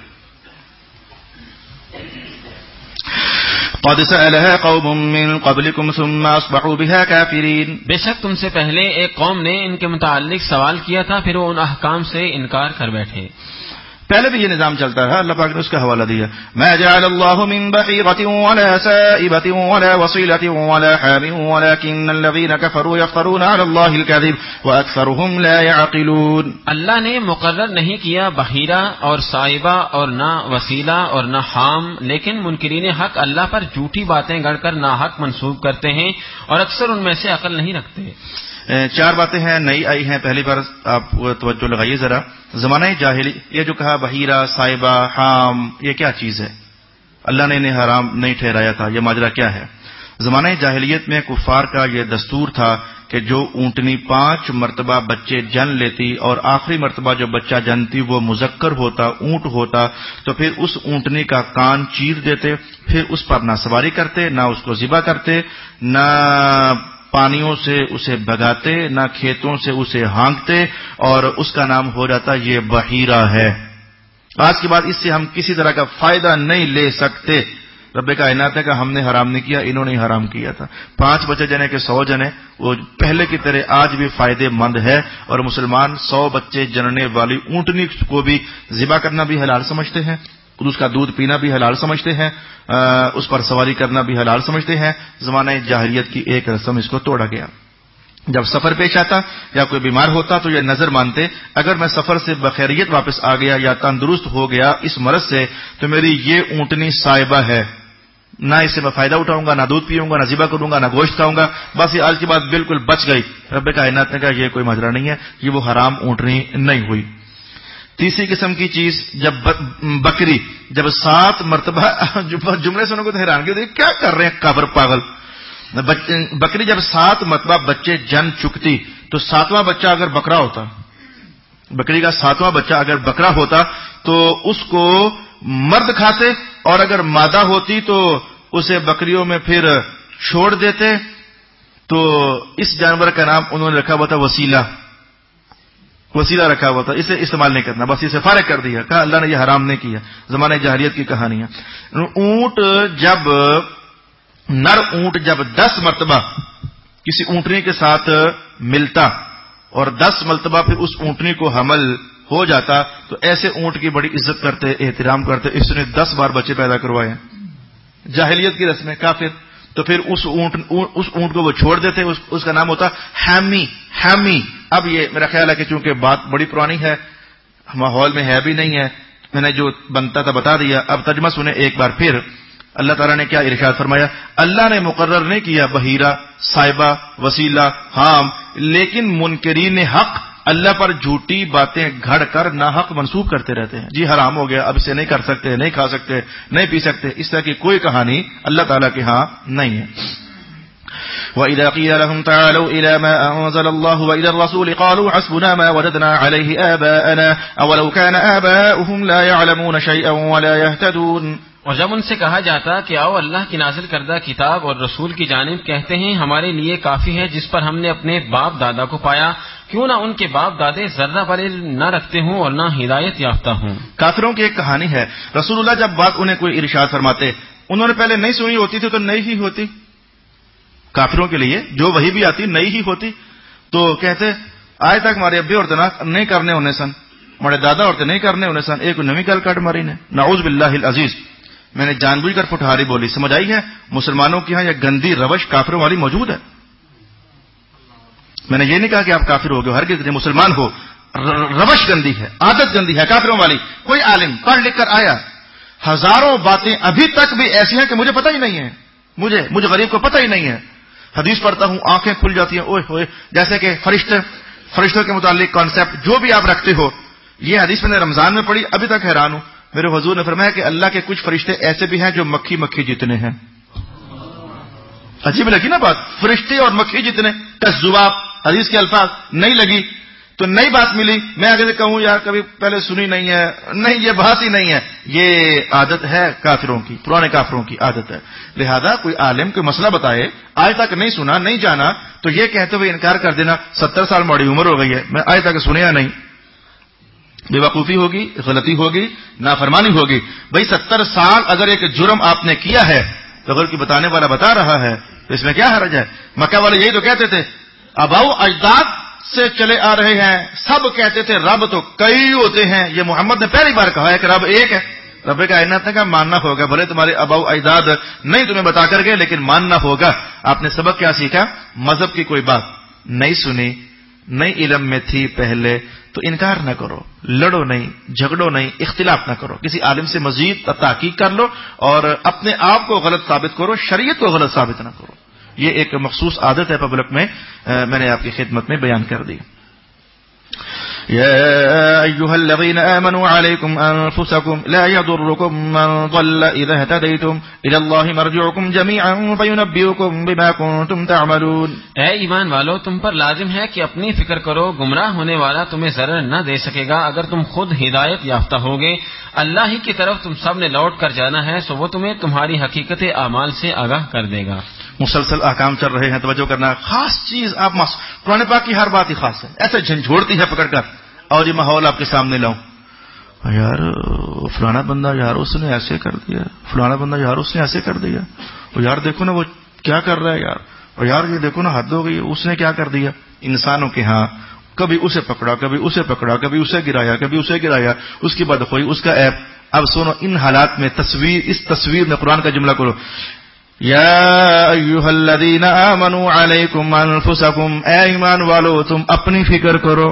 قد سألها قوم من قبلكم ثم أصبحوا بها كافرين. بے شک تم سے پہلے ایک قوم نے ان کے متعلق سوال کیا تھا، پھر وہ ان احکام سے انکار کر بیٹھے. پہلے بھی یہ نظام چلتا ہے، اللہ پاک نے اس کا حوالہ دیا. ما جعل الله من بحيرة ولا سائبة ولا وصيلة ولا حام ولكن الذين كفروا يفترون على الله الكذب وأكثرهم لا يعقلون. اللہ نے مقرر نہیں کیا بحیرہ اور سائبہ اور نہ وسیلہ اور نہ حام، لیکن منکرین حق اللہ پر جھوٹی باتیں گڑھ کر ناحق منسوب کرتے ہیں اور اکثر ان میں سے عقل نہیں رکھتے. 4 باتیں ہیں نئی آئی ہیں. پہلی بار آپ توجہ لگائیے ذرا. زمانہ جاہلی، یہ جو کہا بحیرہ، صائبہ، حام، یہ کیا چیز ہے؟ اللہ نے انہیں حرام نہیں ٹھہرایا تھا، یہ ماجرا کیا ہے؟ زمانہ جاہلیت میں کفار کا یہ دستور تھا کہ جو اونٹنی 5 مرتبہ بچے جن لیتی اور آخری مرتبہ جو بچہ جنتی وہ مذکر ہوتا، اونٹ ہوتا، تو پھر اس اونٹنی کا کان چیر دیتے، پھر اس پر نہ سواری کرتے، نہ اس کو ذبح کرتے، نہ پانیوں سے اسے بگاتے، نہ کھیتوں سے اسے ہانکتے، اور اس کا نام ہو جاتا یہ بحیرہ ہے. آج کے بعد اس سے ہم کسی طرح کا فائدہ نہیں لے سکتے. رب کائنات نے کہا ہم نے حرام نہیں کیا، انہوں نے حرام کیا تھا. 5 بچے جنے کے 100 جنے، وہ پہلے کی طرح آج بھی فائدے مند ہے، اور مسلمان 100 بچے جننے والی اونٹنی کو بھی ذبح کرنا بھی حلال سمجھتے ہیں، اس کا دودھ پینا بھی حلال سمجھتے ہیں، اس پر سواری کرنا بھی حلال سمجھتے ہیں. زمانہ جاہلیت کی ایک رسم اس کو توڑا گیا. جب سفر پیش آتا یا کوئی بیمار ہوتا تو یہ نظر مانتے اگر میں سفر سے بخیریت واپس آ گیا یا تندرست ہو گیا اس مرض سے تو میری یہ اونٹنی صائبہ ہے، نہ اس سے میں فائدہ اٹھاؤں گا، نہ دودھ پیوں گا، نہ ذبح کروں گا، نہ گوشت کھاؤں گا. بس یہ آج کی بات بالکل بچ گئی. رب کائنات نے کہا یہ کوئی ماجرا نہیں ہے، یہ وہ حرام اونٹنی نہیں ہوئی. تیسری قسم کی چیز، جب بکری جب 7 مرتبہ جملے سنو کو تو حیرانگی ہوتی ہے، کیا کر رہے ہیں کافر پاگل. بکری جب 7 مرتبہ بچے جن چکتی تو 7واں بچہ اگر بکرا ہوتا، بکری کا 7واں بچہ اگر بکرا ہوتا تو اس کو مرد کھاتے، اور اگر مادہ ہوتی تو اسے بکریوں میں پھر چھوڑ دیتے. تو اس جانور کا نام انہوں نے رکھا ہوا تھا وسیلہ. وسیلہ رکھا ہوا تھا، اسے استعمال نہیں کرنا، بس اسے فارغ کر دیا. کہا اللہ نے یہ حرام نہیں کیا. زمانہ جاہلیت کی کہانیاں. نر اونٹ جب 10 مرتبہ کسی اونٹنی کے ساتھ ملتا اور 10 مرتبہ پھر اس اونٹنی کو حمل ہو جاتا تو ایسے اونٹ کی بڑی عزت کرتے، احترام کرتے. اس نے 10 بار بچے پیدا کروائے. جاہلیت کی رسم ہے کافر. تو پھر اس اونٹ کو وہ چھوڑ دیتے، اس کا نام ہوتا حامی. اب یہ میرا خیال ہے کہ چونکہ بات بڑی پرانی ہے، ماحول میں ہے بھی نہیں ہے، میں نے جو بنتا تھا بتا دیا. اب ترجمہ سنیں ایک بار پھر. اللہ تعالیٰ نے کیا ارشاد فرمایا؟ اللہ نے مقرر نہیں کیا بحیرہ، صائبہ، وسیلہ، حام، لیکن منکرین حق اللہ پر جھوٹی باتیں گھڑ کر ناحق منسوب کرتے رہتے ہیں. جی حرام ہو گیا، اب اسے نہیں کر سکتے، نہیں کھا سکتے، نہیں پی سکتے. اس طرح کی کوئی کہانی اللہ تعالیٰ کے ہاں نہیں ہے. وَإِذَا قِيلَ لَهُمْ تَعَالَوْا إِلَى مَا أَنزَلَ اللَّهُ وَإِلَى الرَّسُولِ قَالُوا حَسْبُنَا مَا وَجَدْنَا عَلَيْهِ آبَاءَنَا أَوَلَوْ كَانَ آبَاؤُهُمْ لَا يَعْلَمُونَ شَيْئًا وَلَا يَهْتَدُونَ. اور جب ان سے کہا جاتا کہ آؤ اللہ کی نازل کردہ کتاب اور رسول کی جانب، کہتے ہیں ہمارے لیے کافی ہے جس پر ہم نے اپنے باپ دادا کو پایا، کیوں نہ ان کے باپ دادے ذرہ بر علم نہ رکھتے ہوں اور نہ ہدایت یافتہ ہوں۔ کافروں کی ایک کہانی ہے، رسول اللہ جب بات انہیں کوئی ارشاد فرماتے، انہوں نے پہلے نہیں سنی ہوتی تھی تو نئی ہی ہوتی، کافروں کے لیے جو وہی بھی آتی نئی ہی ہوتی، تو کہتے آج تک ہمارے ابے اور نہیں کرنے ہونے سن، ہمارے دادا اور نہیں کرنے ہونے سن، ایک نویں گل کٹ ماری نے، نعوذ باللہ العزیز۔ میں نے جان بوجھ کر پٹھاری بولی، سمجھ آئی ہے؟ مسلمانوں کی ہاں یہ گندی روش کافروں والی موجود ہے۔ میں نے یہ نہیں کہا کہ آپ کافر ہو گئے، ہرگز نہیں، مسلمان ہو، روش گندی ہے، عادت گندی ہے کافروں والی۔ کوئی عالم پڑھ لکھ کر آیا، ہزاروں باتیں ابھی تک بھی ایسی ہیں کہ مجھے پتہ ہی نہیں ہے، مجھے غریب کو پتہ ہی نہیں ہے۔ حدیث پڑھتا ہوں، آنکھیں کھل جاتی ہیں، اوئے ہوئے، جیسے کہ فرشتوں کے متعلق کانسیپٹ جو بھی آپ رکھتے ہو، یہ حدیث میں نے رمضان میں پڑھی، ابھی تک حیران ہوں۔ میرے حضور نے فرمایا کہ اللہ کے کچھ فرشتے ایسے بھی ہیں جو مکھی جتنے ہیں۔ عجیب لگی نا بات، فرشتے اور مکھی جتنے، کذاب، حدیث کے الفاظ نہیں لگی تو نئی بات ملی، میں اگر کہوں یار کبھی پہلے سنی نہیں ہے، نہیں یہ بات ہی نہیں ہے، یہ عادت ہے کافروں کی، پرانے کافروں کی عادت ہے۔ لہذا کوئی عالم کوئی مسئلہ بتائے، آج تک نہیں سنا نہیں جانا، تو یہ کہتے ہوئے انکار کر دینا 70 سال ہماری عمر ہو گئی ہے، میں آج تک سنیا نہیں، بے وقوفی ہوگی، غلطی ہوگی، نافرمانی ہوگی۔ بھئی 70 سال اگر ایک جرم آپ نے کیا ہے تو اگر کوئی بتانے والا بتا رہا ہے تو اس میں کیا حرج ہے؟ مکہ والے یہی تو کہتے تھے، آباؤ اجداد سے چلے آ رہے ہیں، سب کہتے تھے رب تو کئی ہوتے ہیں، یہ محمد نے پہلی بار کہا ہے کہ رب ایک ہے۔ رب کائنات نے کہا ماننا ہوگا، بھلے تمہارے آباؤ اجداد نہیں تمہیں بتا کر گئے لیکن ماننا ہوگا۔ آپ نے سبق کیا سیکھا؟ مذہب کی کوئی بات نہیں سنی، نئی علم میں تھی پہلے تو انکار نہ کرو، لڑو نہیں، جھگڑو نہیں، اختلاف نہ کرو، کسی عالم سے مزید تحقیق کر لو اور اپنے آپ کو غلط ثابت کرو، شریعت کو غلط ثابت نہ کرو۔ یہ ایک مخصوص عادت ہے پبلک میں، میں نے آپ کی خدمت میں بیان کر دی۔ يا أيها الذين آمنوا عليكم أنفسكم لا يضركم من ضل إذا اهتديتم إلى الله مرجعكم جميعا فينبئكم بما كنتم تعملون۔ اے ایمان والو، تم پر لازم ہے کہ اپنی فکر کرو، گمراہ ہونے والا تمہیں ضرر نہ دے سکے گا اگر تم خود ہدایت یافتہ ہوگے۔ اللہ ہی کی طرف تم سب نے لوٹ کر جانا ہے، سو وہ تمہیں تمہاری حقیقت اعمال سے آگاہ کر دے گا۔ مسلسل احکام چل رہے ہیں، توجہ کرنا، خاص چیز آپ قرآن پاک کی ہر بات ہی خاص ہے، ایسے جھنجھوڑتی ہے پکڑ کر، اور یہ ماحول آپ کے سامنے لاؤں، یار فلانا بندہ یار اس نے ایسے کر دیا، فلانا بندہ یار اس نے ایسے کر دیا، اور یار دیکھو نا وہ کیا کر رہا ہے یار، اور یار یہ دیکھو نا حد ہو گئی، اس نے کیا کر دیا۔ انسانوں کے ہاں کبھی اسے پکڑا، کبھی اسے پکڑا، کبھی اسے گرایا، کبھی اسے گرایا، اس کی بدخوئی، اس کا عیب۔ اب سنو، ان حالات میں اس تصویر میں قرآن کا جملہ کرو، یا ایھا الذین آمنوا علیکم انفسکم، اے ایمان والو تم اپنی فکر کرو۔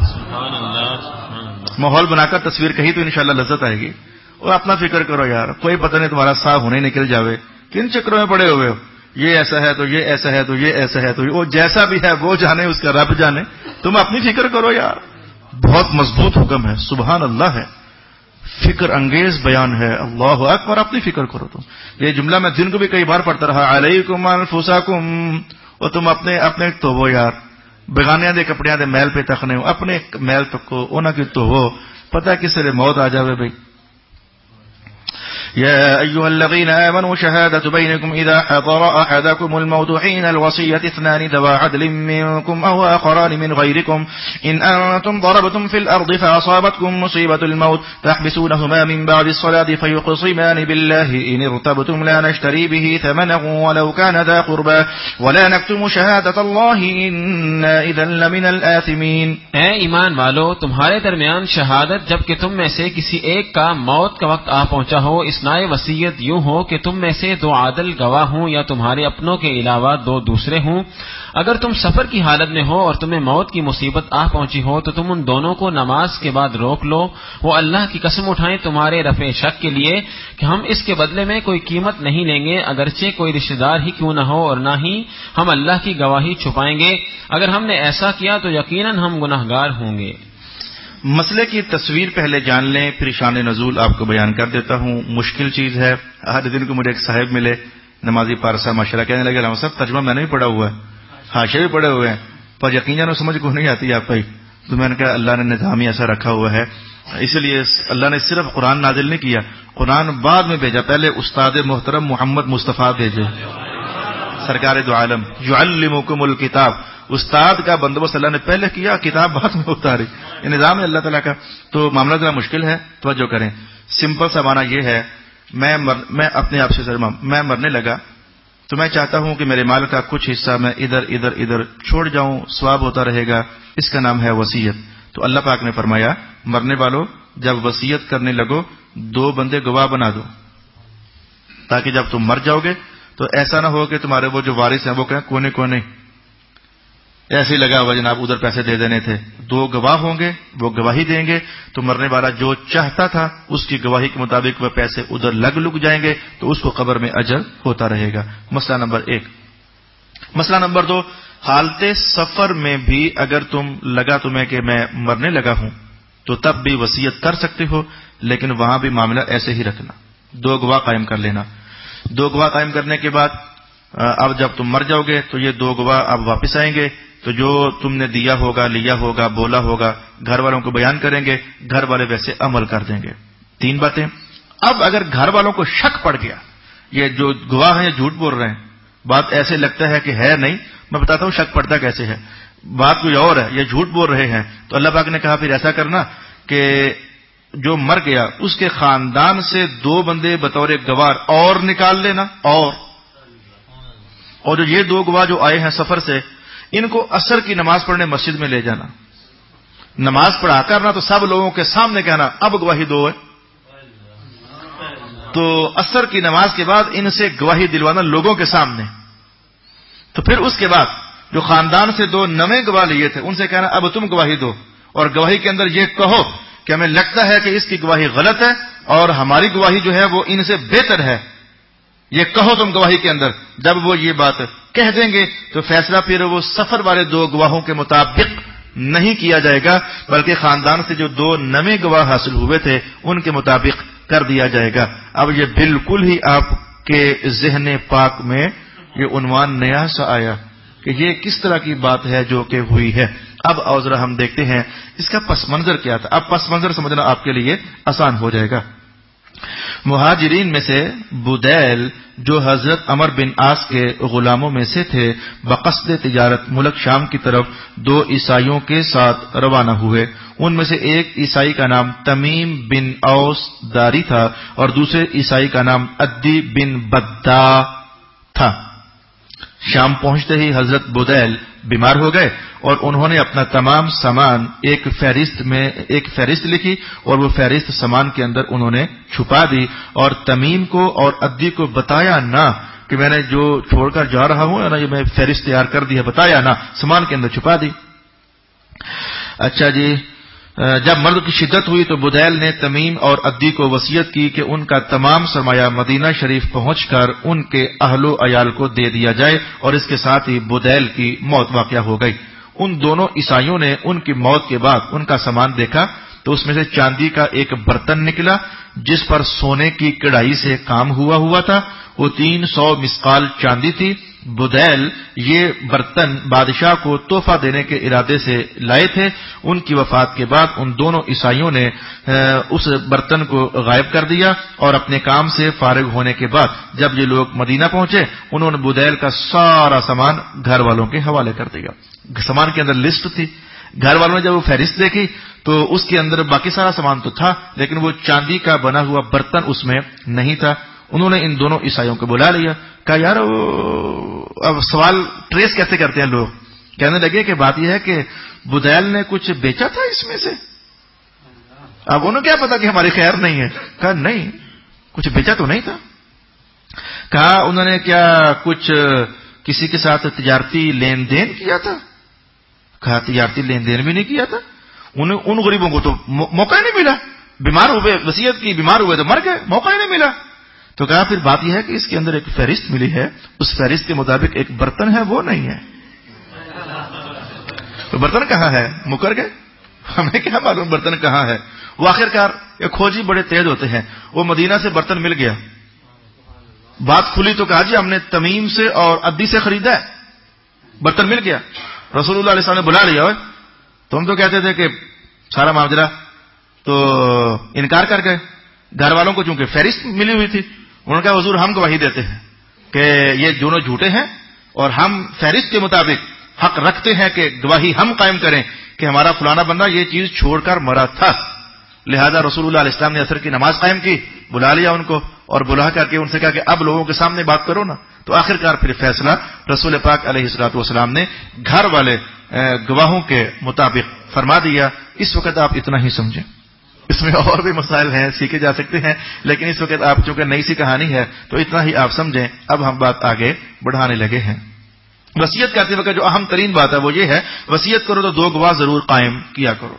ماحول بنا کر تصویر کہی تو انشاءاللہ لذت آئے گی، اور اپنا فکر کرو یار، کوئی پتہ نہیں تمہارا سا ہونے نکل جاوے، کن چکروں میں پڑے ہوئے ہو، یہ ایسا ہے تو یہ ایسا ہے تو یہ ایسا ہے تو وہ جیسا بھی ہے وہ جانے، اس کا رب جانے، تم اپنی فکر کرو یار۔ بہت مضبوط حکم ہے، سبحان اللہ ہے، فکر انگیز بیان ہے، اللہ اکبر، اپنی فکر کرو تم۔ یہ جملہ میں دن کو بھی کئی بار پڑھتا رہا، علیکم انفسکم، اور تم اپنے تو وہ یار بیگانیاں دے کپڑیاں دے میل پہ تکنے ہو، اپنے میل تکو، انہاں کی تو وہ پتہ کس طرح موت آ جاوے بھائی۔ يا أيها الذين آمنوا شهادة بينكم إذا حضر أحدكم الموت حين الوصية اثنان ذوى عدل منكم أو آخران من غيركم إن أنتم ضربتم في الأرض فأصابتكم مصيبة الموت تحبسونهما من بعد الصلاة فيقسمان بالله إن ارتبتم لا نشتري به ثمنا ولو كان ذا قربى ولا نكتم شهادة الله إنا إذا لمن الآثمين۔ اے ایمان والو، تمہارے درمیان شہادت جب کہ تم میں سے کسی ایک کا موت کا وقت آ پہنچا ہو، اسنائے وصیت یوں ہو کہ تم میں سے دو عادل گواہ ہوں یا تمہارے اپنوں کے علاوہ دو دوسرے ہوں۔ اگر تم سفر کی حالت میں ہو اور تمہیں موت کی مصیبت آ پہنچی ہو تو تم ان دونوں کو نماز کے بعد روک لو، وہ اللہ کی قسم اٹھائیں تمہارے رفع شک کے لیے کہ ہم اس کے بدلے میں کوئی قیمت نہیں لیں گے، اگرچہ کوئی رشتہ دار ہی کیوں نہ ہو، اور نہ ہی ہم اللہ کی گواہی چھپائیں گے، اگر ہم نے ایسا کیا تو یقیناً ہم گناہگار ہوں گے۔ مسئلے کی تصویر پہلے جان لیں، پھر شان نزول آپ کو بیان کر دیتا ہوں۔ مشکل چیز ہے، ہر دن کو مجھے ایک صاحب ملے، نمازی پارسا ماشاءاللہ، کہنے لگے علامہ صاحب ترجمہ میں نے بھی پڑھا ہوا ہے، حاشیے بھی پڑھے ہوئے ہیں، پر یقین جانو سمجھ کو نہیں آتی آپ کو۔ تو میں نے کہا اللہ نے نظام ہی ایسا رکھا ہوا ہے، اس لیے اللہ نے صرف قرآن نازل نہیں کیا، قرآن بعد میں بھیجا، پہلے استاد محترم محمد مصطفیٰ بھیجے سرکار دو عالم یعلمکم الکتاب، استاد کا بندوبست اللہ نے پہلے کیا، کتاب بعد میں اتاری، یہ نظام ہے اللہ تعالیٰ کا. تو معاملہ ذرا مشکل ہے، توجہ کریں. سمپل سا معنی یہ ہے، میں اپنے آپ سے میں مرنے لگا تو میں چاہتا ہوں کہ میرے مال کا کچھ حصہ میں ادھر چھوڑ جاؤں، ثواب ہوتا رہے گا. اس کا نام ہے وصیت. تو اللہ پاک نے فرمایا مرنے والوں جب وصیت کرنے لگو 2 بندے گواہ بنا دو، تاکہ جب تم مر جاؤ گے تو ایسا نہ ہو کہ تمہارے وہ جو وارث ہیں وہ کہیں کونے ایسے ہی لگا ہوا جناب ادھر پیسے دے دینے تھے. 2 گواہ ہوں گے، وہ گواہی دیں گے تو مرنے والا جو چاہتا تھا اس کی گواہی کے مطابق وہ پیسے ادھر لگ جائیں گے تو اس کو قبر میں اجر ہوتا رہے گا. مسئلہ نمبر 1. مسئلہ نمبر 2، حالت سفر میں بھی اگر تمہیں کہ میں مرنے لگا ہوں تو تب بھی وصیت کر سکتے ہو، لیکن وہاں بھی معاملہ ایسے ہی رکھنا، 2 گواہ قائم کر لینا. 2 گواہ قائم کرنے کے بعد اب جب تم مر جاؤ گے تو یہ 2 گواہ اب واپس آئیں گے تو جو تم نے دیا ہوگا، لیا ہوگا، بولا ہوگا گھر والوں کو بیان کریں گے، گھر والے ویسے عمل کر دیں گے. 3 باتیں. اب اگر گھر والوں کو شک پڑ گیا یہ جو گواہ ہیں یہ جھوٹ بول رہے ہیں، بات ایسے لگتا ہے کہ ہے نہیں، میں بتاتا ہوں شک پڑتا کیسے ہے، بات کوئی اور ہے، یہ جھوٹ بول رہے ہیں، تو اللہ پاک نے کہا پھر ایسا کرنا کہ جو مر گیا اس کے خاندان سے 2 بندے بطور گواہ اور نکال لینا، اور جو یہ 2 گواہ جو آئے ہیں سفر سے ان کو عصر کی نماز پڑھنے مسجد میں لے جانا، نماز پڑھا کرنا تو سب لوگوں کے سامنے کہنا اب گواہی دو ہے. تو عصر کی نماز کے بعد ان سے گواہی دلوانا لوگوں کے سامنے. تو پھر اس کے بعد جو خاندان سے 2 نئے گواہ لیے تھے ان سے کہنا اب تم گواہی دو، اور گواہی کے اندر یہ کہو کہ ہمیں لگتا ہے کہ اس کی گواہی غلط ہے اور ہماری گواہی جو ہے وہ ان سے بہتر ہے، یہ کہو تم گواہی کے اندر. جب وہ یہ بات کہہ دیں گے تو فیصلہ پھر وہ سفر والے 2 گواہوں کے مطابق نہیں کیا جائے گا، بلکہ خاندان سے جو 2 نئے گواہ حاصل ہوئے تھے ان کے مطابق کر دیا جائے گا. اب یہ بالکل ہی آپ کے ذہن پاک میں یہ عنوان نیا سا آیا کہ یہ کس طرح کی بات ہے جو کہ ہوئی ہے. اب ذرا ہم دیکھتے ہیں اس کا پس منظر کیا تھا. اب پس منظر سمجھنا آپ کے لیے آسان ہو جائے گا. مہاجرین میں سے بدیل جو حضرت عمر بن عاص کے غلاموں میں سے تھے بقصد تجارت ملک شام کی طرف 2 عیسائیوں کے ساتھ روانہ ہوئے. ان میں سے ایک عیسائی کا نام تمیم بن اوس داری تھا اور دوسرے عیسائی کا نام عدی بن بدا تھا. شام پہنچتے ہی حضرت بدیل بیمار ہو گئے اور انہوں نے اپنا تمام سامان ایک فہرست لکھی اور وہ فہرست سامان کے اندر انہوں نے چھپا دی اور تمیم کو اور عدی کو بتایا نہ کہ میں نے جو چھوڑ کر جا رہا ہوں نا یہ میں فہرست تیار کر دی ہے، بتایا نہ، سامان کے اندر چھپا دی. اچھا جی، جب مرض کی شدت ہوئی تو بدیل نے تمیم اور عدی کو وصیت کی کہ ان کا تمام سرمایہ مدینہ شریف پہنچ کر ان کے اہل و عیال کو دے دیا جائے، اور اس کے ساتھ ہی بدیل کی موت واقع ہو گئی. ان دونوں عیسائیوں نے ان کی موت کے بعد ان کا سامان دیکھا تو اس میں سے چاندی کا ایک برتن نکلا جس پر سونے کی کڑھائی سے کام ہوا تھا. وہ 300 مسقال چاندی تھی. بدیل یہ برتن بادشاہ کو تحفہ دینے کے ارادے سے لائے تھے. ان کی وفات کے بعد ان دونوں عیسائیوں نے اس برتن کو غائب کر دیا اور اپنے کام سے فارغ ہونے کے بعد جب یہ لوگ مدینہ پہنچے انہوں نے بدیل کا سارا سامان گھر والوں کے حوالے کر دیا. سامان کے اندر لسٹ تھی، گھر والوں نے جب وہ فہرست دیکھی تو اس کے اندر باقی سارا سامان تو تھا لیکن وہ چاندی کا بنا ہوا برتن اس میں نہیں تھا. انہوں نے ان دونوں عیسائیوں کو بلا لیا، کہا یار اب سوال ٹریس کیسے کرتے ہیں لوگ. کہنے لگے کہ بات یہ ہے کہ بدیل نے کچھ بیچا تھا اس میں سے. اب انہوں کیا پتا کہ ہماری خیر نہیں ہے. کہا نہیں، کچھ بیچا تو نہیں تھا. کہا انہوں نے کیا کچھ کسی کے ساتھ تجارتی لین دین کیا تھا. کہا تجارتی لین دین بھی نہیں کیا تھا. ان غریبوں کو تو موقع ہی نہیں ملا، بیمار ہوئے، وصیت کی، بیمار ہوئے تو مر گئے، موقع ہی نہیں ملا. تو کہا پھر بات یہ ہے کہ اس کے اندر ایک فہرست ملی ہے، اس فہرست کے مطابق ایک برتن ہے وہ نہیں ہے. تو برتن کہاں ہے؟ مکر گئے، ہمیں کیا معلوم برتن کہاں ہے. وہ آخرکار کھوجی بڑے تیز ہوتے ہیں، وہ مدینہ سے برتن مل گیا. بات کھلی تو کہا جی ہم نے تمیم سے اور عدی سے خریدا ہے، برتن مل گیا. رسول اللہ علیہ السلام نے بلا لیا. تم تو کہتے تھے کہ سارا معاملہ، تو انکار کر گئے. گھر والوں کو چونکہ فہرست ملی ہوئی تھی انہوں نے کہا حضور ہم گواہی دیتے ہیں کہ یہ دونوں جھوٹے ہیں، اور ہم فہرست کے مطابق حق رکھتے ہیں کہ گواہی ہم قائم کریں کہ ہمارا فلانا بندہ یہ چیز چھوڑ کر مرا تھا، لہذا رسول اللہ علیہ السلام نے عصر کی نماز قائم کی، بلا لیا ان کو اور بلا کر کے ان سے کہا کہ اب لوگوں کے سامنے بات کرو نا، تو آخرکار پھر فیصلہ رسول پاک علیہ الصلوۃ والسلام نے گھر والے گواہوں کے مطابق فرما دیا۔ اس وقت آپ اتنا ہی سمجھیں، اس میں اور بھی مسائل ہیں سیکھے جا سکتے ہیں، لیکن اس وقت آپ چونکہ نئی سی کہانی ہے تو اتنا ہی آپ سمجھیں۔ اب ہم بات آگے بڑھانے لگے ہیں۔ وصیت کرتے وقت جو اہم ترین بات ہے وہ یہ ہے، وصیت کرو تو 2 گواہ ضرور قائم کیا کرو۔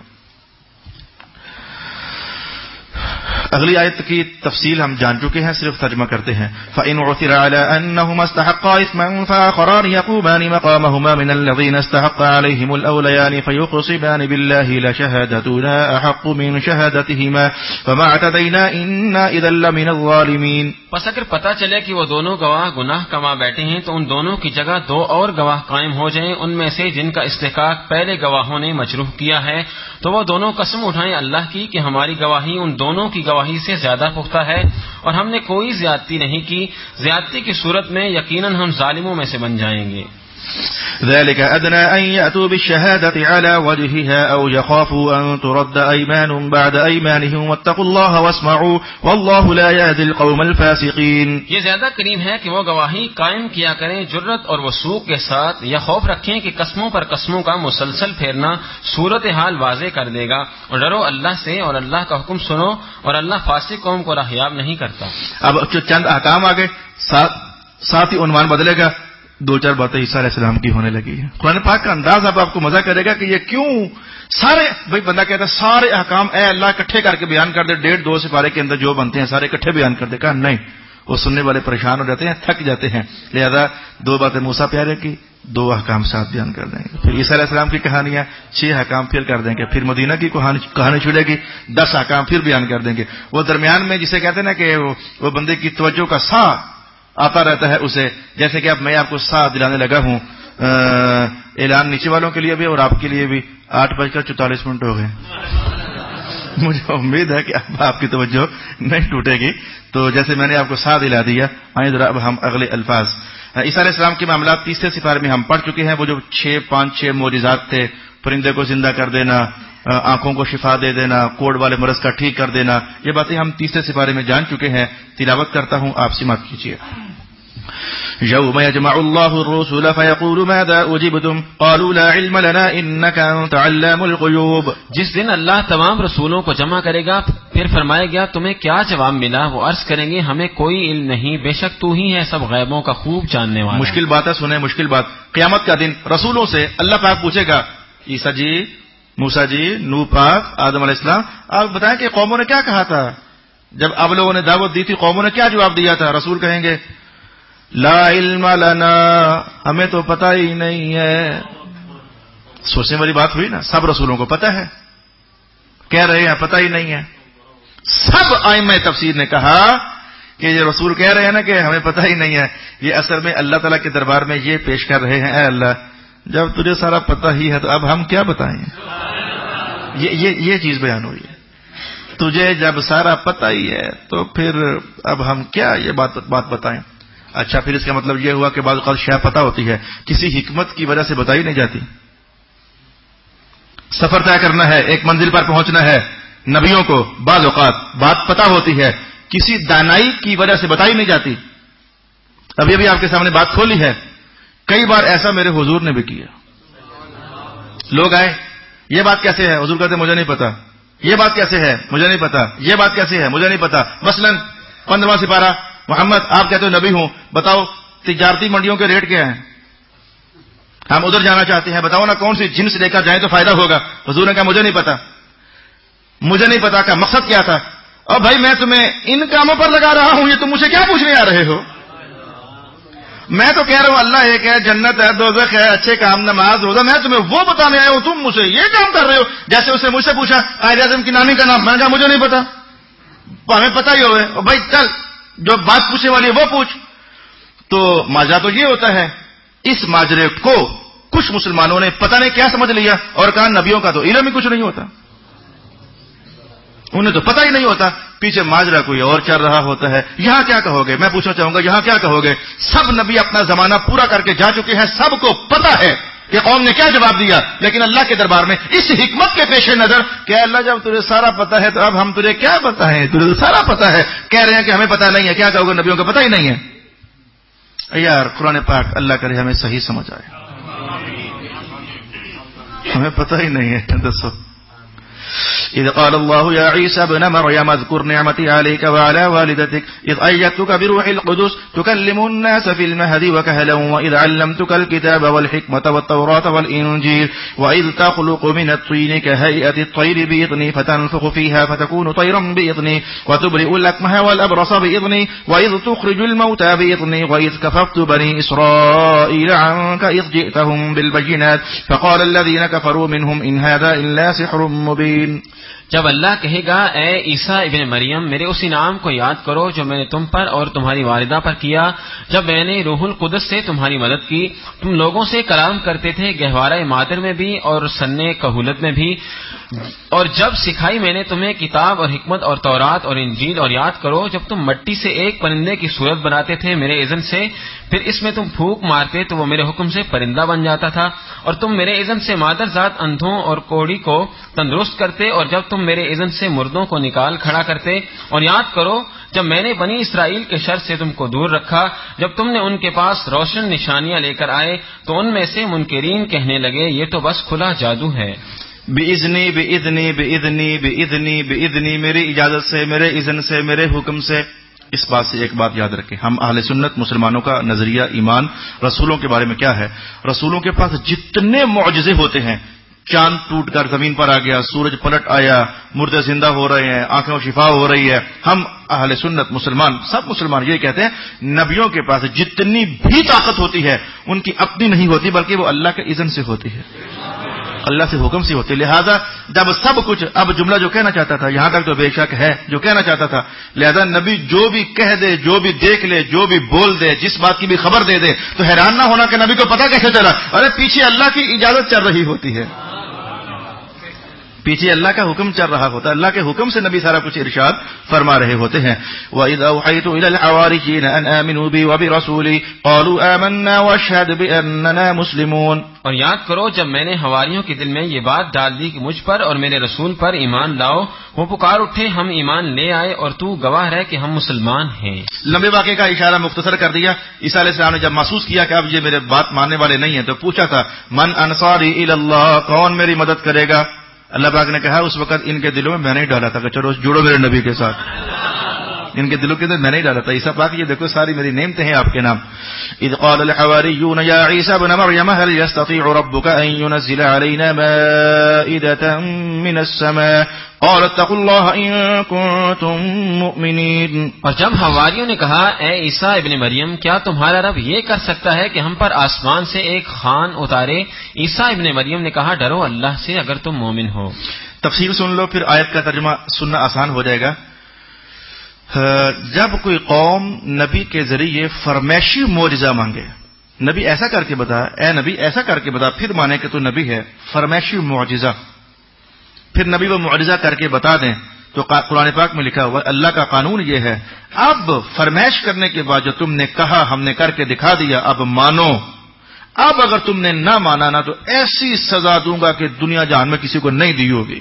اگلی آیت کی تفصیل ہم جان چکے ہیں، صرف ترجمہ کرتے ہیں۔ فَإِنْ عُثِرَ عَلَىٰ أَنَّهُمَا اسْتَحَقَّا إِثْمًا فَآخَرَانِ يَقُومَانِ مَقَامَهُمَا مِنَ الَّذِينَ اسْتَحَقَّ عَلَيْهِمُ الْأَوْلَيَانِ فَيُقْسِمَانِ بِاللَّهِ لَشَهَادَتُنَا أَحَقُّ مِنْ شَهَادَتِهِمَا وَمَا اعْتَدَيْنَا إِنَّا إِذًا لَّمِنَ الظَّالِمِينَ۔ پس اگر پتہ چلے کہ وہ دونوں گواہ گناہ کما بیٹھے ہیں تو ان دونوں کی جگہ 2 اور گواہ قائم ہو جائیں، ان میں سے جن کا استحقاق پہلے گواہوں نے مجروح کیا ہے، تو وہ دونوں قسم اٹھائیں اللہ کی کہ ہماری گواہی ان دونوں کی گواہی سے زیادہ پختہ ہے اور ہم نے کوئی زیادتی نہیں کی، زیادتی کی صورت میں یقیناً ہم ظالموں میں سے بن جائیں گے۔ ذلك أدنى أن يأتوا بالشهادة على وجهها أو يخافوا أن ترد أيمان بعد أيمانهم واتقوا الله واسمعوا والله لا يهدي القوم الفاسقين۔ یہ زیادہ قریب ہے کہ وہ گواہی قائم کیا کریں جرت اور وثوق کے ساتھ، یا خوف رکھیں کہ قسموں پر قسموں کا مسلسل پھیرنا صورتحال واضح کر دے گا، اور ڈرو اللہ سے اور اللہ کا حکم سنو، اور اللہ فاسق قوم کو راہیاب نہیں کرتا۔ اب چند احکام آگے، ساتھ ہی عنوان بدلے گا، 2-4 باتیں عیسیٰ علیہ السلام کی ہونے لگی ہیں۔ قرآن پاک کا انداز اب آپ کو مزہ کرے گا کہ یہ کیوں سارے، بھائی بندہ کہتا ہے سارے احکام اے اللہ اکٹھے کر کے بیان کر دے، 1.5-2 سپارے کے اندر جو بنتے ہیں سارے اکٹھے بیان کر دے۔ کہا نہیں، وہ سننے والے پریشان ہو جاتے ہیں، تھک جاتے ہیں، لہذا 2 باتیں موسیٰ پیارے کی، 2 احکام ساتھ بیان کر دیں گے۔ پھر عیسیٰ علیہ السلام کی کہانیاں 6 احکام پھر کر دیں گے، پھر مدینہ کی کہانی چھڑے گی، 10 احکام پھر بیان کر دیں گے۔ وہ درمیان میں جسے کہتے ہیں نا کہ وہ بندے کی توجہ کا سا آتا رہتا ہے اسے، جیسے کہ اب میں آپ کو ساتھ دلانے لگا ہوں، اعلان نیچے والوں کے لیے بھی اور آپ کے لیے بھی 8:44 ہو گئے۔ مجھے امید ہے کہ اب آپ کی توجہ نہیں ٹوٹے گی، تو جیسے میں نے آپ کو ساتھ دلا دیا، آئیں ذرا اب ہم اگلے الفاظ۔ عیسیٰ علیہ السلام کے معاملات 3 سپارے میں ہم پڑھ چکے ہیں، وہ جو 5-6 معجزات تھے، پرندے کو زندہ کر دینا، آنکھوں کو شفا دے دینا، کوڑ والے مرض کا ٹھیک کر دینا، یہ باتیں ہم 3 سپارے میں جان چکے ہیں۔ تلاوت کرتا ہوں، آپ سماعت کیجیے۔ يوم يجمع الله الرسل فيقول ماذا أجبتم قالوا لا علم لنا إنك أنت علام الغيوب۔ جس دن اللہ تمام رسولوں کو جمع کرے گا، پھر فرمائے گا تمہیں کیا جواب ملا، وہ عرض کریں گے ہمیں کوئی علم نہیں، بے شک تو ہی ہے سب غیبوں کا خوب جاننے والا۔ مشکل بات ہے، سنیں مشکل بات۔ قیامت کا دن رسولوں سے اللہ پاک پوچھے گا، عیسیٰ جی، موسیٰ جی، نوح پاک، آدم علیہ السلام، آپ بتائیں کہ قوموں نے کیا کہا تھا جب آپ لوگوں نے دعوت دی تھی، قوموں نے کیا جواب دیا تھا؟ رسول کہیں گے لا علم لنا، ہمیں تو پتہ ہی نہیں ہے۔ سوچنے والی بات ہوئی نا، سب رسولوں کو پتہ ہے، کہہ رہے ہیں پتہ ہی نہیں ہے۔ سب ائمہ تفسیر نے کہا کہ یہ رسول کہہ رہے ہیں نا کہ ہمیں پتہ ہی نہیں ہے، یہ اصل میں اللہ تعالیٰ کے دربار میں یہ پیش کر رہے ہیں، اے اللہ جب تجھے سارا پتہ ہی ہے تو اب ہم کیا بتائیں۔ یہ چیز بیان ہوئی ہے، تجھے جب سارا پتہ ہی ہے تو پھر اب ہم کیا یہ بات بتائیں۔ اچھا، پھر اس کا مطلب یہ ہوا کہ بعض اوقات شے پتہ ہوتی ہے، کسی حکمت کی وجہ سے بتائی نہیں جاتی۔ سفر طے کرنا ہے، ایک منزل پر پہنچنا ہے، نبیوں کو بعض اوقات بات پتہ ہوتی ہے، کسی دانائی کی وجہ سے بتائی نہیں جاتی۔ ابھی ابھی آپ کے سامنے بات کھولی ہے، کئی بار ایسا میرے حضور نے بھی کیا۔ لوگ آئے، یہ بات کیسے ہے؟ حضور کہتے مجھے نہیں پتا۔ یہ بات کیسے ہے؟ مجھے نہیں پتا۔ یہ بات کیسے ہے؟ مجھے نہیں پتا۔ مثلا 15واں سپارہ، محمد آپ کہتے ہو نبی ہوں، بتاؤ تجارتی منڈیوں کے ریٹ کیا ہیں؟ ہم ادھر جانا چاہتے ہیں، بتاؤ نا کون سی جنس لے کر جائیں تو فائدہ ہوگا۔ حضور نے کہا مجھے نہیں پتا۔ مجھے نہیں پتا کا مقصد کیا تھا؟ اور بھائی میں تمہیں ان کاموں پر لگا رہا ہوں، یہ تم مجھے کیا پوچھنے آ رہے ہو؟ میں تو کہہ رہا ہوں اللہ ایک ہے، جنت ہے، دوزخ ہے، اچھے کام، نماز، روزہ، میں تمہیں وہ بتانے آیا ہوں، تم مجھے یہ کام کر رہے ہو۔ جیسے اس نے مجھ سے پوچھا قائد اعظم کی نانی کا نام، میں نے کہا مجھے نہیں پتا، ہمیں پتا ہی ہوئے۔ اور بھائی چل جو بات پوچھنے والی ہے وہ پوچھ۔ تو ماجرا تو یہ ہوتا ہے، اس ماجرے کو کچھ مسلمانوں نے پتہ نہیں کیا سمجھ لیا اور کہا نبیوں کا تو علم ہی کچھ نہیں ہوتا۔ انہیں تو پتہ ہی نہیں ہوتا، پیچھے ماجرا کوئی اور چل رہا ہوتا ہے. یہاں کیا کہو گے؟ میں پوچھنا چاہوں گا یہاں کیا کہو گے؟ سب نبی اپنا زمانہ پورا کر کے جا چکے ہیں، سب کو پتہ ہے کہ قوم نے کیا جواب دیا، لیکن اللہ کے دربار میں اس حکمت کے پیش نظر کہ اللہ جب تجھے سارا پتہ ہے تو اب ہم تجھے کیا بتائیں، تجھے سارا پتہ ہے. کہہ رہے ہیں کہ ہمیں پتہ نہیں ہے. کیا کہو گے؟ نبیوں کو پتہ ہی نہیں ہے. یار قرآن پاک اللہ کرے ہمیں صحیح سمجھ آئے. ہمیں پتہ ہی نہیں ہے. دسو إذ قال الله يا عيسى ابن مريم اذكر نعمتي عليك وعلى والدتك إذ أيدتك بروح القدس تكلم الناس في المهد وكهلا وإذ علمتك الكتاب والحكمة والتوراة والإنجيل وإذ تخلق من الطين كهيئة الطير بإذني فتنفخ فيها فتكون طيرا بإذني وتبرئ الأكمه والأبرص بإذني وإذ تخرج الموتى بإذني وإذ كففت بني إسرائيل عنك إذ جئتهم بالبينات فقال الذين كفروا منهم إن هذا إلا سحر مبين. جب اللہ کہے گا اے عیسیٰ ابن مریم میرے اس انعام کو یاد کرو جو میں نے تم پر اور تمہاری والدہ پر کیا، جب میں نے روح القدس سے تمہاری مدد کی، تم لوگوں سے کلام کرتے تھے گہوارہ مادر میں بھی اور سن کہولت میں بھی، اور جب سکھائی میں نے تمہیں کتاب اور حکمت اور تورات اور انجیل، اور یاد کرو جب تم مٹی سے ایک پرندے کی صورت بناتے تھے میرے اذن سے، پھر اس میں تم پھونک مارتے تو وہ میرے حکم سے پرندہ بن جاتا تھا، اور تم میرے اذن سے مادر ذات اندھوں اور کوڑی کو تندرست کرتے، اور جب تم میرے اذن سے مردوں کو نکال کھڑا کرتے، اور یاد کرو جب میں نے بنی اسرائیل کے شر سے تم کو دور رکھا، جب تم نے ان کے پاس روشن نشانیاں لے کر آئے تو ان میں سے منکرین کہنے لگے یہ تو بس کھلا جادو ہے. بِإِذْنِي بِإِذْنِي بِإِذْنِي بِإِذْنِي بِإِذْنِي میری اجازت سے، میرے اذن سے، میرے حکم سے. اس بات سے ایک بات یاد رکھیں، ہم اہل سنت مسلمانوں کا نظریہ ایمان رسولوں کے بارے میں کیا ہے؟ رسولوں کے پاس جتنے معجزے ہوتے ہیں، چاند ٹوٹ کر زمین پر آ گیا، سورج پلٹ آیا، مردے زندہ ہو رہے ہیں، آنکھوں شفا ہو رہی ہے، ہم اہل سنت مسلمان سب مسلمان یہ کہتے ہیں نبیوں کے پاس جتنی بھی طاقت ہوتی ہے ان کی اپنی نہیں ہوتی بلکہ وہ اللہ کے اذن سے ہوتی ہے، اللہ سے حکم سے ہوتے. لہذا جب سب کچھ، اب جملہ جو کہنا چاہتا تھا یہاں تک تو بے شک ہے جو کہنا چاہتا تھا، لہذا نبی جو بھی کہہ دے، جو بھی دیکھ لے، جو بھی بول دے، جس بات کی بھی خبر دے دے تو حیران نہ ہونا کہ نبی کو پتہ کیسے چلا. ارے پیچھے اللہ کی اجازت چل رہی ہوتی ہے، پیچھے اللہ کا حکم چل رہا ہوتا ہے، اللہ کے حکم سے نبی سارا کچھ ارشاد فرما رہے ہوتے ہیں. وَإِذْ أَوْحَيْتُ إِلَى الْحَوَارِيِّينَ أَنْ آمِنُوا بِي وَبِرَسُولِي قَالُوا آمَنَّا وَاشْهَدْ بِأَنَّنَا مُسْلِمُونَ. اور یاد کرو جب میں نے حواریوں کے دل میں یہ بات ڈال دی کہ مجھ پر اور میرے رسول پر ایمان لاؤ، وہ پکار اٹھے ہم ایمان لے آئے اور تو گواہ رہے کہ ہم مسلمان ہیں. لمبے واقعے کا اشارہ مختصر کر دیا. عیسیٰ علیہ السلام نے جب محسوس کیا کہ اب یہ میرے بات ماننے والے نہیں ہیں تو پوچھا تھا من انصاری الی اللہ، کون میری مدد کرے گا؟ اللہ پاک نے کہا اس وقت ان کے دلوں میں نہیں ڈالا تھا کہ چلو جڑو میرے نبی کے ساتھ، ان کے دلوں کے اندر میں نہیں ڈالا تھا. عیسیٰ پاک یہ دیکھو ساری میری نعمتیں ہیں آپ کے نام. اذ قال الحواریون یا عیسی ابن مریم هل يستطيع ربك ان ينزل علينا مائدة من السماء قال اتقوا الله ان كنتم مؤمنين. اور جب حواریوں نے کہا اے عیسیٰ ابن مریم کیا تمہارا رب یہ کر سکتا ہے کہ ہم پر آسمان سے ایک خوان اتارے؟ عیسیٰ ابن مریم نے کہا ڈرو اللہ سے اگر تم مومن ہو. تفصیل سن لو پھر آیت کا ترجمہ سننا آسان ہو جائے گا. جب کوئی قوم نبی کے ذریعے فرمائشی معجزہ مانگے، نبی ایسا کر کے بتا، اے نبی ایسا کر کے بتا، پھر مانے کہ تو نبی ہے، فرمائشی معجزہ، پھر نبی وہ معجزہ کر کے بتا دیں تو قرآن پاک میں لکھا ہوا اللہ کا قانون یہ ہے اب فرمائش کرنے کے بعد جو تم نے کہا ہم نے کر کے دکھا دیا اب مانو. اب اگر تم نے نہ مانا نا تو ایسی سزا دوں گا کہ دنیا جہان میں کسی کو نہیں دی ہوگی.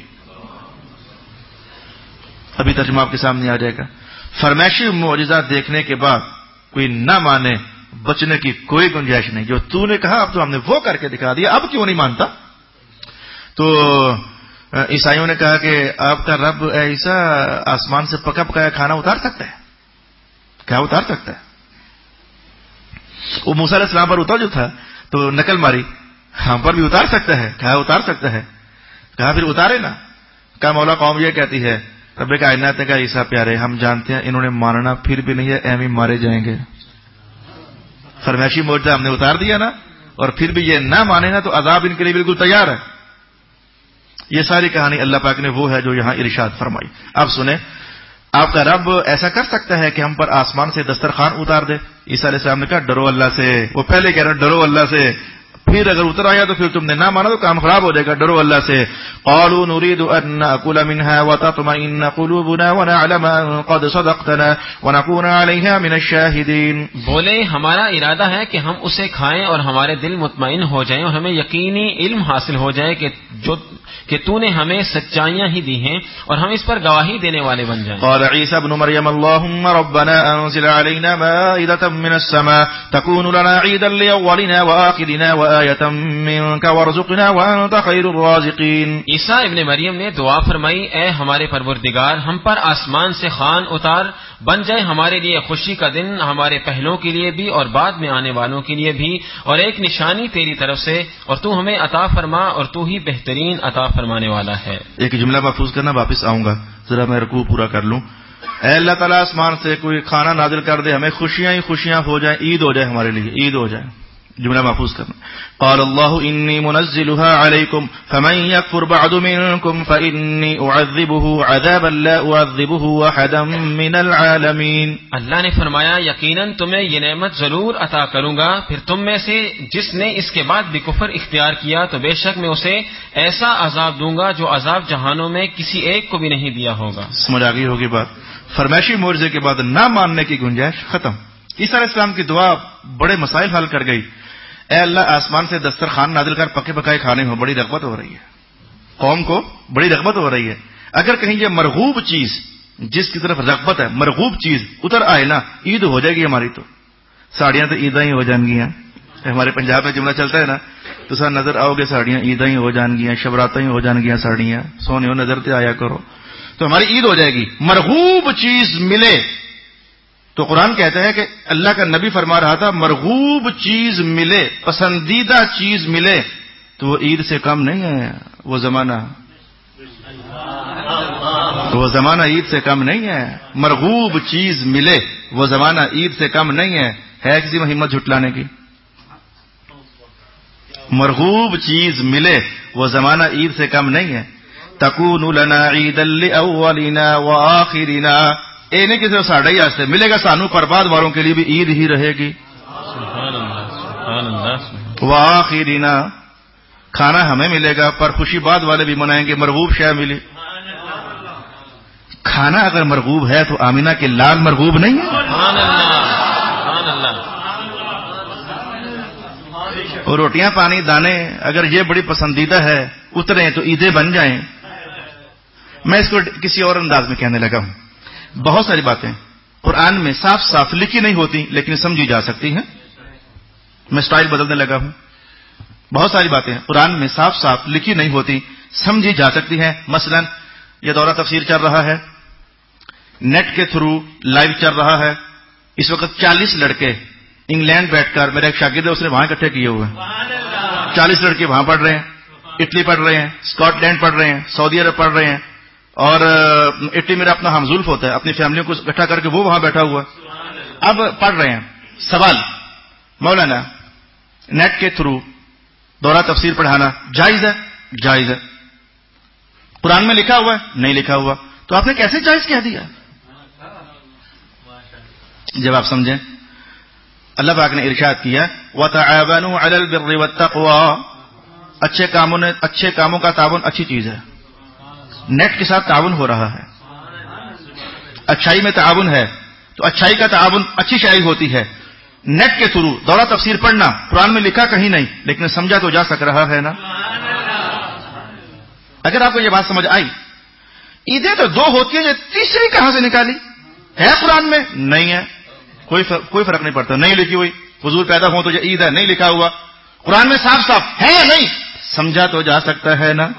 ابھی ترجمہ آپ کے سامنے آ جائے گا. فرمائشی معجزہ دیکھنے کے بعد کوئی نہ مانے، بچنے کی کوئی گنجائش نہیں. جو تو نے کہا اب تو ہم نے وہ کر کے دکھا دیا، اب کیوں نہیں مانتا؟ تو عیسائیوں نے کہا کہ آپ کا رب اے عیسیٰ آسمان سے پکا پکایا کھانا اتار سکتا ہے؟ کیا اتار سکتا ہے؟ وہ موسیٰ علیہ السلام پر اتر جو تھا تو نقل ماری، ہم پر بھی اتار سکتا ہے؟ کہا اتار سکتا ہے. کہا پھر اتارے نا. کہا مولا قوم یہ کہتی ہے، رب کائنات نے کہا عیسیٰ پیارے ہم جانتے ہیں انہوں نے ماننا پھر بھی نہیں ہے، ایم ہی مارے جائیں گے. فرمائشی معجزہ ہم نے اتار دیا نا، اور پھر بھی یہ نہ مانے نا تو عذاب ان کے لیے بالکل تیار ہے. یہ ساری کہانی اللہ پاک نے وہ ہے جو یہاں ارشاد فرمائی. اب سنیں، آپ کا رب ایسا کر سکتا ہے کہ ہم پر آسمان سے دسترخوان اتار دے؟ عیسیٰ علیہ السلام نے کہا ڈرو اللہ سے. وہ پہلے کہہ رہے ڈرو اللہ سے، پھر اگر اتر آیا تو پھر تم نے نہ مانا تو کام خراب ہو جائے گا. ڈرو اللہ سے. قالوا نريد ان ناكل منها وتطمئن قلوبنا ونعلم ان قد صدقتنا ونكون عليها من الشاهدين. بولے ہمارا ارادہ ہے کہ ہم اسے کھائیں اور ہمارے دل مطمئن ہو جائیں اور ہمیں یقینی علم حاصل ہو جائے کہ تو نے ہمیں سچائیاں ہی دی ہیں اور ہم اس پر گواہی دینے والے بن جائیں. قال عيسى ابن مريم اللهم ربنا انزل علينا مائدة من السماء تكون لنا عيدا لأولنا وآخرنا وآية منك وارزقنا وأنت خير الرازقين. عیسیٰ ابن مریم نے دعا فرمائی اے ہمارے پروردگار ہم پر آسمان سے خوان اتار بن جائے ہمارے لیے خوشی کا دن ہمارے پہلوں کے لیے بھی اور بعد میں آنے والوں کے لیے بھی اور ایک نشانی تیری طرف سے اور تو ہمیں عطا فرما اور تو ہی بہترین عطا فرمانے والا ہے. ایک جملہ محفوظ کرنا واپس آؤں گا ذرا میں رکوع پورا کر لوں. اے اللہ تعالیٰ آسمان سے کوئی کھانا نازل کر دے ہمیں خوشیاں ہی خوشیاں ہو جائیں عید ہو جائے ہمارے لیے عید ہو جائے. جملہ محفوظ کرنا. قال اللہ انی منزلها علیکم فمن یکفر بعد منکم فانی اعذبه عذابا لا اعذبه احدا من العالمین. اللہ نے فرمایا یقیناً تمہیں یہ نعمت ضرور عطا کروں گا پھر تم میں سے جس نے اس کے بعد بھی کفر اختیار کیا تو بے شک میں اسے ایسا عذاب دوں گا جو عذاب جہانوں میں کسی ایک کو بھی نہیں دیا ہوگا. سمجھ آ گئی ہوگی بات. فرمائشی معجزے کے بعد نہ ماننے کی گنجائش ختم. عیسیٰ علیہ السلام کی دعا بڑے مسائل حل کر گئی. اے اللہ آسمان سے دسترخوان نازل کر پکے پکائے کھانے ہو بڑی رغبت ہو رہی ہے قوم کو بڑی رغبت ہو رہی ہے. اگر کہیں یہ مرغوب چیز جس کی طرف رغبت ہے مرغوب چیز اتر آئے نا عید ہو جائے گی ہماری. تو ساڑیاں تو عیداں ہی ہو جان گیاں. ہمارے پنجاب میں جملہ چلتا ہے نا تو سر نظر آؤ گے ساڑیاں عیداں ہی ہو جان گیاں شبراتیں ہی ہو جان گیاں ساڑیاں سونے ہو نظر تے آیا کرو تو ہماری عید ہو جائے گی. مرغوب چیز ملے تو قرآن کہتا ہے کہ اللہ کا نبی فرما رہا تھا مرغوب چیز ملے پسندیدہ چیز ملے تو وہ عید سے کم نہیں ہے. وہ زمانہ عید سے کم نہیں ہے. مرغوب چیز ملے وہ زمانہ عید سے کم نہیں ہے. ہے کسی میں ہمت جھٹلانے کی؟ مرغوب چیز ملے وہ زمانہ عید سے کم نہیں ہے. تکون لنا عیدا لاولنا وآخرنا اے نہیں کسی ساڑھا ہی آستے ملے گا سانو پر بعد والوں کے لیے بھی عید ہی رہے گی. وآخرنا کھانا ہمیں ملے گا پر خوشی بعد والے بھی منائیں گے. مرغوب شے ملی. کھانا اگر مرغوب ہے تو آمینہ کے لال مرغوب نہیں ہے. اور روٹیاں پانی دانے اگر یہ بڑی پسندیدہ ہے اتریں تو عیدیں بن جائیں. میں اس کو کسی اور انداز میں کہنے لگا ہوں. بہت ساری باتیں قرآن میں صاف صاف لکھی نہیں ہوتی لیکن سمجھی جا سکتی ہیں. میں سٹائل بدلنے لگا ہوں. بہت ساری باتیں قرآن میں صاف صاف لکھی نہیں ہوتی سمجھی جا سکتی ہیں. مثلا یہ دورہ تفسیر چل رہا ہے نیٹ کے تھرو لائیو چل رہا ہے. اس وقت 40 لڑکے انگلینڈ بیٹھ کر میرا ایک شاگرد ہے اس نے وہاں اکٹھے کیے ہوئے ہیں. 40 لڑکے وہاں پڑھ رہے ہیں اٹلی پڑھ رہے ہیں اسکاٹ لینڈ پڑھ رہے ہیں سعودی عرب پڑھ رہے ہیں اور اٹلی میرا اپنا ہمزولف ہوتا ہے اپنی فیملیوں کو اکٹھا کر کے وہ وہاں بیٹھا ہوا اب پڑھ رہے ہیں. سوال مولانا نیٹ کے تھرو دورہ تفسیر پڑھانا جائز ہے؟ جائز ہے. قرآن میں لکھا ہوا ہے؟ نہیں لکھا ہوا. تو آپ نے کیسے جائز کہہ دیا؟ جب آپ سمجھیں اللہ پاک نے ارشاد کیا وَتَعَاوَنُوا عَلَى الْبِرِّ وَالتَّقْوَىٰ اچھے کاموں کا تعاون اچھی چیز ہے. نیٹ کے ساتھ تعاون ہو رہا ہے اچھائی میں تعاون ہے تو اچھائی کا تعاون اچھی شاعری ہوتی ہے. نیٹ کے تھرو دورہ تفسیر پڑھنا قرآن میں لکھا کہیں نہیں لیکن سمجھا تو جا سک رہا ہے نا. اگر آپ کو یہ بات سمجھ آئی عیدیں تو 2 ہوتی ہیں یہ تیسری کہاں سے نکالی؟ ہے قرآن میں؟ نہیں ہے. کوئی فرق نہیں پڑتا. نہیں لکھی ہوئی حضور پیدا ہو تو یہ عید ہے نہیں لکھا ہوا. قرآن میں صاف صاف ہے یا نہیں سمجھا تو جا سکتا ہے نا.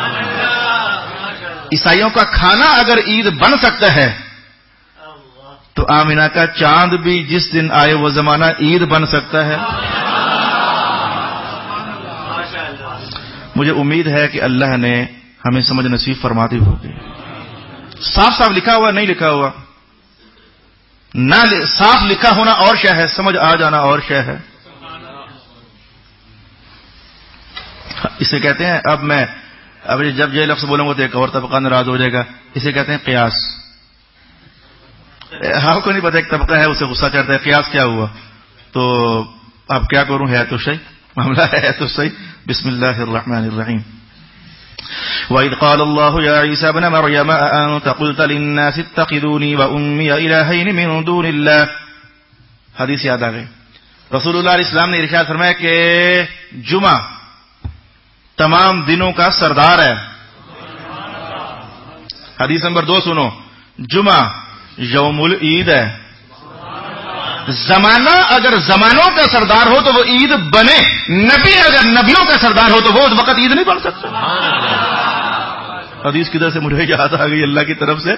عیسائیوں کا کھانا اگر عید بن سکتا ہے تو آمینہ کا چاند بھی جس دن آئے وہ زمانہ عید بن سکتا ہے. مجھے امید ہے کہ اللہ نے ہمیں سمجھ نصیب فرماتی ہوگی. صاف صاف لکھا ہوا نہیں لکھا ہوا نہ صاف لکھا ہونا اور شے ہے سمجھ آ جانا اور شے ہے. اسے کہتے ہیں اب جب یہ لفظ بولوں گا تو ایک اور طبقہ ناراض ہو جائے گا. اسے کہتے ہیں قیاس. آپ کو نہیں پتا ایک طبقہ ہے اسے غصہ چڑھتا ہے قیاس کیا ہوا تو اب کیا کروں ہے تو صحیح معاملہ ہے تو صحیح. بسم اللہ الرحمن الرحیم. وَإِذْ قَالَ اللَّهُ يَا عِيسَى ابْنَ مَرْيَمَ أَأَنْتَ قُلْتَ لِلنَّاسِ اتَّخِذُونِي وَأُمِّيَ إِلَٰهَيْنِ مِن دُونِ اللَّهِ. حدیث یاد آ گئی. رسول اللہ علیہ السلام نے ارشاد فرمایا کہ جمعہ تمام دنوں کا سردار ہے. حدیث نمبر 2 سنو. جمعہ یوم العید ہے. زمانہ اگر زمانوں کا سردار ہو تو وہ عید بنے. نبی اگر نبیوں کا سردار ہو تو وہ اس وقت عید نہیں بن سکتا. حدیث کدھر سے مجھے یاد آ گئی اللہ کی طرف سے.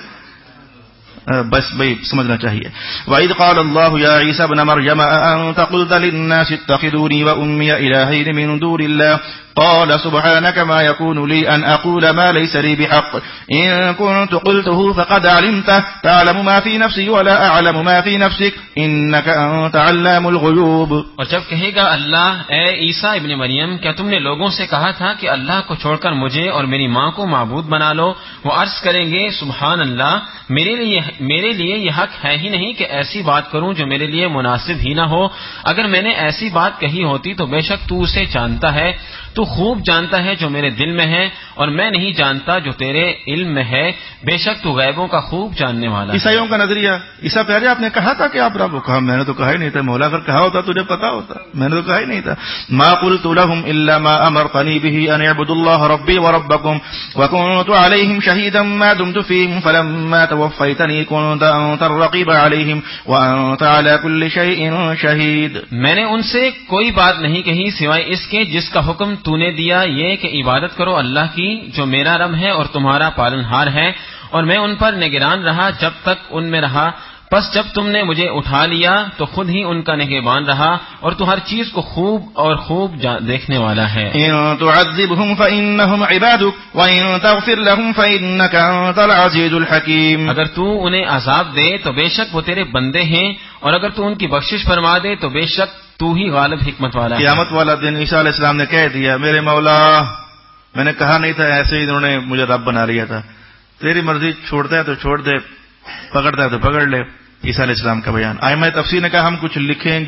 بس بھائی سمجھنا چاہیے. وَإِذْ قَالَ اللَّهُ يَا عِيسَى ابْنَ مَرْيَمَ أَأَنْتَ قُلْتَ لِلنَّاسِ اتَّخِذُونِي وَأُمِّيَ إِلَٰهَيْنِ مِن دُونِ اللَّهِ قَالَ سُبْحَانَكَ مَا يَكُونُ لِي أَنْ أَقُولَ مَا لَيْسَ لِي بِحَقٍّ إِن كُنتُ قُلْتُهُ فَقَدْ عَلِمْتَهُ تَعْلَمُ مَا فِي نَفْسِي وَلَا أَعْلَمُ مَا فِي نَفْسِكَ إِنَّكَ أَنْتَ عَلَّامُ الْغُيُوبِ. اور جب کہے گا اللہ اے عیسیٰ ابن مریم کیا تم نے لوگوں سے کہا تھا کہ اللہ کو چھوڑ کر مجھے اور میری ماں کو معبود بنا لو؟ وہ عرض کریں گے سبحان اللہ، میرے لیے یہ حق ہے ہی نہیں کہ ایسی بات کروں جو میرے لیے مناسب ہی نہ ہو. اگر میں نے ایسی بات کہی ہوتی تو بے شک تو اسے جانتا ہے، تو خوب جانتا ہے جو میرے دل میں ہے، اور میں نہیں جانتا جو تیرے علم میں ہے. بے شک تو غیبوں کا خوب جاننے والا ہے. عیسائیوں کا نظریہ. عیسیٰ پیارے آپ نے کہا تھا کہ آپ رب کو کہا. میں نے تو کہا ہی نہیں تھا. مولا اگر کہا ہوتا تجھے پتا ہوتا. میں نے تو کہا ہی نہیں تھا. ما قلت لهم الا ما امرتني به ان اعبدوا الله ربي وربكم وكنت عليهم شهيدا ما دمت فيهم فلما توفيتني كنت انت الرقيب عليهم وانت على كل شيء شهيد. میں نے ان سے کوئی بات نہیں کہی سوائے اس کے جس کا حکم تو نے دیا، یہ کہ عبادت کرو اللہ کی جو میرا رب ہے اور تمہارا پالنہار ہے، اور میں ان پر نگران رہا جب تک ان میں رہا. پس جب تم نے مجھے اٹھا لیا تو خود ہی ان کا نگہبان رہا، اور تو ہر چیز کو خوب دیکھنے والا ہے. ان تعذبهم فانهم عبادك وان تغفر لهم فانك انت العزيز الحكيم. اگر تو انہیں عذاب دے تو بے شک وہ تیرے بندے ہیں، اور اگر تو ان کی بخشش فرما دے تو بے شک تو ہی غالب حکمت والا ہے. قیامت والا دن عیسیٰ علیہ السلام نے کہہ دیا میرے مولا میں نے کہا نہیں تھا، ایسے ہی انہوں نے مجھے رب بنا لیا تھا. تیری مرضی، چھوڑتا ہے تو چھوڑ دے، پکڑتا ہے تو پکڑ لے. عیسیٰ علیہ السلام کا بیان. ائمہ تفسیر نے کہا ہم کچھ لکھیں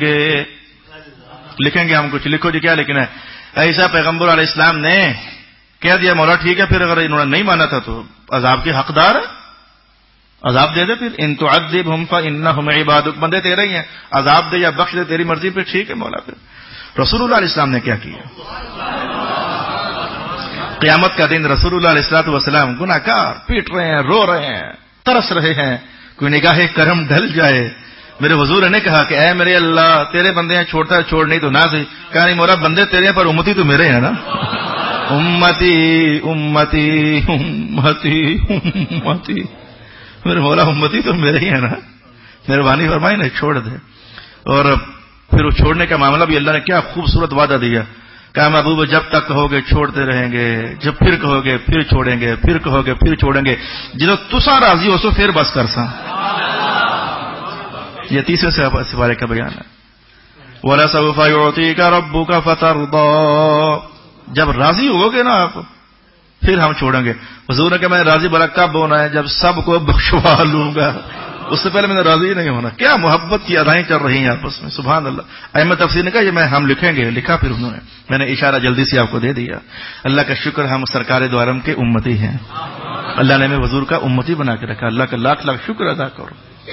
گے ہم کچھ. لکھو جی کیا لکھنا ہے. عیسیٰ پیغمبر علیہ السلام نے کہہ دیا مولا ٹھیک ہے، پھر اگر انہوں نے نہیں مانا تھا تو عذاب کے حقدار ہے، عذاب دے دے. پھر ان تعذبهم فانهم عبادك، بندے تیرے ہی ہیں، عذاب دے یا بخش دے تیری مرضی پہ. ٹھیک ہے مولا. پھر رسول اللہ علیہ السلام نے کیا کیا؟ قیامت کا دن رسول اللہ علیہ السلام گناہگار پیٹ رہے ہیں، رو رہے ہیں، ترس رہے ہیں کوئی نگاہ کرم ڈھل جائے. میرے حضور نے کہا کہ اے میرے اللہ تیرے بندے ہیں، چھوڑتا ہے چھوڑ نہیں تو نہ صحیح. کہا نہیں مولا بندے تیرے ہیں پر امتی تو میرے ہیں نا. امتی امتی امتی امتی. میرے مولا امتی تو میرے ہی ہیں نا. مہربانی فرمائی نا چھوڑ دے. اور پھر وہ چھوڑنے کا معاملہ بھی اللہ نے کیا خوبصورت وعدہ دیا. کہا محبوب جب تک کہو گے چھوڑتے رہیں گے، جب پھر کہو گے پھر چھوڑیں گے، پھر کہو گے پھر چھوڑیں گے. جدو تسا راضی ہو سو پھر بس کر سا. یہ تیسرے سپارے کا بیان ہے. وَلَسَوْفَ يُعْطِيكَ رَبُّكَ فَتَرْضَىٰ. جب راضی ہو گے نا آپ پھر ہم چھوڑیں گے. حضور نے کہا میں راضی بلا کب ہونا ہے؟ جب سب کو بخشوا لوں گا. اس سے پہلے میں نے راضی نہیں ہونا. کیا محبت کی ادائیں چل رہی ہیں آپس میں. سبحان اللہ. ائمہ تفسیر نے کہا یہ ہم لکھیں گے. لکھا پھر انہوں نے. میں نے اشارہ جلدی سے آپ کو دے دیا. اللہ کا شکر ہم سرکار دو عالم کے امتی ہیں. اللہ نے ہمیں حضور کا امتی بنا کے رکھا. اللہ کا لاکھ لاکھ شکر ادا کرو.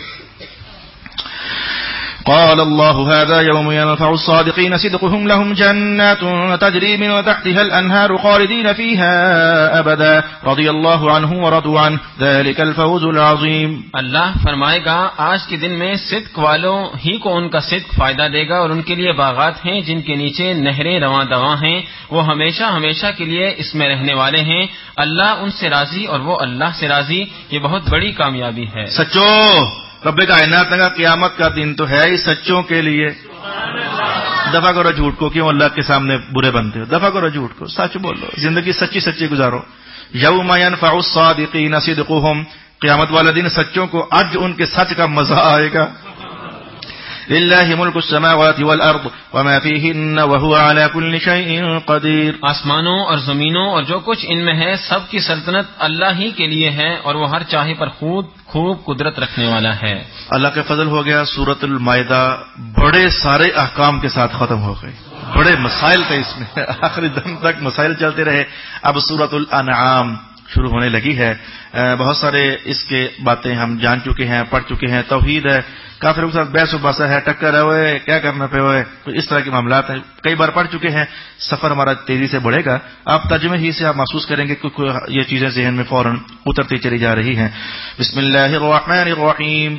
قال الله هذا يوم ينفع الصادقين صدقهم لهم جنات تجري من تحتها الأنهار خالدين فيها أبدا رضي الله عنه ورضوا عنه ذلك الفوز العظيم. اللہ فرمائے گا آج کے دن میں صدق والوں ہی کو ان کا صدق فائدہ دے گا، اور ان کے لیے باغات ہیں جن کے نیچے نہریں رواں دواں ہیں، وہ ہمیشہ ہمیشہ کے لیے اس میں رہنے والے ہیں. اللہ ان سے راضی اور وہ اللہ سے راضی. یہ بہت بڑی کامیابی ہے. سچو رب کائنات نے کہا قیامت کا دن تو ہے ہی سچوں کے لیے. دفع کرو جھوٹ کو. کیوں اللہ کے سامنے برے بنتے ہو؟ دفع کرو جھوٹ کو، سچ بولو، زندگی سچی سچی گزارو. یوم ینفع الصادقین صدقهم. قیامت والا دن سچوں کو آج ان کے سچ کا مزہ آئے گا. للہ ملک السماوات والارض وما فیہن وہو علی کل شیء قدیر. آسمانوں اور زمینوں اور جو کچھ ان میں ہے سب کی سلطنت اللہ ہی کے لیے ہے، اور وہ ہر چاہے پر خوب قدرت رکھنے والا ہے. اللہ کا فضل ہو گیا. سورۃ المائدہ بڑے سارے احکام کے ساتھ ختم ہو گئی. بڑے مسائل تھے اس میں، آخری دم تک مسائل چلتے رہے. اب سورۃ الانعام شروع ہونے لگی ہے. بہت سارے اس کے باتیں ہم جان چکے ہیں، پڑھ چکے ہیں. توحید ہے، کافروں کے ساتھ بحث و باسا ہے، ٹکر ہے، ہوئے کیا کرنا پہ ہوئے، تو اس طرح کے معاملات ہیں، کئی بار پڑھ چکے ہیں. سفر ہمارا تیزی سے بڑھے گا، آپ ترجمے ہی سے آپ محسوس کریں گے کہ یہ چیزیں ذہن میں فوراً اترتی چلی جا رہی ہیں. بسم اللہ الرحمن الرحیم.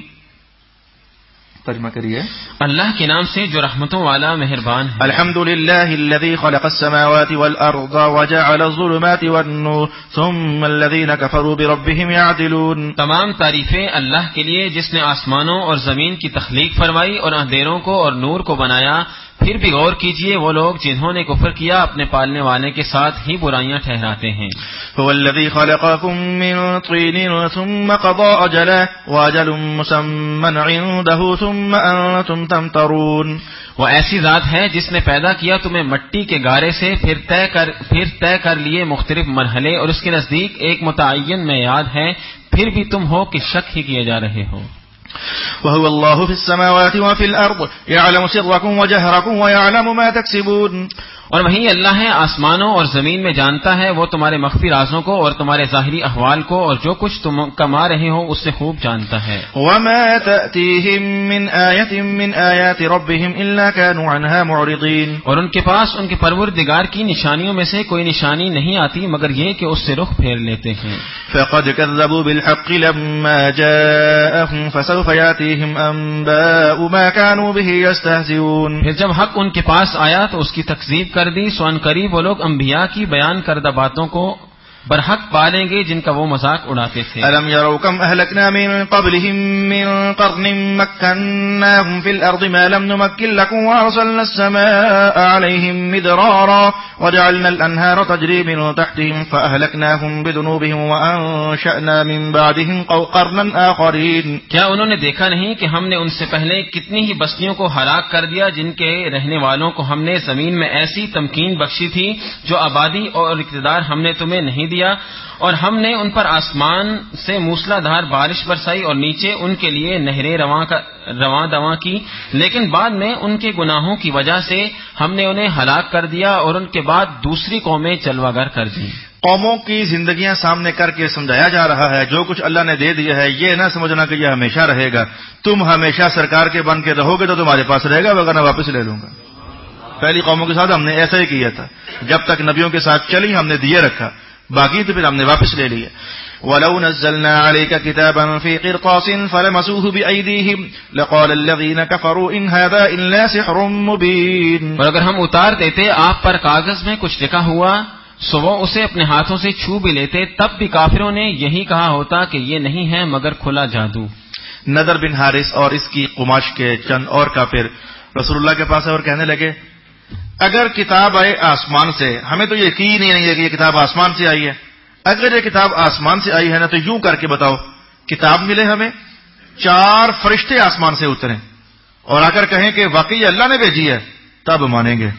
ترجمہ کریے. اللہ کے نام سے جو رحمتوں والا مہربان ہے. الحمد للہ الذی خلق السماوات والارض وجعل الظلمات والنور ثم الذین کفروا بربهم يعدلون. تمام تعریفیں اللہ کے لیے جس نے آسمانوں اور زمین کی تخلیق فرمائی اور اندھیروں کو اور نور کو بنایا. پھر بھی غور کیجئے وہ لوگ جنہوں نے کفر کیا اپنے پالنے والے کے ساتھ ہی برائیاں ٹھہراتے ہیں. هو الذي خلقكم من طين ثم قضى أجله وأجل مسمى عنده ثم أنتم تمترون. وہ ایسی ذات ہے جس نے پیدا کیا تمہیں مٹی کے گارے سے، پھر طے کر لیے مختلف مرحلے، اور اس کے نزدیک ایک متعین میعاد ہے، پھر بھی تم ہو کہ شک ہی کیے جا رہے ہو. وهو الله في السماوات وفي الأرض يعلم سركم وجهركم ويعلم ما تكسبون. اور وہی اللہ ہے آسمانوں اور زمین میں جانتا ہے وہ تمہارے مخفی رازوں کو اور تمہارے ظاہری احوال کو، اور جو کچھ تم کما رہے ہو اس سے خوب جانتا ہے. وما تأتيهم من آية من آيات ربهم إلا كانوا عنها معرضين. اور ان کے پاس ان کے پروردگار کی نشانیوں میں سے کوئی نشانی نہیں آتی مگر یہ کہ اس سے رخ پھیر لیتے ہیں. فقد كذبوا بالحق لما جاءهم فسوف يأتيهم أنباء ما كانوا به يستهزئون. پھر جب حق ان کے پاس آیا تو اس کی تکذیب کر دی، سو ان قریب وہ لوگ انبیاء کی بیان کردہ باتوں کو برحق پالیں گے جن کا وہ مذاق اڑاتے تھے. ألم يروا كم أهلكنا من قبلهم من قرن مكناهم في الأرض ما لم نمكن لكم وأرسلنا السماء عليهم مدرارا وجعلنا الأنهار تجري من تحتهم فأهلكناهم بذنوبهم وأنشأنا من بعدهم قرنا آخرين. کیا انہوں نے دیکھا نہیں کہ ہم نے ان سے پہلے کتنی ہی بستیوں کو ہلاک کر دیا جن کے رہنے والوں کو ہم نے زمین میں ایسی تمکین بخشی تھی جو آبادی اور اقتدار ہم نے تمہیں نہیں دیا، اور ہم نے ان پر آسمان سے موسلا دھار بارش برسائی اور نیچے ان کے لیے نہریں رواں دواں کی، لیکن بعد میں ان کے گناہوں کی وجہ سے ہم نے انہیں ہلاک کر دیا اور ان کے بعد دوسری قومیں چلوا گر کر دی. قوموں کی زندگیاں سامنے کر کے سمجھایا جا رہا ہے جو کچھ اللہ نے دے دیا ہے یہ نہ سمجھنا کہ یہ ہمیشہ رہے گا. تم ہمیشہ سرکار کے بن کے رہو گے تو تمہارے پاس رہے گا، وغیرہ واپس لے لوں گا. پہلی قوموں کے ساتھ ہم نے ایسا ہی کیا تھا، جب تک نبیوں کے ساتھ چلی ہم نے دیے رکھا، باقی تو پھر ہم نے واپس لے لیا. وَلَوْ نَزَّلْنَا عَلَيْكَ كِتَابًا فِي قِرْطَاسٍ فَلَمَسُوهُ بِأَيْدِيهِمْ لَقَالَ الَّذِينَ كَفَرُوا إِنْ هَذَا إِلَّا سِحْرٌ مُبِينٌ. اور اگر ہم اتار دیتے آپ پر کاغذ میں کچھ لکھا ہوا سو وہ اسے اپنے ہاتھوں سے چھو بھی لیتے، تب بھی کافروں نے یہی کہا ہوتا کہ یہ نہیں ہے مگر کھلا جادو. نضر بن حارث اور اس کی قماش کے چند اور کافر رسول اللہ کے پاس اور کہنے لگے اگر کتاب آئے آسمان سے، ہمیں تو یقین ہی نہیں ہے کہ یہ کتاب آسمان سے آئی ہے، اگر یہ کتاب آسمان سے آئی ہے نا تو یوں کر کے بتاؤ کتاب ملے ہمیں 4 فرشتے آسمان سے اتریں اور آ کر کہیں کہ واقعی اللہ نے بھیجی ہے، تب مانیں گے.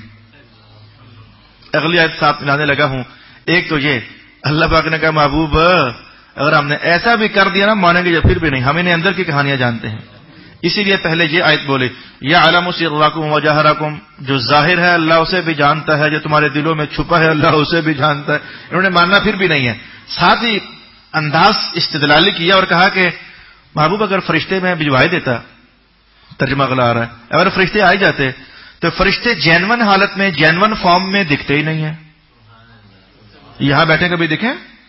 اگلی آیت ساتھ ملانے لگا ہوں. ایک تو یہ اللہ پاک نے کہا محبوب اگر ہم نے ایسا بھی کر دیا نا مانیں گے یا پھر بھی نہیں، ہم انہیں اندر کی کہانیاں جانتے ہیں. اسی لیے پہلے یہ آیت بولے یعلم سرکم وجہرکم، جو ظاہر ہے اللہ اسے بھی جانتا ہے، جو تمہارے دلوں میں چھپا ہے اللہ اسے بھی جانتا ہے. انہوں نے ماننا پھر بھی نہیں ہے. ساتھ ہی انداز استدلالی کیا اور کہا کہ محبوب اگر فرشتے میں بھجوائے دیتا، ترجمہ اگلا آ رہا ہے، اگر فرشتے آ جاتے تو فرشتے جینون حالت میں جینون فارم میں دکھتے ہی نہیں ہیں. یہاں بیٹھے کبھی دکھیں؟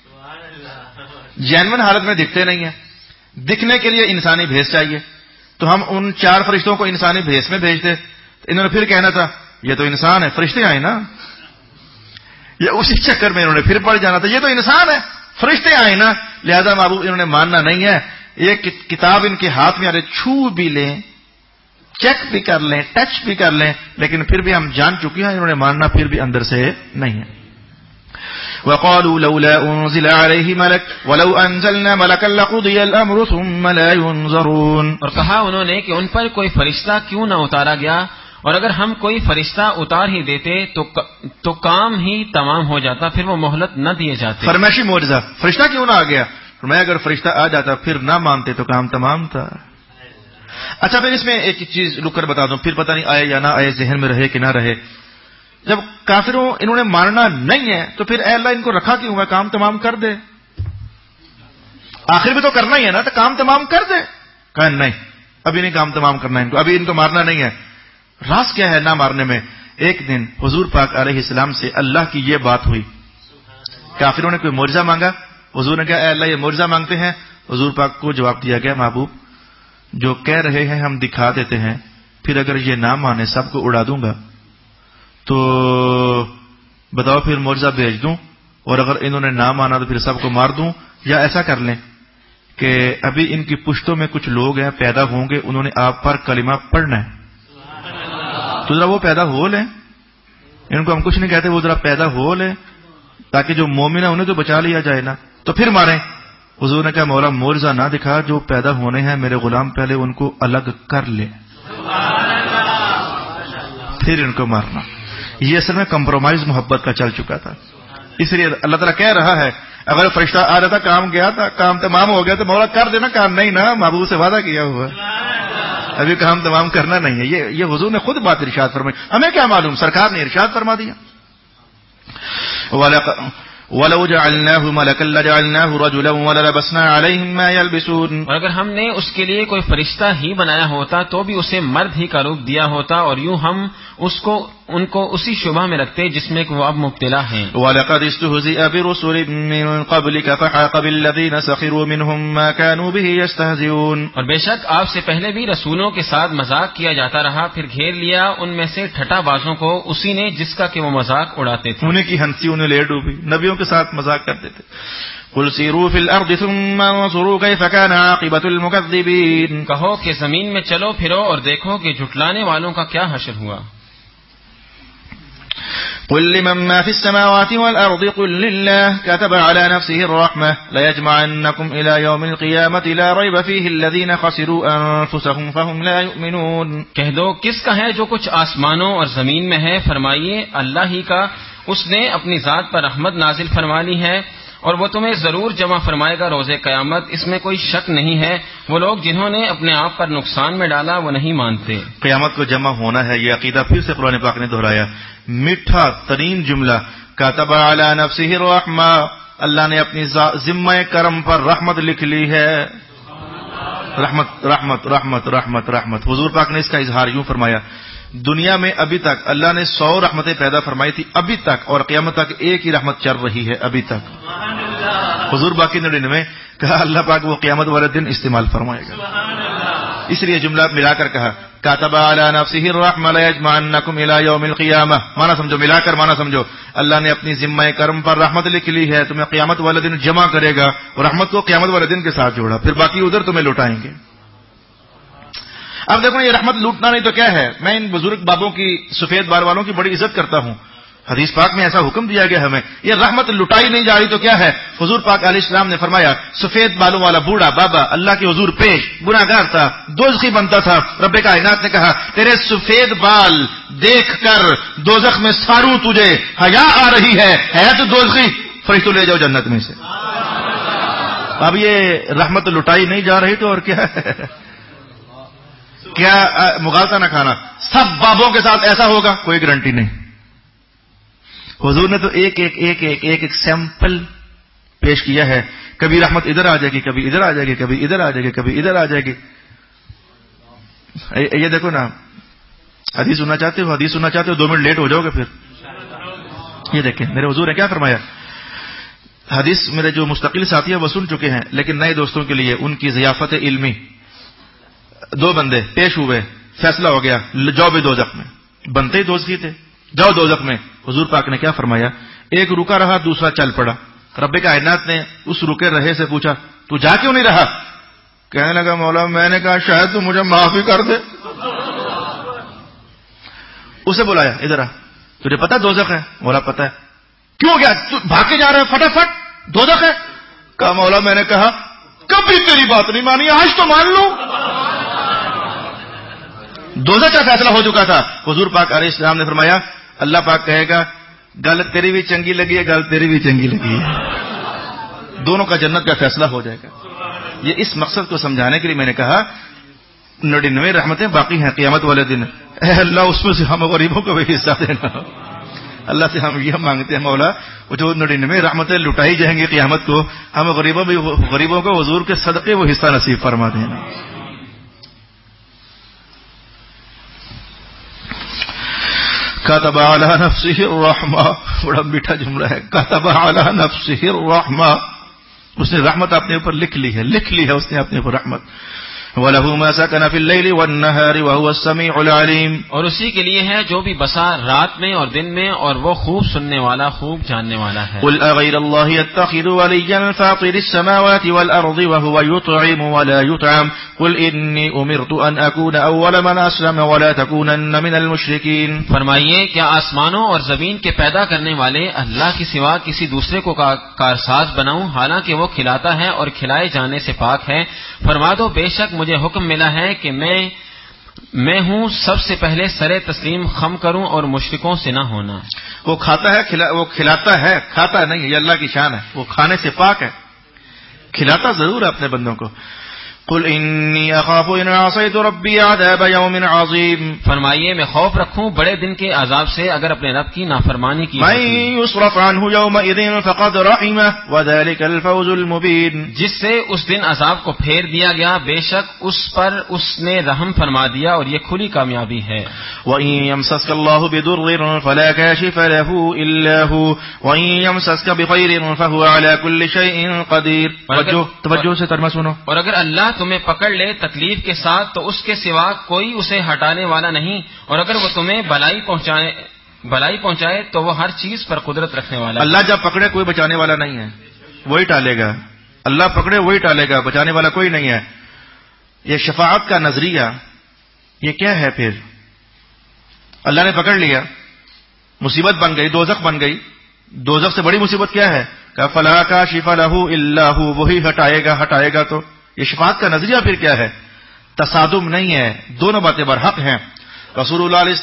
جینون حالت میں دکھتے نہیں ہیں. دکھنے کے لیے انسانی بھیس چاہیے، تو ہم ان 4 فرشتوں کو انسانی بھیس میں بھیجتے. انہوں نے پھر کہنا تھا یہ تو انسان ہے، فرشتے آئے نا، یہ اسی چکر میں انہوں نے پھر پڑ جانا تھا یہ تو انسان ہے فرشتے آئے نا. لہذا محبوب انہوں نے ماننا نہیں ہے. یہ کتاب ان کے ہاتھ میں آ رہے، چھو بھی لیں، چیک بھی کر لیں، ٹچ بھی کر لیں، لیکن پھر بھی ہم جان چکے ہیں انہوں نے ماننا پھر بھی اندر سے نہیں ہے. وقالوا لولا انزل عليه ملك ولو انزلنا ملكا لقضي الامر ثم لا ينظرون. اور کہا انہوں نے کہ ان پر کوئی فرشتہ کیوں نہ اتارا گیا، اور اگر ہم کوئی فرشتہ اتار ہی دیتے تو کام ہی تمام ہو جاتا، پھر وہ مہلت نہ دیے جاتے. فرمائشی معجزہ، فرشتہ کیوں نہ آ گیا؟ فرمایا اگر فرشتہ آ جاتا پھر نہ مانتے تو کام تمام تھا. اچھا پھر اس میں ایک چیز رک کر بتا دوں، پھر پتہ نہیں آئے یا نہ آئے، ذہن میں رہے کہ نہ رہے. جب کافروں انہوں نے ماننا نہیں ہے تو پھر اے اللہ ان کو رکھا کیوں ہے؟ کام تمام کر دے، آخر میں تو کرنا ہی ہے نا، تو کام تمام کر دے۔ کہا نہیں، ابھی نہیں کام تمام کرنا ان کو، ابھی ان کو مارنا نہیں ہے۔ راز کیا ہے نہ مارنے میں؟ ایک دن حضور پاک علیہ السلام سے اللہ کی یہ بات ہوئی، کافروں نے کوئی معجزہ مانگا، حضور نے کہا اے اللہ یہ معجزہ مانگتے ہیں، حضور پاک کو جواب دیا گیا محبوب جو کہہ رہے ہیں ہم دکھا دیتے ہیں، پھر اگر یہ نہ مانے سب کو اڑا دوں گا، تو بتاؤ پھر معجزہ بھیج دوں، اور اگر انہوں نے نہ مانا تو پھر سب کو مار دوں، یا ایسا کر لیں کہ ابھی ان کی پشتوں میں کچھ لوگ ہیں پیدا ہوں گے، انہوں نے آپ پر کلمہ پڑھنا ہے، تو ذرا وہ پیدا ہو لیں، ان کو ہم کچھ نہیں کہتے، وہ ذرا پیدا ہو لیں تاکہ جو مومن ہے انہیں تو بچا لیا جائے نا، تو پھر ماریں۔ حضور نے کہا مولا معجزہ نہ دکھا، جو پیدا ہونے ہیں میرے غلام پہلے ان کو الگ کر لے پھر ان کو مارنا۔ یہ اصل میں کمپرومائز محبت کا چل چکا تھا، اس لیے اللہ تعالیٰ کہہ رہا ہے اگر فرشتہ آ رہا تھا کام گیا تھا، کام تمام ہو گیا تو مولا کر دینا کام، نہیں نا محبوب سے وعدہ کیا ہوا ابھی کام تمام کرنا نہیں ہے۔ یہ حضور نے خود بات ارشاد فرمائی، ہمیں کیا معلوم، سرکار نے ارشاد فرما دیا۔ وَلَوْ جَعَلْنَاهُ مَلَكًا لَجَعَلْنَاهُ رَجُلًا وَلَلَبَسْنَا عَلَيْهِمْ مَا يَلْبِسُونَ، اور اگر ہم نے اس کے لیے کوئی فرشتہ ہی بنایا ہوتا تو بھی اسے مرد ہی کا روپ دیا ہوتا، اور یوں ہم ان کو اسی شبہ میں رکھتے جس میں وہ اب مبتلا ہیں۔ وَلَقَدِ اسْتُهْزِئَ بِرُسُلٍ مِّن قَبْلِكَ فَحَاقَ بِالَّذِينَ سَخِرُوا مِنْهُم مَّا كَانُوا بِهِ يَسْتَهْزِئُونَ، اور بے شک آپ سے پہلے بھی رسولوں کے ساتھ مذاق کیا جاتا رہا، پھر گھیر لیا ان میں سے ٹھٹا بازوں کو اسی نے جس کا کہ وہ مذاق اڑاتے تھے، انہیں کی ہنسی انہیں لے ڈوبی، نبیوں کے ساتھ مذاق کرتے تھے۔ قُلْ سِيرُوا فِي الْأَرْضِ ثُمَّ انظُرُوا كَيْفَ كَانَ عَاقِبَةُ الْمُكَذِّبِينَ، کہو کہ زمین میں چلو پھرو اور دیکھو کہ جھٹلانے والوں کا کیا حشر ہوا۔ قل لمن ما في السماوات والأرض قل لله كتب على نفسه الرحمة ليجمعنكم إلى يوم القيامة لا ريب فيه الذين خسروا أنفسهم فهم لا يؤمنون، کہہ دو کس کا ہے جو کچھ آسمانوں اور زمین میں ہے، فرمائیے اللہ ہی کا، اس نے اپنی ذات پر رحمت نازل فرما لی ہے، اور وہ تمہیں ضرور جمع فرمائے گا روز قیامت، اس میں کوئی شک نہیں ہے۔ وہ لوگ جنہوں نے اپنے آپ پر نقصان میں ڈالا وہ نہیں مانتے۔ قیامت کو جمع ہونا ہے، یہ عقیدہ پھر سے قرآن پاک نے دہرایا، میٹھا ترین جملہ کتب علی نفسہ الرحمہ، اللہ نے اپنی ذمہ کرم پر رحمت لکھ لی ہے۔ رحمت رحمت رحمت رحمت رحمت، حضور پاک نے اس کا اظہار یوں فرمایا، دنیا میں ابھی تک اللہ نے 100 رحمتیں پیدا فرمائی تھی ابھی تک، اور قیامت تک ایک ہی رحمت چل رہی ہے ابھی تک۔ حضور باقی 99 کہا اللہ پاک وہ قیامت والے دن استعمال فرمائے گا، اس لیے جملہ ملا کر کہا کاتب علی نفسہ الرحمہ لیجمعنکم الی یوم القیامہ، مانا سمجھو، ملا کر مانا سمجھو، اللہ نے اپنی ذمہ کرم پر رحمت لکھ لی ہے، تمہیں قیامت والے دن جمع کرے گا، اور رحمت کو قیامت والے دن کے ساتھ جوڑا، پھر باقی ادھر تمہیں لوٹائیں گے۔ اب دیکھو یہ رحمت لوٹنا نہیں تو کیا ہے؟ میں ان بزرگ بابوں کی، سفید بال والوں کی بڑی عزت کرتا ہوں، حدیث پاک میں ایسا حکم دیا گیا ہمیں، یہ رحمت لٹائی نہیں جا رہی تو کیا ہے؟ حضور پاک علیہ السلام نے فرمایا سفید بالوں والا بوڑھا بابا اللہ کے حضور پیش گناہگار تھا، دوزخی بنتا تھا، رب کائنات نے کہا تیرے سفید بال دیکھ کر دوزخ میں ساروں تجھے حیا آ رہی ہے تو دوزخی، فرشتوں لے جاؤ جنت میں سے۔ اب یہ رحمت لٹائی نہیں جا رہی تو اور کیا ہے؟ کیا مغالطہ نہ کھانا، سب بابوں کے ساتھ ایسا ہوگا کوئی گارنٹی نہیں۔ حضور نے تو ایک سیمپل پیش کیا ہے، کبھی رحمت ادھر آ جائے گی، کبھی ادھر آ جائے گی، کبھی ادھر آ جائے گی، کبھی ادھر آ جائے گی۔ یہ دیکھو نا، حدیث سننا چاہتے ہو 2 منٹ لیٹ ہو جاؤ گے پھر۔ یہ دیکھیں میرے حضور نے کیا فرمایا، حدیث میرے جو مستقل ساتھی ہیں وہ سن چکے ہیں، لیکن نئے دوستوں کے لیے ان کی ضیافت علمی، 2 بندے پیش ہوئے، فیصلہ ہو گیا، جاؤ بھی دوزخ میں، بنتے ہی دوزخی تھے، جاؤ دوزخ میں۔ حضور پاک نے کیا فرمایا، ایک رکا رہا دوسرا چل پڑا، رب کائنات نے اس رکے رہے سے پوچھا تو جا کیوں نہیں رہا؟ کہنے لگا مولا میں نے کہا شاید تو مجھے معافی کر دے۔ اسے بلایا ادھر آ، تجھے پتا دوزخ ہے؟ مولا پتا ہے۔ کیوں گیا تو بھاگ کے جا رہا ہے فٹافٹ، دوزخ ہے؟ کہا مولا میں نے کہا کبھی تیری بات نہیں مانی، آج تو مان لوں۔ دوزخ کا فیصلہ ہو چکا تھا۔ حضور پاک علیہ السلام نے فرمایا اللہ پاک کہے گا گل تیری بھی چنگی لگی ہے، گل تیری بھی چنگی لگی ہے، دونوں کا جنت کا فیصلہ ہو جائے گا۔ یہ اس مقصد کو سمجھانے کے لیے میں نے کہا 99 رحمتیں باقی ہیں قیامت والے دن، اے اللہ اس میں سے ہم غریبوں کو بھی حصہ دینا۔ اللہ سے ہم یہ مانگتے ہیں مولا وہ جو 99 رحمتیں لٹائی جائیں گی قیامت کو، ہم غریبوں کو حضور کے صدقے وہ حصہ نصیب فرما دینا. کتب علی نفسہ الرحمہ، بڑا میٹھا جملہ ہے. کتب علی نفسہ الرحمہ، اس نے رحمت اپنے اوپر لکھ لی ہے اس نے اپنے اوپر رحمت. وَلَهُ مَا سَكَنَ فِي اللَّيْلِ وَالنَّهَارِ وَهُوَ السَّمِيعُ الْعَلِيمُ، اور اسی کے لیے ہے جو بھی بسا رات میں اور دن میں، اور وہ خوب سننے والا خوب جاننے والا ہے. قُلْ أَغَيْرَ اللَّهِ يَتَّخِذُ وَلِيًّا فَاطِرِ السَّمَاوَاتِ وَالْأَرْضِ وَهُوَ يُطْعِمُ وَلَا يُطْعَمُ قُلْ إِنِّي أُمِرْتُ أَنْ أَكُونَ أَوَّلَ مَنْ أَسْلَمَ وَلَا تَكُونَنَّ مِنَ الْمُشْرِكِينَ. فرمائیے کیا آسمانوں اور زمین کے پیدا کرنے والے اللہ کے سوا کسی دوسرے کو کارساز بناؤں، حالانکہ وہ کھلاتا ہے اور کھلائے جانے سے پاک ہے. فرما دو بے شک مجھے حکم ملا ہے کہ میں ہوں سب سے پہلے سرے تسلیم خم کروں اور مشرکوں سے نہ ہونا. وہ کھاتا ہے وہ کھلاتا ہے، کھاتا نہیں، یہ اللہ کی شان ہے. وہ کھانے سے پاک ہے، کھلاتا ضرور ہے اپنے بندوں کو. قل انی اخاف ان عصیت ربی عذاب یوم عظیم، فرمائیے میں خوف رکھوں بڑے دن کے عذاب سے اگر اپنے رب کی نافرمانی کی. من یصرف عنہ یومئذ فقد رحمہ وذلک الفوز المبین، جس سے اس دن عذاب کو پھیر دیا گیا بے شک اس پر اس نے رحم فرما دیا اور یہ کھلی کامیابی ہے. وَإِن يَمْسَسْكَ اللَّهُ بِضُرٍّ فَلَا كَاشِفَ لَهُ إِلَّا هُوَ وَإِن يَمْسَسْكَ بِخَيْرٍ فَهُوَ عَلَى كُلِّ شَيْءٍ قَدِيرٌ. توجہ سے ترجمہ سنو. اور اگر اللہ تمہیں پکڑ لے تکلیف کے ساتھ تو اس کے سوا کوئی اسے ہٹانے والا نہیں، اور اگر وہ تمہیں بھلائی پہنچائے تو وہ ہر چیز پر قدرت رکھنے والا ہے. اللہ جب پکڑے کوئی بچانے والا نہیں ہے، وہی ٹالے گا. اللہ پکڑے وہی ٹالے گا، بچانے والا کوئی نہیں ہے. یہ شفاعت کا نظریہ یہ کیا ہے؟ پھر اللہ نے پکڑ لیا، مصیبت بن گئی، دوزخ بن گئی. دوزخ سے بڑی مصیبت کیا ہے؟ کہ فلا کاشف لہ الا ہو، وہی ہٹائے گا. تو یہ شفاعت کا نظریہ پھر کیا ہے؟ تصادم نہیں ہے، دونوں باتیں برحق ہیں. رسول اللہ علیہ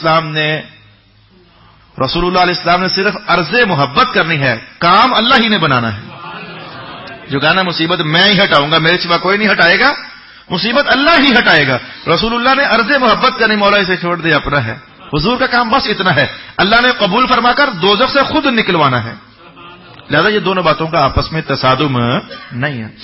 السلام نے صرف عرض محبت کرنی ہے، کام اللہ ہی نے بنانا ہے. جو کہنا مصیبت میں ہی ہٹاؤں گا، میرے سوا کوئی نہیں ہٹائے گا، مصیبت اللہ ہی ہٹائے گا. رسول اللہ نے عرض محبت کرنی، مولا اسے چھوڑ دے اپنا ہے. حضور کا کام بس اتنا ہے، اللہ نے قبول فرما کر دوزخ سے خود نکلوانا ہے. لہذا یہ دونوں باتوں کا آپس میں تصادم نہیں ہے.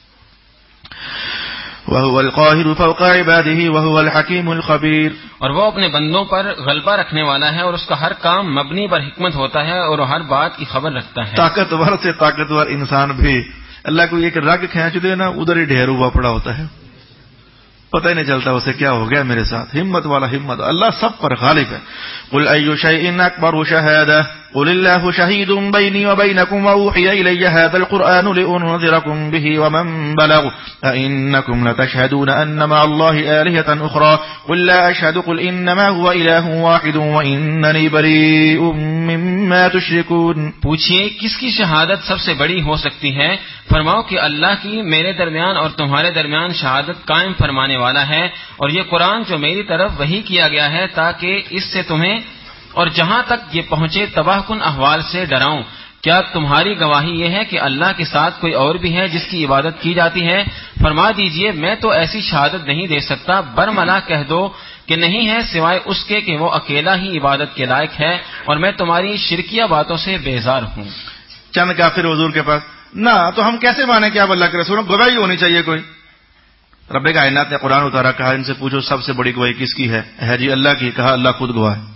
وَهُوَ الْقَاهِرُ فَوْقَ عِبَادِهِ وَهُوَ الْحَكِيمُ الْخَبِيرُ، اور وہ اپنے بندوں پر غلبہ رکھنے والا ہے اور اس کا ہر کام مبنی پر حکمت ہوتا ہے اور وہ ہر بات کی خبر رکھتا ہے. طاقتور سے طاقتور انسان بھی اللہ کو ایک رگ کھینچ دے نا، ادھر ہی ڈھیر ہوا پڑا ہوتا ہے، پتہ ہی نہیں چلتا اسے کیا ہو گیا میرے ساتھ. ہمت والا ہمت، اللہ سب پر غالب ہے. قل ای شیء اکبر شہادہ قل اللہ شہید بینی وبینکم واوحی الی هذا القرآن لانذرکم به ومن بلغ ائنکم لتشهدون ان مع الله آلهة اخرى قل لا اشهد قل انما هو اله واحد واننی بریء مما تشرکون. پوچھئے کس کی شہادت سب سے بڑی ہو سکتی ہے؟ فرماؤ کہ اللہ کی میرے درمیان اور تمہارے درمیان شہادت قائم فرمانے والا ہے، اور یہ قرآن جو میری طرف وحی کیا گیا ہے تاکہ اس سے تمہیں اور جہاں تک یہ پہنچے تباہ کن احوال سے ڈراؤں. کیا تمہاری گواہی یہ ہے کہ اللہ کے ساتھ کوئی اور بھی ہے جس کی عبادت کی جاتی ہے؟ فرما دیجئے میں تو ایسی شہادت نہیں دے سکتا، برملا کہہ دو کہ نہیں ہے سوائے اس کے کہ وہ اکیلا ہی عبادت کے لائق ہے، اور میں تمہاری شرکیہ باتوں سے بیزار ہوں. چند کافر حضور کے پاس نہ تو ہم کیسے مانیں کہ آپ اللہ کے رسول؟ گواہی ہونی چاہیے کوئی. رب کائنات نے قرآن اتارا، کہا ان سے پوچھو سب سے بڑی گواہی کس کی ہے جی اللہ کی. کہا اللہ خود گواہ ہے.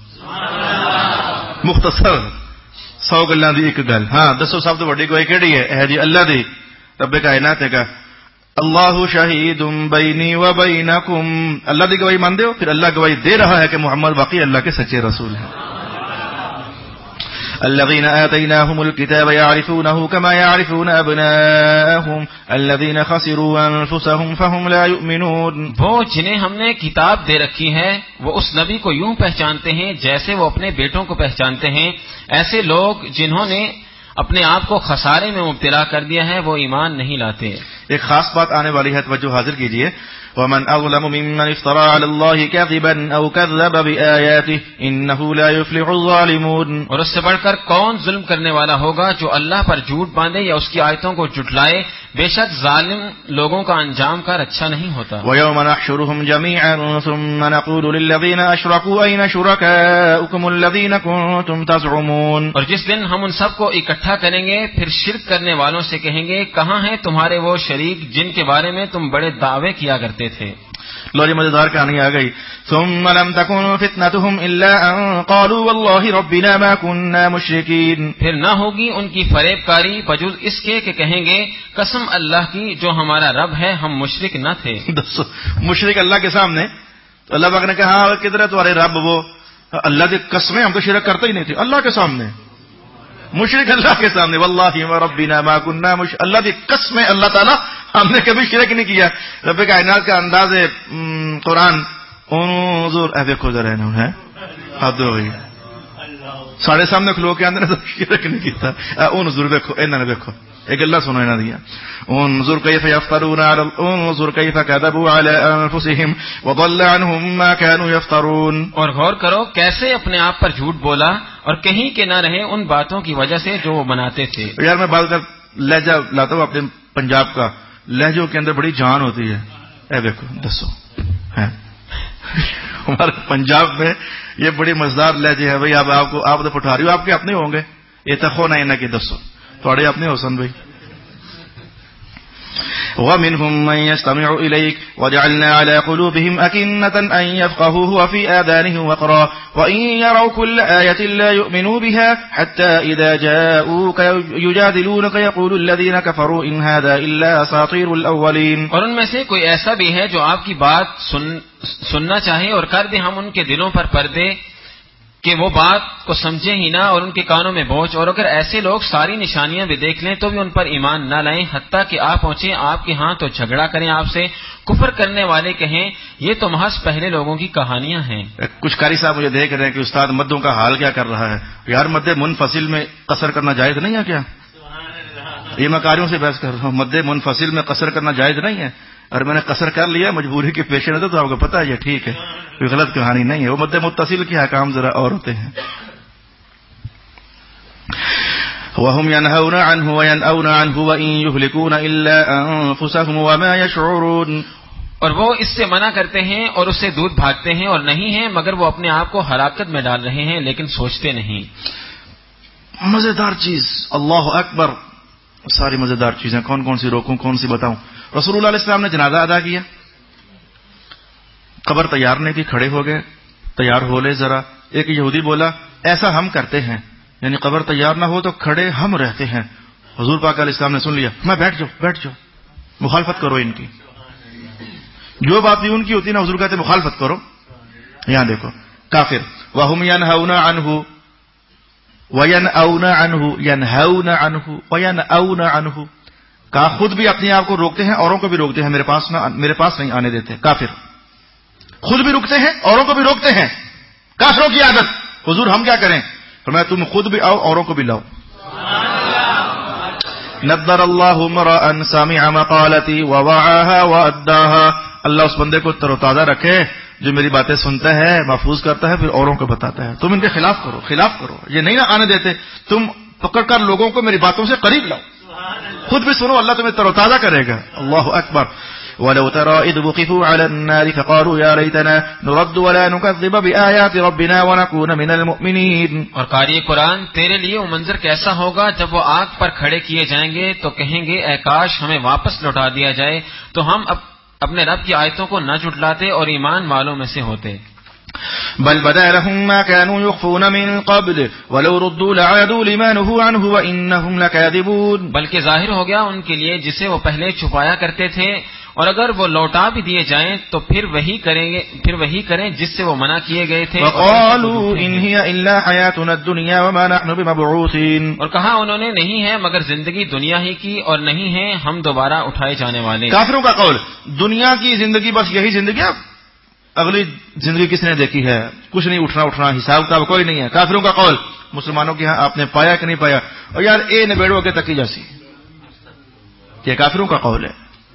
مختصر 100 گلاں دی ایک گل. ہاں دسو سب تو بڑی گواہی کیڑی ہے جی اللہ دی. رب کائنات نے کہا اللہ شہید بینی و بینکم، اللہ دی گواہی مان دو. پھر اللہ گواہی دے رہا ہے کہ محمد واقعی اللہ کے سچے رسول ہیں. الذين آتيناهم الكتاب يعرفونه كما يعرفون أبناءهم الذين خسروا أنفسهم فهم لا يؤمنون. وہ جنہیں ہم نے کتاب دے رکھی ہے وہ اس نبی کو یوں پہچانتے ہیں جیسے وہ اپنے بیٹوں کو پہچانتے ہیں. ایسے لوگ جنہوں نے اپنے آپ کو خسارے میں مبتلا کر دیا ہے وہ ایمان نہیں لاتے. ایک خاص بات آنے والی ہے، توجہ حاضر کیجیے. ومن اظلم ممن افترى على الله كذبا او كذب بآياته انه لا يفلح الظالمون. اور اس سے بڑھ کر کون ظلم کرنے والا ہوگا جو اللہ پر جھوٹ باندھے یا اس کی آیتوں کو جھٹلائے؟ بے شک ظالم لوگوں کا انجام کار اچھا نہیں ہوتا. ويوم نحشرهم جميعا ثم نقول للذين اشركوا اين شركاؤكم الذين كنتم تزعمون. اور جس دن ہم ان سب کو اکٹھا کریں گے پھر شرک کرنے والوں سے کہیں گے کہاں ہیں تمہارے وہ شریک جن کے بارے میں تم بڑے دعوے کیا کرتے تھے. لو جی مزیدار کہانی آ گئی. ثم لم تكن فتنتهم الا ان قالوا والله ربنا ما كنا مشركين. پھر نہ ہوگی ان کی فریب کاری بجز اس کے کہ کہیں گے قسم اللہ کی جو ہمارا رب ہے ہم مشرک نہ تھے. مشرک اللہ کے سامنے تو اللہ پاک نے کہا کدھر ہے تمہارے رب؟ وہ اللہ کی قسمیں ہم تو شرک کرتے ہی نہیں تھے. اللہ کے سامنے مشرک اللہ کے سامنے واللہ ربنا ما كنا مشرکین. اللہ کی قسم اللہ تعالیٰ ہم نے کبھی شرک نہیں کیا. رب کائنات کا انداز قرآن انظر دیکھو ذرا ہے حد ہو گئی سارے سامنے کھلو کے اندر شرک نہیں کیتا. انظر دیکھو انہوں نے دیکھو ایک اللہ سنو انہوں دیا. انظر کیف یفترون انظر کیف کذبوا علی انفسهم وضل عنهم ما كانوا یفترون. اور غور کرو کیسے اپنے آپ پر جھوٹ بولا اور کہیں کہ نہ رہے ان باتوں کی وجہ سے جو وہ بناتے تھے. یار میں بات کر لہجہ لاتا ہوں اپنے پنجاب کا. لہجوں کے اندر بڑی جان ہوتی ہے. اے دیکھو دسو ہمارے پنجاب میں یہ بڑی مزدار لہجے ہے. بھائی آپ کو آپ تو پٹھاری ہو آپ کے اپنے ہوں گے. یہ تخو نہ کی دسو تھوڑے اپنے حسن بھائی. ومنهم من يستمع إليك وجعلنا على قلوبهم أكنة أن يفقهوه وفي آذانهم وقرا وإن يروا كل آية لا يؤمنوا بها حتى إذا جاءوك يجادلونك يقول الذين كفروا إن هذا إلا أساطير الأولين. اور ان میں سے کوئی ایسا بھی ہے جو آپ کی بات سننا چاہے اور کر دے ہم ان کے دلوں پر پردے کہ وہ بات کو سمجھے ہی نہ اور ان کے کانوں میں بوجھ. اور اگر ایسے لوگ ساری نشانیاں بھی دیکھ لیں تو بھی ان پر ایمان نہ لائیں حتیٰ کہ آپ پہنچیں آپ کے ہاں تو جھگڑا کریں آپ سے. کفر کرنے والے کہیں یہ تو محض پہلے لوگوں کی کہانیاں ہیں. کچھ قاری صاحب مجھے دیکھ رہے ہیں کہ استاد مدوں کا حال کیا کر رہا ہے. یار مد منفصل میں قصر کرنا جائز نہیں ہے کیا؟ یہ میں قاریوں سے بحث کر رہا ہوں. مد منفصل میں قصر کرنا جائز نہیں ہے. اور میں نے قصر کر لیا مجبوری کے پیش نظر تو آپ کو پتا ہے یہ ٹھیک ہے کوئی غلط کہانی نہیں ہے. وہ مد متصل کے احکام ذرا اور ہوتے ہیں. وهم ينهون عنه وينأون عنه وإن يهلكون إلا أنفسهم وما يشعرون. اور وہ اس سے منع کرتے ہیں اور اس سے دور بھاگتے ہیں اور نہیں ہیں مگر وہ اپنے آپ کو ہلاکت میں ڈال رہے ہیں لیکن سوچتے نہیں. مزیدار چیز اللہ اکبر. ساری مزیدار چیزیں کون کون سی روکوں کون سی بتاؤں. رسول اللہ علیہ السلام نے جنازہ ادا کیا. قبر تیار نہیں تھی کھڑے ہو گئے تیار ہو لے ذرا. ایک یہودی بولا ایسا ہم کرتے ہیں یعنی قبر تیار نہ ہو تو کھڑے ہم رہتے ہیں. حضور پاک علیہ السلام نے سن لیا میں بیٹھ جاؤ مخالفت کرو ان کی. جو بات بھی ان کی ہوتی نا حضور کہتے مخالفت کرو. یہاں دیکھو کافر وهم ينهون عنه ينهون عنه کہا خود بھی اپنے آپ کو روکتے ہیں اوروں کو بھی روکتے ہیں. میرے پاس نہیں آنے دیتے. کافر خود بھی رکتے ہیں اوروں کو بھی روکتے ہیں. کافروں کی عادت. حضور ہم کیا کریں؟ فرمایا تم خود بھی آؤ اوروں کو بھی لاؤ. نضر اللہ امرأ سمع مقالتی ووعاها واداها. اللہ اس بندے کو تر و تازہ رکھے جو میری باتیں سنتا ہے محفوظ کرتا ہے پھر اوروں کو بتاتا ہے. تم ان کے خلاف کرو یہ نہیں نہ آنے دیتے. تم پکڑ کر لوگوں کو میری باتوں سے قریب لاؤ. خود بھی سنو اللہ تمہیں تر و تازہ کرے گا. اللہ اکبر. وَلَوْ تَرَى إِذْ وُقِفُوا عَلَى النَّارِ فَقَالُوا يَا لَيْتَنَا نُرَدُّ وَلَا نُكَذِّبَ بِآيَاتِ رَبِّنَا وَنَكُونَ مِنَ الْمُؤْمِنِينَ. اور قاری قرآن تیرے لیے وہ منظر کیسا ہوگا جب وہ آگ پر کھڑے کیے جائیں گے تو کہیں گے اے کاش ہمیں واپس لوٹا دیا جائے تو ہم اپنے رب کی آیتوں کو نہ جھٹلاتے اور ایمان والوں میں سے ہوتے. بل بدا لهم ما كانوا يخفون من قبل ولو ردوا لعادوا لما نهوا عنه وانهم لكاذبون. بلکہ ظاہر ہو گیا ان کے لیے جسے وہ پہلے چھپایا کرتے تھے اور اگر وہ لوٹا بھی دیے جائیں تو پھر وہی کریں جس سے وہ منع کیے گئے تھے. وقالوا ان هي الا حياتنا الدنيا وما نحن بمبعوثين. اور کہا انہوں نے نہیں ہے مگر زندگی دنیا ہی کی اور نہیں ہے ہم دوبارہ اٹھائے جانے والے. کافروں کا قول دنیا کی زندگی بس یہی زندگی ہے. اگلی زندگی کس نے دیکھی ہے؟ کچھ نہیں اٹھنا حساب کا کوئی نہیں ہے. کافروں کا قول. مسلمانوں کے ہاں آپ نے پایا کہ نہیں پایا اور یار اے نبیڑوں کے تکی جیسی. یہ کافروں کا قول ہے.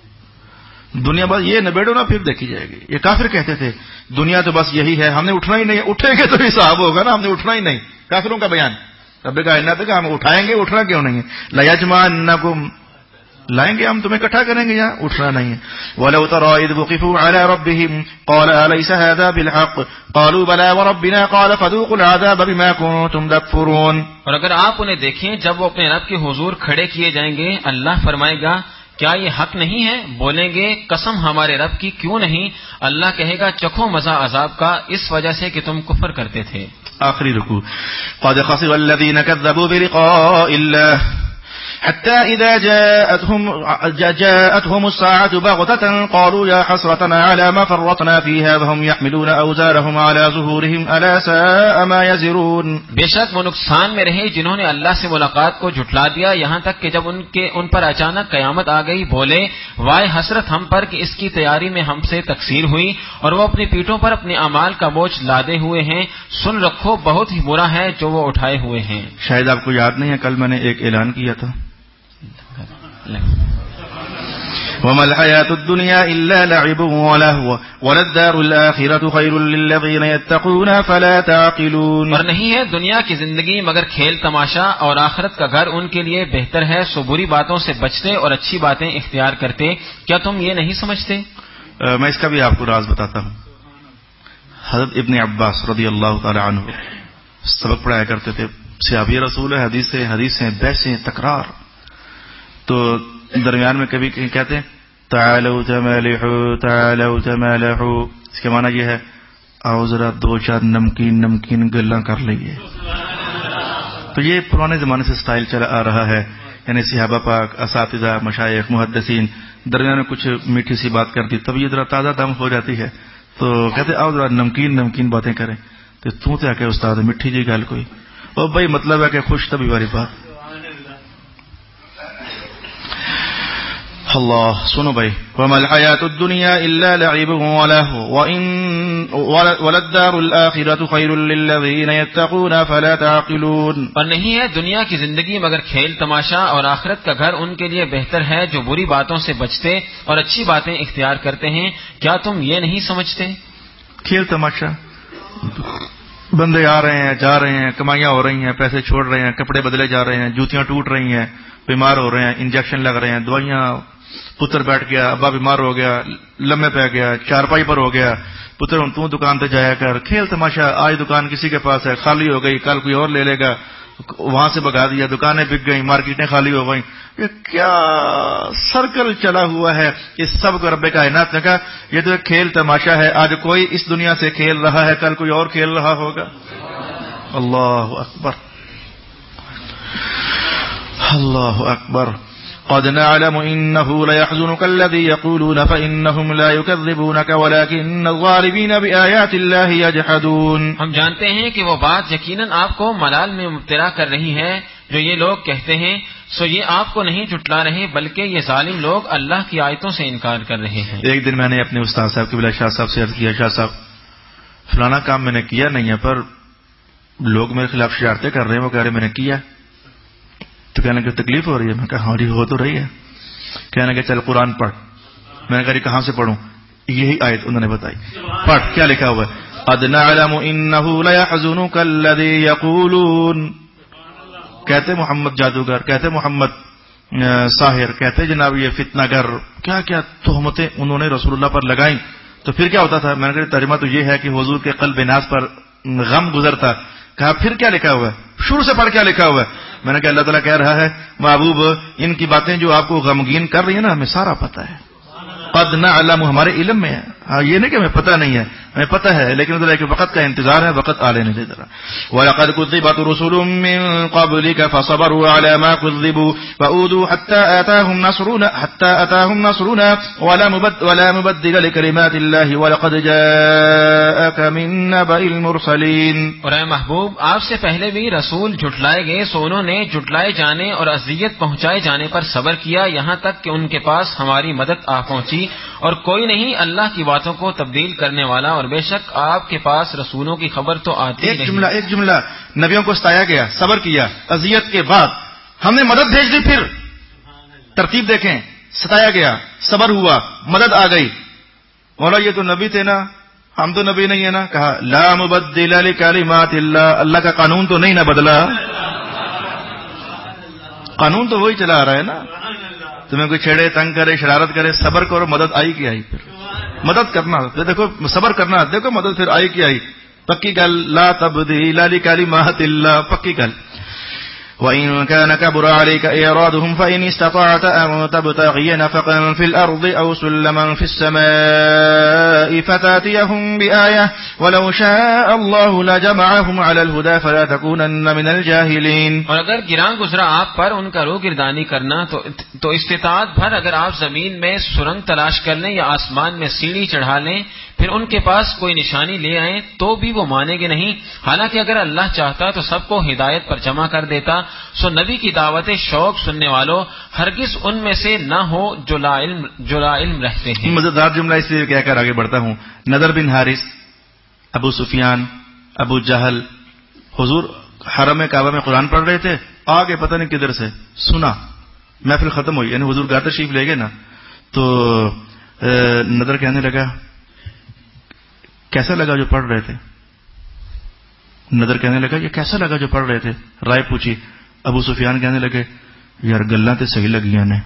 دنیا بس یہ نبیڑو نا پھر دیکھی جائے گی. یہ کافر کہتے تھے دنیا تو بس یہی ہے, ہم نے اٹھنا ہی نہیں, اٹھیں گے تو حساب ہوگا نا, ہم نے اٹھنا ہی نہیں. کافروں کا بیان. رب کائنات کہ ہم اٹھائیں گے, اٹھنا کیوں نہیں ہے. لَيَجْمَعَنَّكُمْ, لائیں گے ہم تمہیں اکٹھا کریں گے, یہاں اٹھنا نہیں ہے. وَلَوْ تَرَىٰ إِذْ وُقِفُوا عَلَىٰ رَبِّهِمْ قَالَ أَلَيْسَ هَٰذَا بِالْحَقِّ قَالُوا بَلَىٰ وَرَبِّنَا قَالَ فَذُوقُوا الْعَذَابَ بِمَا كُنتُمْ تَكْفُرُونَ. اور اگر آپ انہیں دیکھیں جب وہ اپنے رب کے حضور کھڑے کیے جائیں گے, اللہ فرمائے گا کیا یہ حق نہیں ہے؟ بولیں گے قسم ہمارے رب کی کیوں نہیں. اللہ کہے گا چکھو مزہ عذاب کا اس وجہ سے کہ تم کفر کرتے تھے. آخری رکوع. قد خسر الذين كذبوا بلقاء الله حتى إذا جاءتهم الساعة بغتة قالوا يا حسرتنا على ما فرطنا فيها وهم يحملون أوزارهم على ظهورهم ألا ساء ما يزرون. بے شک وہ نقصان میں رہے جنہوں نے اللہ سے ملاقات کو جھٹلا دیا, یہاں تک کہ جب ان پر اچانک قیامت آ گئی بولے وائے حسرت ہم پر کہ اس کی تیاری میں ہم سے تقصیر ہوئی, اور وہ اپنی پیٹھوں پر اپنے اعمال کا بوجھ لادے ہوئے ہیں. سن رکھو بہت ہی برا ہے جو وہ اٹھائے ہوئے ہیں. شاید آپ کو یاد نہیں ہے, کل میں نے ایک اعلان کیا تھا وَمَا الْحَيَاةُ الدُّنْيَا إِلَّا لَعِبٌ وَلَهْوٌ وَلَلدَّارُ الْآخِرَةُ خَيْرٌ لِّلَّذِينَ يَتَّقُونَ فَلَا تَعْقِلُونَ. اور نہیں ہے دنیا کی زندگی مگر کھیل تماشا, اور آخرت کا گھر ان کے لیے بہتر ہے سو بری باتوں سے بچتے اور اچھی باتیں اختیار کرتے. کیا تم یہ نہیں سمجھتے؟ میں اس کا بھی آپ کو راز بتاتا ہوں. حضرت ابن عباس رضی اللہ تعالی عنہ سبق پڑھایا کرتے تھے. صحابی رسول ہے, حدیثیں بحثیں تکرار. تو درمیان میں کبھی کہتے ہیں تعالوا تمالحوا تعالوا تمالحوا, اس کے معنی یہ ہے آؤ ذرا دو چار نمکین گلاں کر لئیے. تو یہ پرانے زمانے سے سٹائل چلا آ رہا ہے, یعنی صحابہ پاک, اساتذہ, مشائخ, محدثین درمیان میں کچھ میٹھی سی بات کرتی تب یہ ذرا تازہ دم ہو جاتی ہے, تو کہتے آؤ ذرا نمکین باتیں کریں. تو کیا کہ استاد میٹھی جی گل کوئی, اور بھائی مطلب ہے کہ خوش طبی والی بات. اللہ سنو بھائی. وَمَا الْحَيَاةُ الدُّنْيَا إِلَّا لَعِبٌ وَلَهْوٌ وَلَلدَّارُ الْآخِرَةُ خَيْرٌ لِّلَّذِينَ يَتَّقُونَ فَلَا تَعْقِلُونَ. اور نہیں ہے دنیا کی زندگی مگر کھیل تماشا, اور آخرت کا گھر ان کے لیے بہتر ہے جو بری باتوں سے بچتے اور اچھی باتیں اختیار کرتے ہیں. کیا تم یہ نہیں سمجھتے؟ کھیل تماشا, بندے آ رہے ہیں جا رہے ہیں, کمائیاں ہو رہی ہیں, پیسے چھوڑ رہے ہیں, کپڑے بدلے جا رہے ہیں, جوتیاں ٹوٹ رہی ہیں, بیمار ہو رہے ہیں, انجیکشن لگ رہے ہیں, دوائیاں, پتر بیٹھ گیا, ابا بیمار ہو گیا, لمبے پہ گیا, چارپائی پر ہو گیا, پتر تو دکان پہ جایا کر. کھیل تماشا, آج دکان کسی کے پاس ہے خالی ہو گئی, کل کوئی اور لے لے گا, وہاں سے بگا دیا, دکانیں بک گئیں, مارکیٹیں خالی ہو گئیں. یہ کیا سرکل چلا ہوا ہے. اس سب کو رب کائنات نے کہا یہ تو کھیل تماشا ہے, آج کوئی اس دنیا سے کھیل رہا ہے, کل کوئی اور کھیل رہا ہوگا. اللہ اکبر اللہ اکبر. قد نعلم إنه ليحزنك الذي يقولون فإنهم لا يكذبونك ولكن الظالمين بآيات الله يجحدون. ہم جانتے ہیں کہ وہ بات یقیناً آپ کو ملال میں مبتلا کر رہی ہے جو یہ لوگ کہتے ہیں, سو یہ آپ کو نہیں جھٹلا رہے بلکہ یہ ظالم لوگ اللہ کی آیتوں سے انکار کر رہے ہیں. ایک دن میں نے اپنے استاد صاحب قبلہ شاہ صاحب سے عرض کیا, شاہ صاحب فلانا کام میں نے کیا نہیں ہے پر لوگ میرے خلاف شرارتیں کر رہے ہیں. وہ کہہ رہے میں نے کیا, تو کہنے کی تکلیف ہو رہی ہے. میں کہا ہاں جی ہو تو رہی ہے. کہنے کہ چل قرآن پڑھ. میں نے کہا کہاں سے پڑھوں؟ یہی آیت انہوں نے بتائی. پڑھ, کیا لکھا ہوا ہے؟ قد نعلم انه ليحزنك الذي يقولون. کہتے محمد جادوگر, کہتے محمد ساحر, کہتے جناب یہ فتنہ گر, کیا کیا تہمتیں انہوں نے رسول اللہ پر لگائیں. تو پھر کیا ہوتا تھا؟ میں نے کہا ترجمہ تو یہ ہے کہ حضور کے قلب ناز پر غم گزرتا. کہا پھر کیا لکھا ہوا ہے؟ شروع سے پڑھ کیا لکھا ہوا ہے؟ میں نے کہا اللہ تعالیٰ کہہ رہا ہے محبوب ان کی باتیں جو آپ کو غمگین کر رہی ہیں نا ہمیں سارا پتہ ہے. قد نعلم ہمارے علم میں ہے. ہاں یہ نہیں کہ ہمیں پتہ نہیں ہے, ہمیں پتہ ہے, لیکن ادھر ایک وقت کا انتظار ہے, وقت آ لینے دے ذرا. وَلَقَدْ كُذِّبَتْ رُسُلٌ مِّن قَبْلِكَ فَصَبَرُوا عَلَى مَا كُذِّبُوا وَأُوذُوا حَتَّى آتَاهُمْ نَصْرُنَا وَلَا مُبَدِّلَ لِكَلِمَاتِ اللَّهِ وَلَقَدْ جَاءَكَ مِن نَّبَإِ الْمُرْسَلِينَ. اور اے محبوب آپ سے پہلے بھی رسول جھٹلائے گئے, سو انہوں نے جھٹلائے جانے اور اذیت پہنچائے جانے پر صبر کیا یہاں تک کہ ان کے پاس ہماری مدد آ پہنچی, اور کوئی نہیں اللہ کی باتوں کو تبدیل کرنے والا, اور بے شک آپ کے پاس رسولوں کی خبر تو آتی رہی. ایک جملہ نبیوں کو ستایا گیا, صبر کیا, اذیت کے بعد ہم نے مدد بھیج دی. پھر ترتیب دیکھیں, ستایا گیا، صبر ہوا، مدد آ گئی. مولا یہ تو نبی تھے نا، ہم تو نبی نہیں ہے نا. کہا لا مبدل لکلمات اللہ، اللہ کا قانون تو نہیں نہ بدلا، قانون تو وہی چلا آ رہا ہے نا. تمہیں کوئی چھیڑے، تنگ کرے، شرارت کرے، صبر کرو، مدد آئی کہ آئی. پھر مدد کرنا، دیکھو صبر کرنا، دیکھو مدد پھر آئی کہ آئی. پکی گل، لا تبدیل لکلمات اللہ، پکی گل. وَإِن كَانَ كَبُرَ عَلَيْكَ إِعْرَاضُهُمْ فَإِنِ اسْتَطَعْتَ أَن تَبْتَغِيَ نَفَقًا فِي الْأَرْضِ أَوْ سُلَّمًا فِي السَّمَاءِ فَتَأْتِيَهُم بِآيَةٍ وَلَوْ شَاءَ اللَّهُ لَجَمَعَهُمْ عَلَى الْهُدَى فَلَا تَكُونَنَّ مِنَ الْجَاهِلِينَ. اور اگر گراں گزرا آپ پر ان کا روگردانی کرنا تو استطاعت بھر اگر آپ زمین میں سرنگ تلاش کر لیں یا آسمان میں سیڑھی چڑھا لیں، پھر ان کے پاس کوئی نشانی لے آئیں تو بھی وہ مانیں گے نہیں. حالانکہ اگر اللہ چاہتا تو سب کو ہدایت پر جمع کر دیتا. سو نبی کی دعوت شوق سننے والوں، ہرگز ان میں سے نہ ہو جو لا علم رہتے ہیں. مزیدار جملہ اس لیے کہہ کر آگے بڑھتا ہوں. نضر بن حارث، ابو سفیان، ابو جہل حضور حرم کعبہ میں قرآن پڑھ رہے تھے، آگے پتہ نہیں کدھر سے سنا، محفل ختم ہوئی، یعنی حضور گھر تشریف لے گئے نا، تو نضر کہنے لگا کیسا لگا جو پڑھ رہے تھے. نظر کہنے لگا یہ کیسا لگا جو پڑھ رہے تھے. رائے پوچھی. ابو سفیان کہنے لگے یار گلاں تے صحیح لگیاں نے،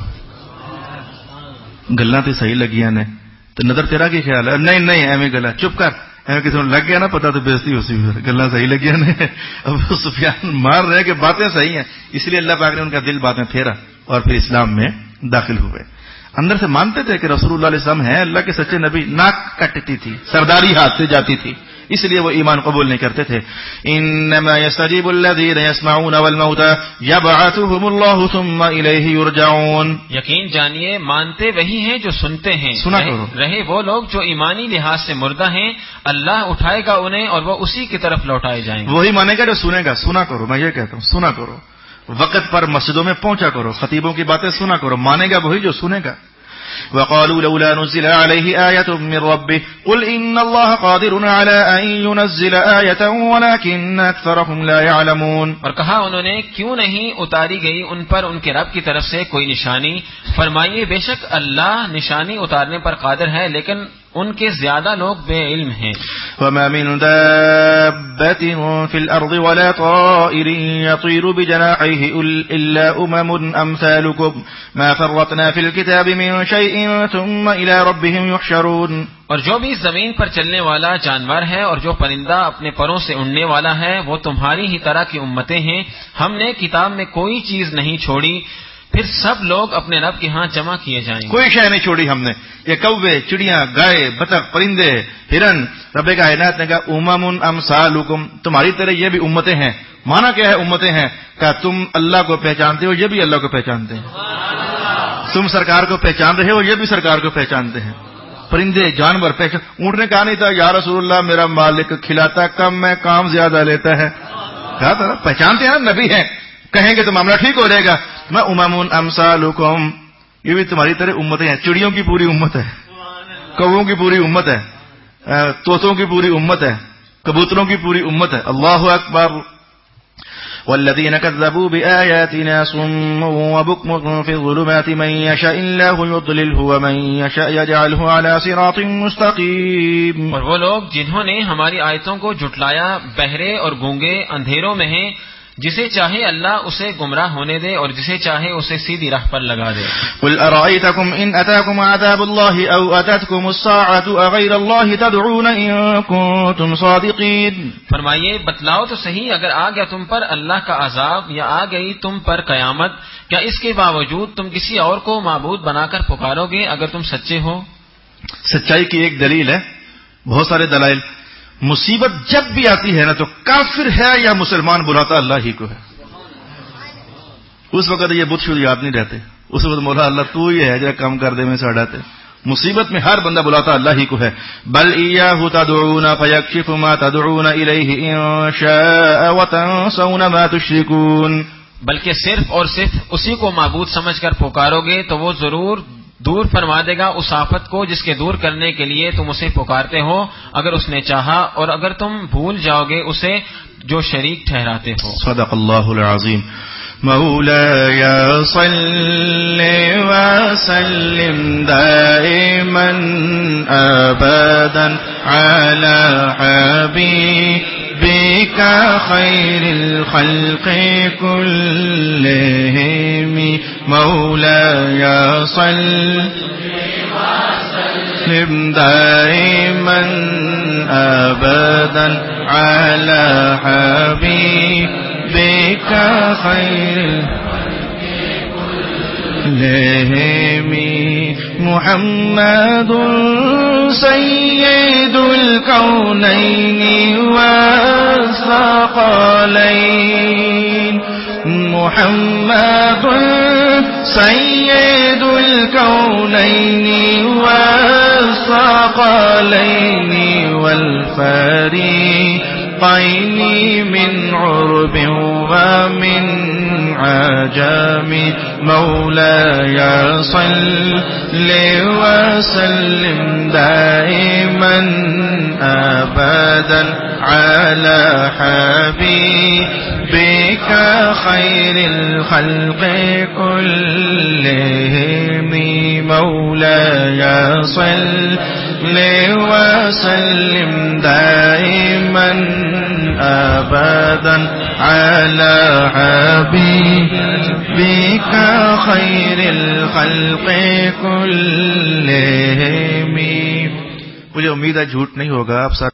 گلاں تے صحیح لگیاں نے. تو نظر تیرا کی خیال ہے؟ نہیں نہیں ایویں گلا، چپ کر، ایویں کسی لگ گیا نا پتا تو بےزتی ہو سی، گلاں صحیح لگیاں نے. ابو سفیان مان رہے کہ باتیں صحیح ہیں، اس لیے اللہ پاک نے ان کا دل باتیں پھیرا اور پھر اسلام میں داخل ہوئے. اندر سے مانتے تھے کہ رسول اللہ علیہ السلام ہیں اللہ کے سچے نبی. ناک کٹتی تھی، سرداری ہاتھ سے جاتی تھی، اس لیے وہ ایمان قبول نہیں کرتے تھے. انما يستجيب الذين يسمعون والموتى يبعثهم الله ثم اليه يرجعون. یقین جانیے مانتے وہی ہیں جو سنتے ہیں. سنا کرو. رہے وہ لوگ جو ایمانی لحاظ سے مردہ ہیں، اللہ اٹھائے گا انہیں اور وہ اسی کی طرف لوٹائے جائیں گے. وہی مانے گا جو سنے گا. سنا کرو، میں یہ کہتا ہوں سنا کرو، وقت پر مسجدوں میں پہنچا کرو، خطیبوں کی باتیں سنا کرو. مانے گا وہی جو سنے گا. وقالوا لولا نزل عليه آية من ربه قل إن الله قادر على أن ينزل آية ولكن أكثرهم لا يعلمون. اور کہا انہوں نے کیوں نہیں اتاری گئی ان پر ان کے رب کی طرف سے کوئی نشانی. فرمائیے بے شک اللہ نشانی اتارنے پر قادر ہے، لیکن ان کے زیادہ لوگ بے علم ہیں. وما من دابة في الأرض ولا طائر يطير بجناحيه إلا أمم أمثالكم ما فرطنا في الكتاب من شيء ثم إلى ربهم يحشرون. اور جو بھی زمین پر چلنے والا جانور ہے اور جو پرندہ اپنے پروں سے اڑنے والا ہے وہ تمہاری ہی طرح کی امتیں ہیں، ہم نے کتاب میں کوئی چیز نہیں چھوڑی، پھر سب لوگ اپنے رب کے ہاں جمع کیے جائیں گے. کوئی شے نہیں چھوڑی ہم نے. یہ کوے، چڑیاں، گائے، بطخ، پرندے، ہرن. رب کائنات نے کہا امم امثالکم، تمہاری طرح یہ بھی امتیں ہیں. مانا کیا ہے امتیں ہیں؟ کہا تم اللہ کو پہچانتے ہو، یہ بھی اللہ کو پہچانتے ہیں. تم سرکار کو پہچان رہے ہو، یہ بھی سرکار کو پہچانتے ہیں. پرندے، جانور پہچان. اونٹ نے کہا نہیں تھا یا رسول اللہ میرا مالک کھلاتا کم میں کام زیادہ لیتا ہے. کہا تھا پہچانتے ہیں، نبی ہیں، کہیں گے تو معاملہ ٹھیک ہو جائے گا. میں امم امثالکم، یہ بھی تمہاری طرح امتیں ہیں. چڑیوں کی پوری امت ہے، کووں کی پوری امت ہے، طوطوں کی پوری امت ہے، کبوتروں کی پوری امت ہے. اللہ اکبر. والذین کذبوا بآیاتنا صم وبکم فی الظلمات من یشاء اللہ یضللہ ومن یشاء یجعلہ علی صراط مستقیم. اور وہ لوگ جنہوں نے ہماری آیتوں کو جھٹلایا بہرے اور گونگے اندھیروں میں ہیں، جسے چاہے اللہ اسے گمراہ ہونے دے اور جسے چاہے اسے سیدھی راہ پر لگا دے. قل ارأيتكم ان اتاكم عذاب الله او اتتكم الساعة اغير الله تدعون ان كنتم صادقين. فرمائیے بتلاؤ تو صحیح، اگر آ گیا تم پر اللہ کا عذاب یا آ گئی تم پر قیامت، کیا اس کے باوجود تم کسی اور کو معبود بنا کر پکارو گے اگر تم سچے ہو؟ سچائی کی ایک دلیل ہے، بہت سارے دلائل. مصیبت جب بھی آتی ہے نا تو کافر ہے یا مسلمان بلاتا اللہ ہی کو ہے. اس وقت یہ بت شد یاد نہیں رہتے، اس وقت مولا اللہ تو ہی ہے جرا کم کر دے میں ساڑھاتے. مصیبت میں ہر بندہ بلاتا اللہ ہی کو ہے. بل ایاہ تدعون فیکشف ما تدعون الیہ ان شاء وتنسون ما تشرکون. بلکہ صرف اور صرف اسی کو معبود سمجھ کر پکارو گے تو وہ ضرور دور فرما دے گا اس آفت کو جس کے دور کرنے کے لیے تم اسے پکارتے ہو اگر اس نے چاہا، اور اگر تم بھول جاؤ گے اسے جو شریک ٹھہراتے ہو. صدق اللہ العظیم. مولاي صل وسلم دائما أبدا على حبيبك خير الخلق كلهم مولاي صل وسلم دائما أبدا على حبيبك خير كلهم محمد سيد الكونين والثقلين محمد سيد الكونين والثقلين والفريقين من عرب ومن عجم مولاي صل وسلم دائما أبدا على حبيبك خير الخلق كلهم مولاي صل وسلم دائما أبدا على حبيبك خير الخلق كلهم. مجھے امید ہے جھوٹ نہیں ہوگا. آپ